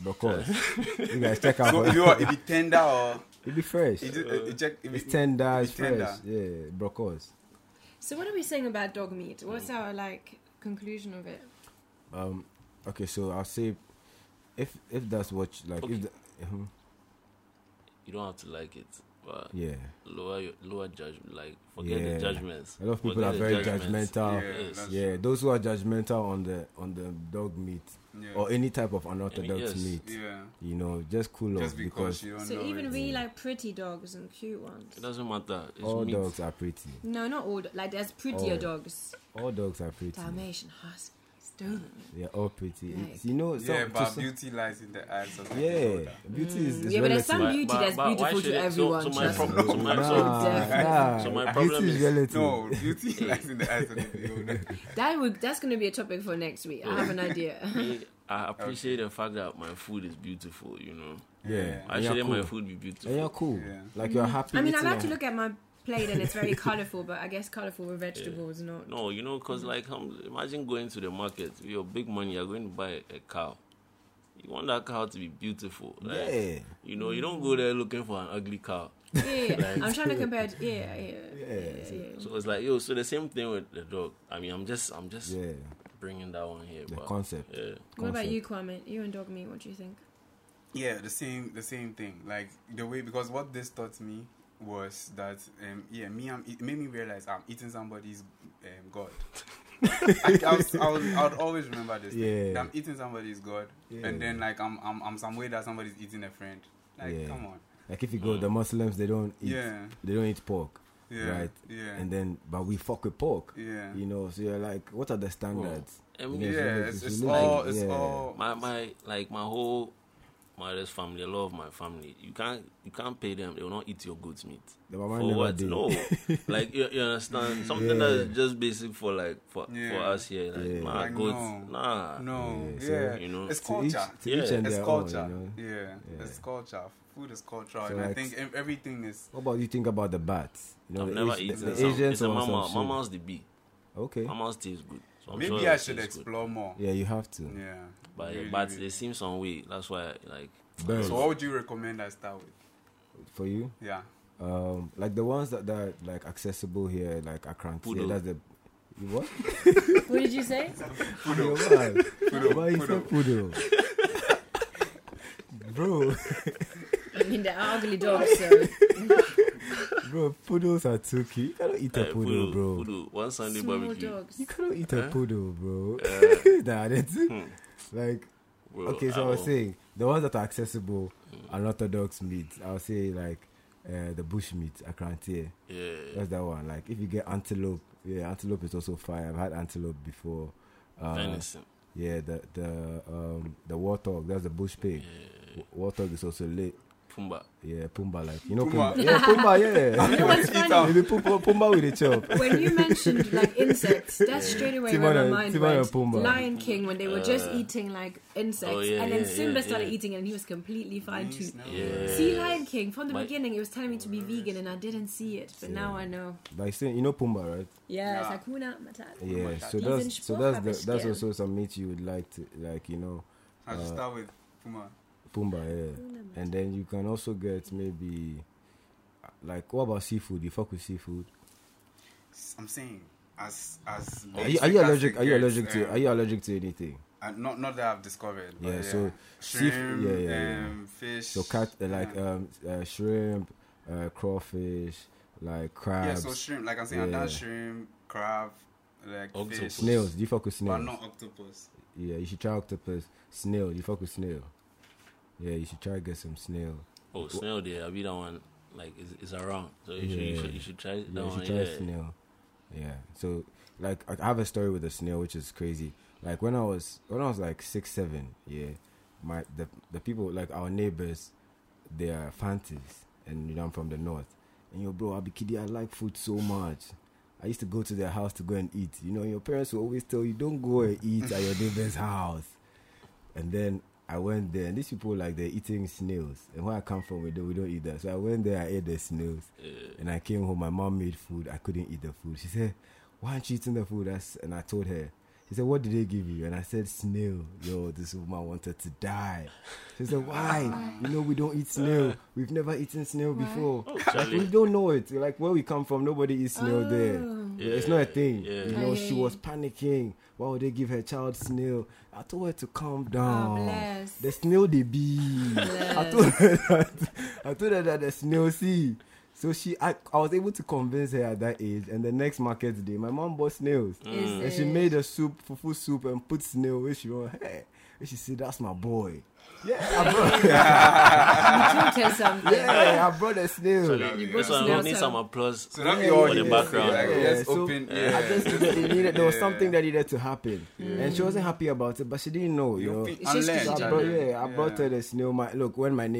[SPEAKER 3] Brocos. You guys check out.
[SPEAKER 2] So
[SPEAKER 3] for
[SPEAKER 2] if you want, it be tender or
[SPEAKER 3] It be fresh.
[SPEAKER 2] it just, it, it check, it be,
[SPEAKER 3] It's tender.
[SPEAKER 2] it
[SPEAKER 3] It's
[SPEAKER 2] be tender.
[SPEAKER 3] fresh. Yeah, brocos.
[SPEAKER 1] So what are we saying about dog meat? What's our like conclusion of it?
[SPEAKER 3] Um. Okay, so I'll say, if if that's what you, like,
[SPEAKER 4] Okay.
[SPEAKER 3] if the, uh
[SPEAKER 4] You don't have to like it, but
[SPEAKER 3] yeah,
[SPEAKER 4] lower your lower judgment. Like forget
[SPEAKER 3] Yeah.
[SPEAKER 4] the judgments.
[SPEAKER 3] a lot of people
[SPEAKER 4] Forget
[SPEAKER 3] are
[SPEAKER 4] the
[SPEAKER 3] very
[SPEAKER 4] judgments.
[SPEAKER 3] judgmental.
[SPEAKER 2] Yeah,
[SPEAKER 4] Yes.
[SPEAKER 2] that's
[SPEAKER 3] Yeah,
[SPEAKER 2] true.
[SPEAKER 3] those who are judgmental on the on the dog meat
[SPEAKER 2] Yeah.
[SPEAKER 3] or any type of unorthodox
[SPEAKER 4] yes.
[SPEAKER 3] meat,
[SPEAKER 2] Yeah.
[SPEAKER 3] you know, just cool off
[SPEAKER 2] Just because
[SPEAKER 3] because
[SPEAKER 2] you don't
[SPEAKER 1] So
[SPEAKER 2] know
[SPEAKER 1] even
[SPEAKER 2] it.
[SPEAKER 1] really like pretty dogs and cute ones.
[SPEAKER 4] It doesn't matter. It's
[SPEAKER 3] all
[SPEAKER 4] meat.
[SPEAKER 3] dogs are pretty.
[SPEAKER 1] No, not all. do- Like there's prettier
[SPEAKER 3] Oh.
[SPEAKER 1] dogs.
[SPEAKER 3] All dogs are pretty.
[SPEAKER 1] Dalmatian Huskies. Don't.
[SPEAKER 3] They're all pretty.
[SPEAKER 1] Like-
[SPEAKER 3] It's, you know, some,
[SPEAKER 2] Yeah,
[SPEAKER 3] to
[SPEAKER 2] but
[SPEAKER 3] some-
[SPEAKER 2] beauty lies in the eyes of the
[SPEAKER 3] yeah,
[SPEAKER 2] beholder.
[SPEAKER 3] beauty is, is
[SPEAKER 1] Yeah, but there's some
[SPEAKER 3] relative.
[SPEAKER 1] beauty that's
[SPEAKER 4] but why
[SPEAKER 1] beautiful
[SPEAKER 4] should
[SPEAKER 1] to
[SPEAKER 4] it- so-
[SPEAKER 1] everyone.
[SPEAKER 4] So, my
[SPEAKER 1] trust
[SPEAKER 4] problem,
[SPEAKER 1] me.
[SPEAKER 4] so my,
[SPEAKER 3] Nah,
[SPEAKER 4] so,
[SPEAKER 3] nah.
[SPEAKER 4] so my
[SPEAKER 3] Beauty
[SPEAKER 4] problem
[SPEAKER 3] is
[SPEAKER 4] is-
[SPEAKER 3] relative.
[SPEAKER 2] No, beauty lies in the eyes of the beholder.
[SPEAKER 1] That would that's gonna be a topic for next week. I have an idea.
[SPEAKER 4] me, I appreciate the fact that my food is beautiful. You know,
[SPEAKER 3] Yeah,
[SPEAKER 4] I
[SPEAKER 3] and
[SPEAKER 4] should
[SPEAKER 3] you're
[SPEAKER 4] let
[SPEAKER 3] cool.
[SPEAKER 4] my food be beautiful.
[SPEAKER 3] And you're cool.
[SPEAKER 2] Yeah.
[SPEAKER 3] Like you're happy.
[SPEAKER 1] I mean, I
[SPEAKER 3] eating
[SPEAKER 1] like to
[SPEAKER 3] it.
[SPEAKER 1] look at my plate and it's very colorful, but I guess colorful with vegetables not.
[SPEAKER 4] No, you know, cause like, um, imagine going to the market with your big money. You're going to buy a cow. You want that cow to be beautiful. Like,
[SPEAKER 3] Yeah.
[SPEAKER 4] You know, you don't go there looking for an ugly cow.
[SPEAKER 1] Yeah, yeah.
[SPEAKER 4] Like-
[SPEAKER 1] I'm trying to compare. It, yeah, yeah, yeah,
[SPEAKER 3] Yeah.
[SPEAKER 1] yeah, yeah.
[SPEAKER 4] So it's like, yo, so the same thing with the dog. I mean, I'm just, I'm just
[SPEAKER 3] Yeah,
[SPEAKER 4] bringing that one here.
[SPEAKER 3] the
[SPEAKER 4] but,
[SPEAKER 3] concept.
[SPEAKER 4] Yeah.
[SPEAKER 1] What about
[SPEAKER 3] Concept.
[SPEAKER 1] you, Kwame? You and dog meat. What do you think?
[SPEAKER 2] Yeah, the same, the same thing. Like the way, because what this taught me was that, um, yeah, me, I'm, it made me realize I'm eating somebody's um, God. I, I, was, I, was, I would always remember this. thing,
[SPEAKER 3] Yeah.
[SPEAKER 2] that I'm eating somebody's God,
[SPEAKER 3] Yeah.
[SPEAKER 2] and then like I'm, I'm, I'm some way that somebody's eating a friend. Like,
[SPEAKER 3] Yeah.
[SPEAKER 2] come on.
[SPEAKER 3] Like if you go, the Muslims they don't eat,
[SPEAKER 2] Yeah,
[SPEAKER 3] they don't eat pork,
[SPEAKER 2] yeah,
[SPEAKER 3] right?
[SPEAKER 2] yeah,
[SPEAKER 3] And then, but we fuck with pork.
[SPEAKER 2] yeah.
[SPEAKER 3] You know, so you're like, what are the standards?
[SPEAKER 4] I
[SPEAKER 3] You
[SPEAKER 4] mean,
[SPEAKER 3] know,
[SPEAKER 2] Yeah,
[SPEAKER 3] relative-
[SPEAKER 2] it's, it's
[SPEAKER 3] relative,
[SPEAKER 2] all, it's
[SPEAKER 3] yeah.
[SPEAKER 2] all.
[SPEAKER 4] my my like my whole mother's family, a lot of my family, you can't you can't pay them. They will not eat your goat's meat.
[SPEAKER 3] The mama
[SPEAKER 4] For
[SPEAKER 3] never
[SPEAKER 4] what?
[SPEAKER 3] did.
[SPEAKER 4] No, like you, you understand something
[SPEAKER 3] Yeah.
[SPEAKER 4] that is just basic for like for
[SPEAKER 2] Yeah.
[SPEAKER 4] for us here. Like
[SPEAKER 3] Yeah.
[SPEAKER 4] my
[SPEAKER 2] Like,
[SPEAKER 4] goats,
[SPEAKER 2] no.
[SPEAKER 4] nah.
[SPEAKER 2] No,
[SPEAKER 3] Yeah, so,
[SPEAKER 2] yeah,
[SPEAKER 4] you know,
[SPEAKER 2] it's
[SPEAKER 3] To each,
[SPEAKER 2] culture.
[SPEAKER 3] to
[SPEAKER 4] Yeah.
[SPEAKER 3] each and
[SPEAKER 2] It's
[SPEAKER 3] their
[SPEAKER 2] culture.
[SPEAKER 3] own, you know?
[SPEAKER 2] Yeah,
[SPEAKER 3] Yeah.
[SPEAKER 2] it's culture. Food is culture,
[SPEAKER 3] So
[SPEAKER 2] and I
[SPEAKER 3] like-
[SPEAKER 2] think ev- everything is.
[SPEAKER 3] What about you think about the bats? You know,
[SPEAKER 4] I've
[SPEAKER 3] the,
[SPEAKER 4] never
[SPEAKER 3] Asi-
[SPEAKER 4] eaten
[SPEAKER 3] the, the
[SPEAKER 4] some.
[SPEAKER 3] Asians
[SPEAKER 4] It's a
[SPEAKER 3] or
[SPEAKER 4] mama.
[SPEAKER 3] some shit.
[SPEAKER 4] Mama's the bee.
[SPEAKER 3] Okay.
[SPEAKER 4] Mama's tastes good. So I'm
[SPEAKER 2] Maybe
[SPEAKER 4] sure
[SPEAKER 2] I
[SPEAKER 4] it
[SPEAKER 2] should
[SPEAKER 4] tastes good.
[SPEAKER 2] explore more.
[SPEAKER 3] Yeah, you have to.
[SPEAKER 2] Yeah,
[SPEAKER 4] But
[SPEAKER 2] really,
[SPEAKER 4] but
[SPEAKER 2] really.
[SPEAKER 4] they seem some way. That's why like
[SPEAKER 3] Birds.
[SPEAKER 2] So, what would you recommend I start with?
[SPEAKER 3] For you,
[SPEAKER 2] Yeah,
[SPEAKER 3] um, like the ones that, that are like accessible here, like Akranti.
[SPEAKER 4] Poodle.
[SPEAKER 3] That's the you what?
[SPEAKER 1] What did you say?
[SPEAKER 3] Poodle. Why
[SPEAKER 2] Poodle,
[SPEAKER 3] you
[SPEAKER 2] poodle.
[SPEAKER 3] say poodle? Bro,
[SPEAKER 1] I mean, they're ugly dogs. So
[SPEAKER 3] Bro, poodles are too cute. You cannot eat a
[SPEAKER 4] Eh,
[SPEAKER 3] poodle, bro.
[SPEAKER 4] Poodle. One Sunday
[SPEAKER 1] Small
[SPEAKER 4] barbecue.
[SPEAKER 1] dogs.
[SPEAKER 3] You cannot eat a
[SPEAKER 4] Huh?
[SPEAKER 3] poodle, bro.
[SPEAKER 4] Uh,
[SPEAKER 3] Nah, that's
[SPEAKER 4] hmm.
[SPEAKER 3] like
[SPEAKER 4] Bro,
[SPEAKER 3] okay. So I was
[SPEAKER 4] will-
[SPEAKER 3] saying the ones that are accessible are orthodox meat. I would say like uh, the bush meat, akrantie.
[SPEAKER 4] Yeah.
[SPEAKER 3] That's that one. Like if you get antelope, yeah, antelope is also fine. I've had antelope before. Uh,
[SPEAKER 4] Venison.
[SPEAKER 3] yeah, the the um the warthog. That's the bush pig.
[SPEAKER 4] Yeah.
[SPEAKER 3] Warthog is also lit.
[SPEAKER 4] Pumba.
[SPEAKER 3] Yeah, Pumba, like you know
[SPEAKER 2] Puma.
[SPEAKER 3] Pumba. Yeah, Pumba. Yeah.
[SPEAKER 1] You know what's funny?
[SPEAKER 3] Maybe Pumba, Pumba with the chop.
[SPEAKER 1] When you mentioned like insects, that's straight away
[SPEAKER 3] Timon
[SPEAKER 1] where my
[SPEAKER 3] and-
[SPEAKER 1] mind
[SPEAKER 3] Timon
[SPEAKER 1] went.
[SPEAKER 3] and Pumbaa.
[SPEAKER 1] Lion King, when they were just
[SPEAKER 4] Uh,
[SPEAKER 1] eating like insects,
[SPEAKER 4] oh, yeah,
[SPEAKER 1] and then
[SPEAKER 4] yeah,
[SPEAKER 1] Simba
[SPEAKER 4] yeah,
[SPEAKER 1] started
[SPEAKER 4] yeah.
[SPEAKER 1] eating it, and he was completely fine too.
[SPEAKER 4] Yeah.
[SPEAKER 1] See, Lion King, from the
[SPEAKER 4] My-
[SPEAKER 1] beginning, it was telling me to be vegan, and I didn't see it, but now I know.
[SPEAKER 3] Like saying, you know Pumba, right?
[SPEAKER 1] Yes,
[SPEAKER 2] Yeah.
[SPEAKER 1] Hakuna Matata.
[SPEAKER 3] Yeah.
[SPEAKER 2] Matata.
[SPEAKER 3] So
[SPEAKER 1] Diesen
[SPEAKER 3] that's so
[SPEAKER 1] Spruch
[SPEAKER 3] that's
[SPEAKER 1] hab
[SPEAKER 3] the,
[SPEAKER 1] ich
[SPEAKER 3] that's
[SPEAKER 1] gern.
[SPEAKER 3] also some meat you would like to like you know
[SPEAKER 2] I should
[SPEAKER 3] Uh,
[SPEAKER 2] start with Puma.
[SPEAKER 3] Pumba, yeah. And then you can also get maybe like what about seafood? You fuck with seafood?
[SPEAKER 2] I'm saying, as as
[SPEAKER 3] Are you, are you
[SPEAKER 2] basic as
[SPEAKER 3] allergic?
[SPEAKER 2] it
[SPEAKER 3] Are you
[SPEAKER 2] gets,
[SPEAKER 3] allergic to?
[SPEAKER 2] um,
[SPEAKER 3] Are you allergic to anything?
[SPEAKER 2] uh, not not that I've discovered. But
[SPEAKER 3] Yeah,
[SPEAKER 2] yeah,
[SPEAKER 3] so
[SPEAKER 2] shrimp,
[SPEAKER 3] seafood- yeah, yeah, yeah.
[SPEAKER 2] Um, fish.
[SPEAKER 3] So cat uh, like
[SPEAKER 2] yeah.
[SPEAKER 3] um uh, shrimp, uh, crawfish, like
[SPEAKER 2] yeah,
[SPEAKER 3] crabs,
[SPEAKER 2] so shrimp. Like I'm saying, I've
[SPEAKER 3] Yeah.
[SPEAKER 2] done shrimp, crab, like
[SPEAKER 4] Octopus.
[SPEAKER 2] fish,
[SPEAKER 3] snails. Do you fuck with
[SPEAKER 2] but
[SPEAKER 3] snails?
[SPEAKER 2] not octopus.
[SPEAKER 3] Yeah, you should try octopus. Snail. You fuck with snail? Yeah, you should try to get some snail.
[SPEAKER 4] Oh, snail there. I be that one. Like, is is around. So you, should, you
[SPEAKER 3] Yeah.
[SPEAKER 4] should you should try that
[SPEAKER 3] Yeah, you
[SPEAKER 4] one.
[SPEAKER 3] should try
[SPEAKER 4] Yeah.
[SPEAKER 3] snail. Yeah. So like I have a story with a snail which is crazy. Like when I was when I was like six, seven, yeah, my the the people like our neighbors, they are Fantis, and you know I'm from the north. And yo, bro, Abikidi, I like food so much. I used to go to their house to go and eat. You know, your parents will always tell you don't go and eat at your neighbor's house. And then I went there, and these people like they're eating snails. And where I come from, we don't we don't eat that. So I went there, I ate the snails.
[SPEAKER 4] Yeah.
[SPEAKER 3] And I came home, my mom made food. I couldn't eat the food. She said, why aren't you eating the food? That's, and I told her. She said, what did they give you? And I said, snail. Yo, this woman wanted to die. She said, why? You know, we don't eat snail. We've never eaten snail
[SPEAKER 1] Why?
[SPEAKER 3] before.
[SPEAKER 4] Oh,
[SPEAKER 3] Like,
[SPEAKER 4] Charlie.
[SPEAKER 3] we don't know it. Like, where we come from, nobody eats snail there.
[SPEAKER 1] Oh.
[SPEAKER 4] Yeah,
[SPEAKER 3] It's not a thing.
[SPEAKER 4] yeah.
[SPEAKER 3] You
[SPEAKER 1] I
[SPEAKER 3] know,
[SPEAKER 1] hear
[SPEAKER 3] she
[SPEAKER 1] you.
[SPEAKER 3] was panicking. Why would they give her child snail? I told her to calm
[SPEAKER 1] Oh,
[SPEAKER 3] down.
[SPEAKER 1] bless.
[SPEAKER 3] The snail they be. I
[SPEAKER 1] Bless.
[SPEAKER 3] told her that I told her that the snail see. So she I, I was able to convince her at that age, and the next market day my mom bought snails.
[SPEAKER 1] Is
[SPEAKER 3] And she
[SPEAKER 1] it?
[SPEAKER 3] made a soup, fufu soup, and put snail where she want. Hey, and she said, "That's my boy." Yeah, I brought,
[SPEAKER 1] You taught her something.
[SPEAKER 3] yeah, I brought a snail.
[SPEAKER 4] Charlie,
[SPEAKER 1] You
[SPEAKER 4] this
[SPEAKER 1] brought
[SPEAKER 4] one
[SPEAKER 1] snail
[SPEAKER 4] will need
[SPEAKER 1] too.
[SPEAKER 4] some applause
[SPEAKER 2] So that
[SPEAKER 3] Yeah,
[SPEAKER 2] be all
[SPEAKER 3] yeah,
[SPEAKER 2] you
[SPEAKER 4] for the
[SPEAKER 2] did.
[SPEAKER 4] background.
[SPEAKER 2] Like,
[SPEAKER 3] Yeah,
[SPEAKER 2] just
[SPEAKER 3] so-
[SPEAKER 2] open.
[SPEAKER 3] I
[SPEAKER 2] Yeah.
[SPEAKER 3] just needed, it needed, there was
[SPEAKER 2] Yeah.
[SPEAKER 3] something that needed to happen, and she wasn't happy about it, but she didn't know. You
[SPEAKER 2] You
[SPEAKER 3] know,
[SPEAKER 2] feel-
[SPEAKER 1] It's just
[SPEAKER 2] unlearned,
[SPEAKER 3] so I
[SPEAKER 1] She
[SPEAKER 3] brought,
[SPEAKER 1] didn't
[SPEAKER 3] yeah, I brought her the snail. My look when my